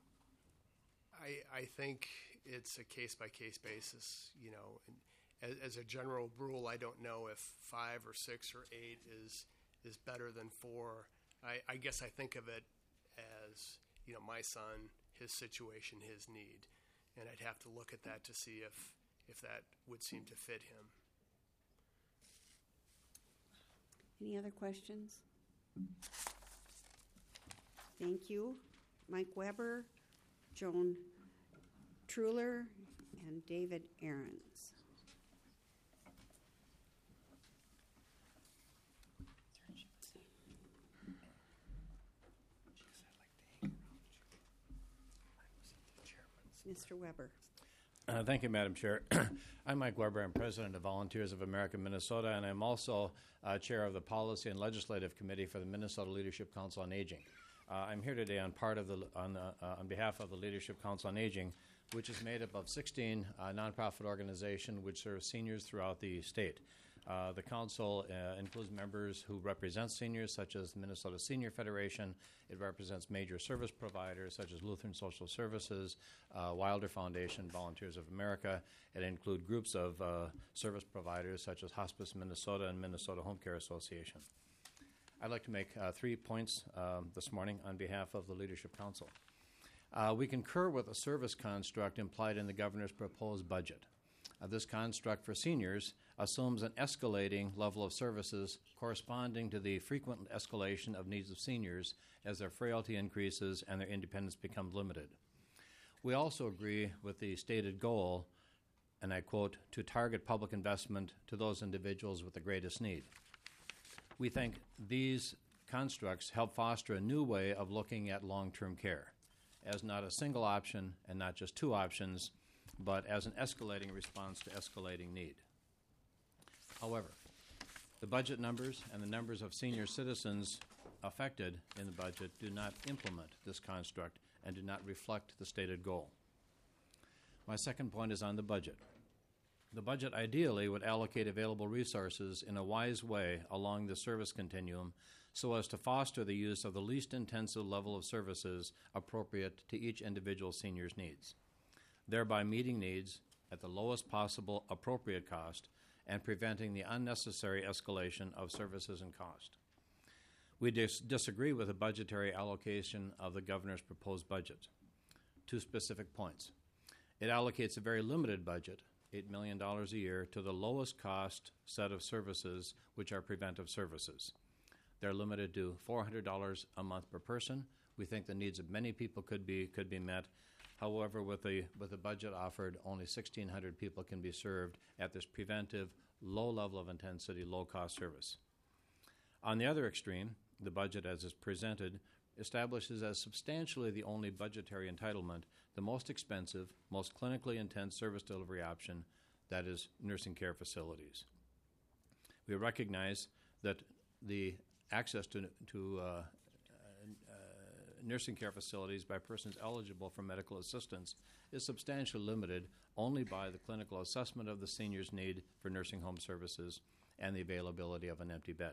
I think it's a case-by-case basis. You know, as a general rule, I don't know if 5 or 6 or 8 is better than 4. I guess I think of it as, you know, my son, his situation, his need, and I'd have to look at that to see if that would seem to fit him. Any other questions? Thank you. Mike Weber, Joan Truler, and David Ahrens. Mr. Weber. Thank you, Madam Chair. I'm Mike Weber. I'm president of Volunteers of America, Minnesota, and I'm also chair of the Policy and Legislative Committee for the Minnesota Leadership Council on Aging. I'm here today on behalf of the Leadership Council on Aging, which is made up of 16 nonprofit organizations which serve seniors throughout the state. The council includes members who represent seniors, such as the Minnesota Senior Federation. It represents major service providers, such as Lutheran Social Services, Wilder Foundation, Volunteers of America. It includes groups of service providers, such as Hospice Minnesota and Minnesota Home Care Association. I'd like to make 3 points this morning on behalf of the Leadership Council. We concur with the service construct implied in the governor's proposed budget. This construct for seniors assumes an escalating level of services corresponding to the frequent escalation of needs of seniors as their frailty increases and their independence becomes limited. We also agree with the stated goal, and I quote, to target public investment to those individuals with the greatest need. We think these constructs help foster a new way of looking at long-term care as not a single option and not just 2 options, but as an escalating response to escalating need. However, the budget numbers and the numbers of senior citizens affected in the budget do not implement this construct and do not reflect the stated goal. My second point is on the budget. The budget ideally would allocate available resources in a wise way along the service continuum so as to foster the use of the least intensive level of services appropriate to each individual senior's needs. thereby meeting needs at the lowest possible appropriate cost and preventing the unnecessary escalation of services and cost. We disagree with the budgetary allocation of the governor's proposed budget. 2 specific points. It allocates a very limited budget, $8 million a year, to the lowest cost set of services, which are preventive services. They're limited to $400 a month per person. We think the needs of many people could be met. However, with the budget offered, only 1,600 people can be served at this preventive, low level of intensity, low-cost service. On the other extreme, the budget as is presented establishes as substantially the only budgetary entitlement the most expensive, most clinically intense service delivery option, that is nursing care facilities. We recognize that the access to nursing care facilities by persons eligible for medical assistance is substantially limited only by the clinical assessment of the senior's need for nursing home services and the availability of an empty bed.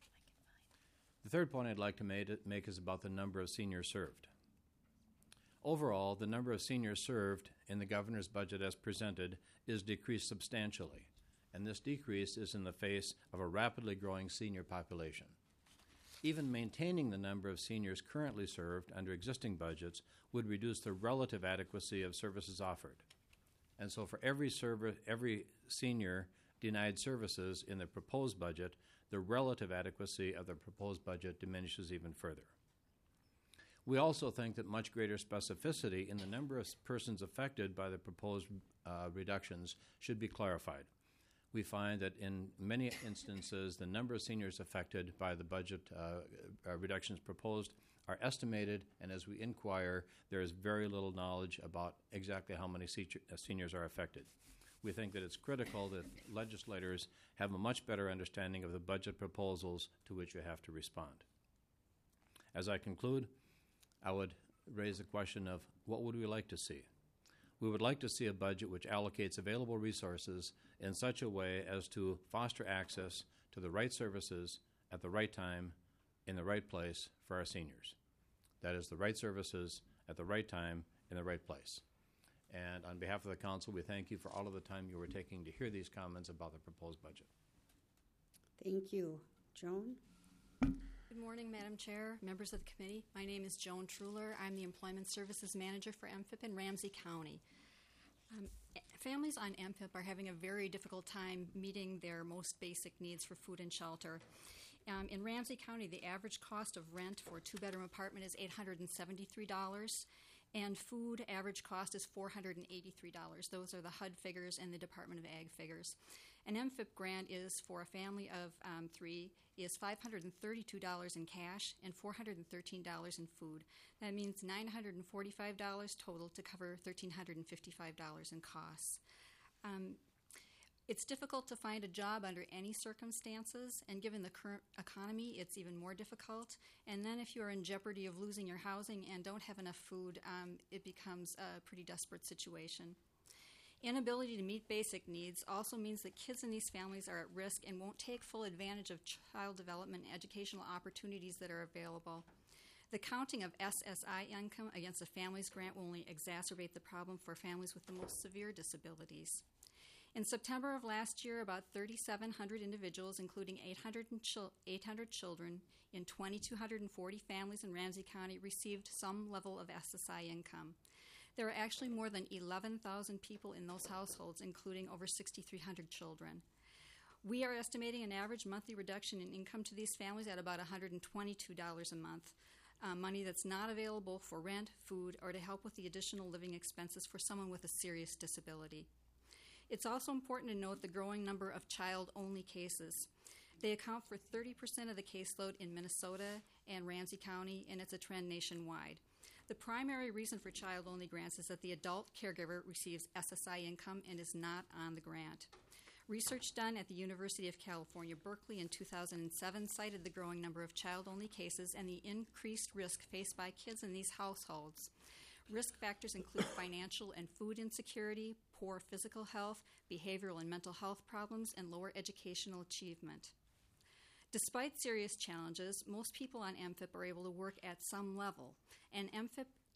The third point I'd like to make is about the number of seniors served. Overall, the number of seniors served in the governor's budget as presented is decreased substantially, and this decrease is in the face of a rapidly growing senior population. Even maintaining the number of seniors currently served under existing budgets would reduce the relative adequacy of services offered. And so for every senior denied services in the proposed budget, the relative adequacy of the proposed budget diminishes even further. We also think that much greater specificity in the number of persons affected by the proposed reductions should be clarified. We find that in many instances, the number of seniors affected by the budget reductions proposed are estimated, and as we inquire, there is very little knowledge about exactly how many seniors are affected. We think that it's critical that legislators have a much better understanding of the budget proposals to which you have to respond. As I conclude, I would raise the question of what would we like to see? We would like to see a budget which allocates available resources in such a way as to foster access to the right services at the right time in the right place for our seniors. That is, the right services at the right time in the right place. And on behalf of the council, we thank you for all of the time you were taking to hear these comments about the proposed budget. Thank you. Joan? Good morning, Madam Chair, members of the committee. My name is Joan Truler. I'm the Employment Services Manager for MFIP in Ramsey County. Families on MFIP are having a very difficult time meeting their most basic needs for food and shelter. In Ramsey County, the average cost of rent for a 2-bedroom apartment is $873, and food average cost is $483. Those are the HUD figures and the Department of Ag figures. An MFIP grant is for a family of 3 is $532 in cash and $413 in food. That means $945 total to cover $1,355 in costs. It's difficult to find a job under any circumstances, and given the current economy, it's even more difficult. And then if you are in jeopardy of losing your housing and don't have enough food, it becomes a pretty desperate situation. Inability to meet basic needs also means that kids in these families are at risk and won't take full advantage of child development and educational opportunities that are available. The counting of SSI income against a family's grant will only exacerbate the problem for families with the most severe disabilities. In September of last year, about 3,700 individuals, including 800 children in 2,240 families in Ramsey County, received some level of SSI income. There are actually more than 11,000 people in those households, including over 6,300 children. We are estimating an average monthly reduction in income to these families at about $122 a month, money that's not available for rent, food, or to help with the additional living expenses for someone with a serious disability. It's also important to note the growing number of child-only cases. They account for 30% of the caseload in Minnesota and Ramsey County, and it's a trend nationwide. The primary reason for child-only grants is that the adult caregiver receives SSI income and is not on the grant. Research done at the University of California, Berkeley in 2007 cited the growing number of child-only cases and the increased risk faced by kids in these households. Risk factors include financial and food insecurity, poor physical health, behavioral and mental health problems, and lower educational achievement. Despite serious challenges, most people on MFIP are able to work at some level, and MFIP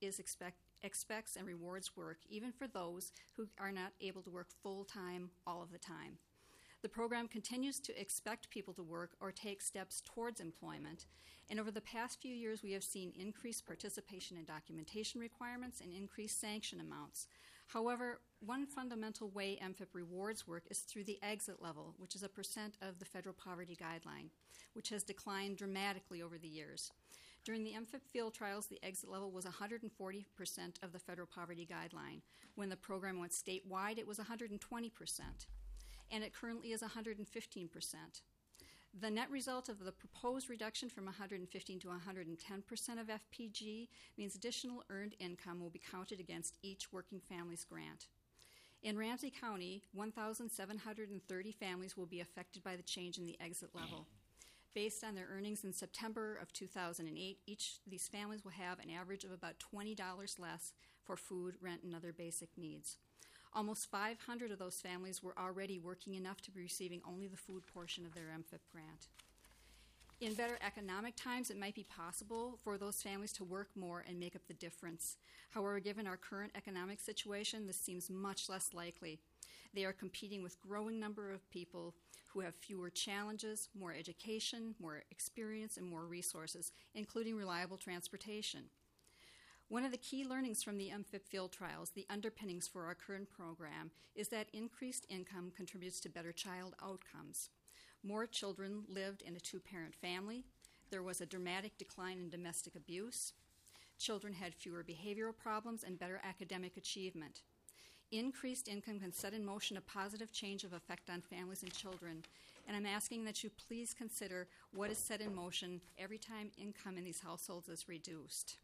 expects and rewards work, even for those who are not able to work full-time all of the time. The program continues to expect people to work or take steps towards employment, and over the past few years we have seen increased participation in documentation requirements and increased sanction amounts. However, one fundamental way MFIP rewards work is through the exit level, which is a percent of the federal poverty guideline, which has declined dramatically over the years. During the MFIP field trials, the exit level was 140% of the federal poverty guideline. When the program went statewide, it was 120%, and it currently is 115%. The net result of the proposed reduction from 115 to 110% of FPG means additional earned income will be counted against each working family's grant. In Ramsey County, 1,730 families will be affected by the change in the exit level. Based on their earnings in September of 2008, each of these families will have an average of about $20 less for food, rent, and other basic needs. Almost 500 of those families were already working enough to be receiving only the food portion of their MFIP grant. In better economic times, it might be possible for those families to work more and make up the difference. However, given our current economic situation, this seems much less likely. They are competing with a growing number of people who have fewer challenges, more education, more experience, and more resources, including reliable transportation. One of the key learnings from the MFIP field trials, the underpinnings for our current program, is that increased income contributes to better child outcomes. More children lived in a two-parent family. There was a dramatic decline in domestic abuse. Children had fewer behavioral problems and better academic achievement. Increased income can set in motion a positive change of effect on families and children, and I'm asking that you please consider what is set in motion every time income in these households is reduced.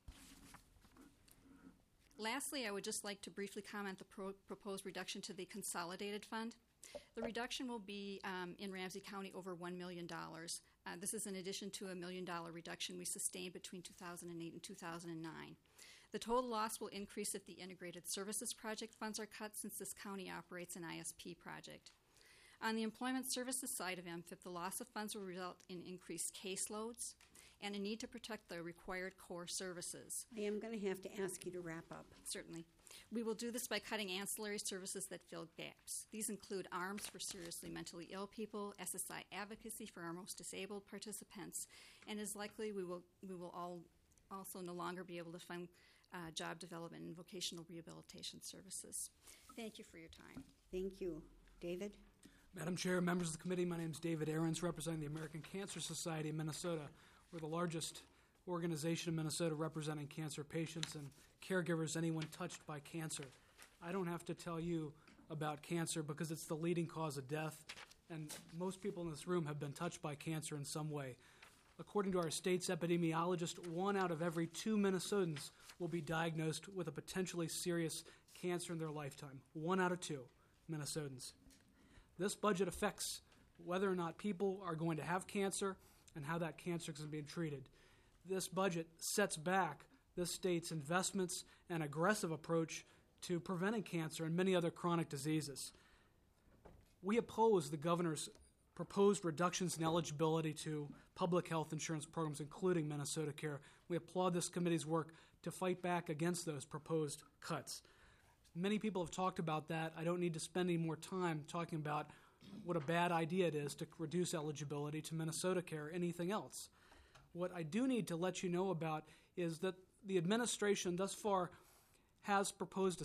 Lastly, I would just like to briefly comment the proposed reduction to the consolidated fund. The reduction will be in Ramsey County over $1 million. This is in addition to a $1 million reduction we sustained between 2008 and 2009. The total loss will increase if the Integrated Services Project funds are cut, since this county operates an ISP project. On the employment services side of MFIP, the loss of funds will result in increased caseloads and a need to protect the required core services. I am going to have to ask you to wrap up. Certainly. We will do this by cutting ancillary services that fill gaps. These include ARMS for seriously mentally ill people, SSI advocacy for our most disabled participants, and is likely we will also no longer be able to fund job development and vocational rehabilitation services. Thank you for your time. Thank you. David? Madam Chair, members of the committee, my name is David Ahrens, representing the American Cancer Society of Minnesota. We're the largest organization in Minnesota representing cancer patients and caregivers, anyone touched by cancer. I don't have to tell you about cancer because it's the leading cause of death, and most people in this room have been touched by cancer in some way. According to our state's epidemiologist, 1 out of every 2 Minnesotans will be diagnosed with a potentially serious cancer in their lifetime. 1 out of 2 Minnesotans. This budget affects whether or not people are going to have cancer and how that cancer is being treated. This budget sets back this state's investments and aggressive approach to preventing cancer and many other chronic diseases. We oppose the governor's proposed reductions in eligibility to public health insurance programs, including Minnesota Care. We applaud this committee's work to fight back against those proposed cuts. Many people have talked about that. I don't need to spend any more time talking about what a bad idea it is to reduce eligibility to Minnesota Care or anything else. What I do need to let you know about is that the administration thus far has proposed a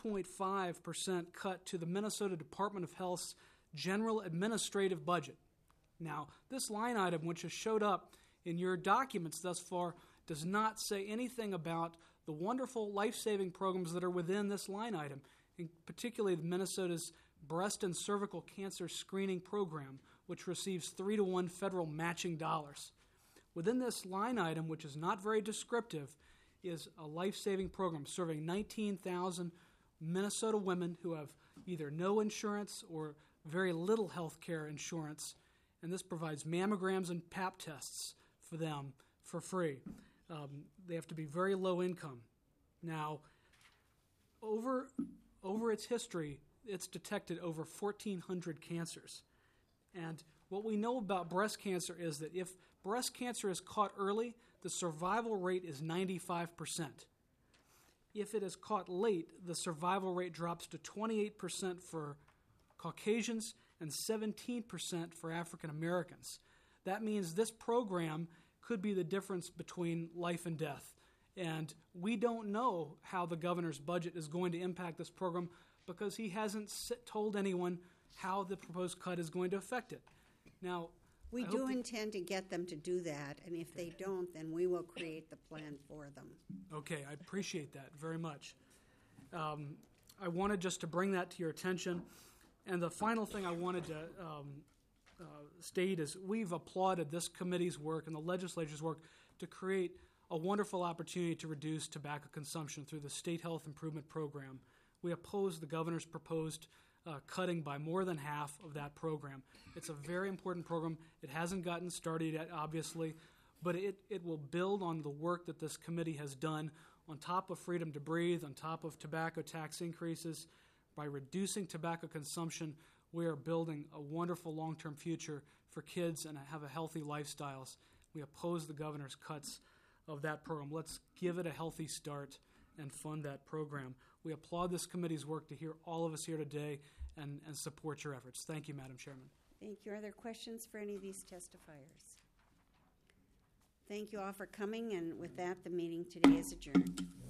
7.5% cut to the Minnesota Department of Health's general administrative budget. Now, this line item, which has showed up in your documents thus far, does not say anything about the wonderful life-saving programs that are within this line item, and particularly Minnesota's breast and cervical cancer screening program, which receives 3-to-1 federal matching dollars. Within this line item, which is not very descriptive, is a life-saving program serving 19,000 Minnesota women who have either no insurance or very little health care insurance, and this provides mammograms and Pap tests for them for free. They have to be very low income. Now, over its history, it's detected over 1,400 cancers. And what we know about breast cancer is that if breast cancer is caught early, the survival rate is 95%. If it is caught late, the survival rate drops to 28% for Caucasians and 17% for African Americans. That means this program could be the difference between life and death. And we don't know how the governor's budget is going to impact this program because he hasn't told anyone how the proposed cut is going to affect it. Now, we do intend to get them to do that, and if they don't, then we will create the plan for them. Okay, I appreciate that very much. I wanted just to bring that to your attention. And the final thing I wanted to state is we've applauded this committee's work and the legislature's work to create a wonderful opportunity to reduce tobacco consumption through the State Health Improvement Program. We oppose the governor's proposed cutting by more than half of that program. It's a very important program. It hasn't gotten started yet, obviously, but it will build on the work that this committee has done on top of freedom to breathe, on top of tobacco tax increases. By reducing tobacco consumption, we are building a wonderful long-term future for kids and have a healthy lifestyles. We oppose the governor's cuts of that program. Let's give it a healthy start and fund that program. We applaud this committee's work to hear all of us here today and support your efforts. Thank you, Madam Chairman. Thank you. Are there questions for any of these testifiers? Thank you all for coming, and with that, the meeting today is adjourned.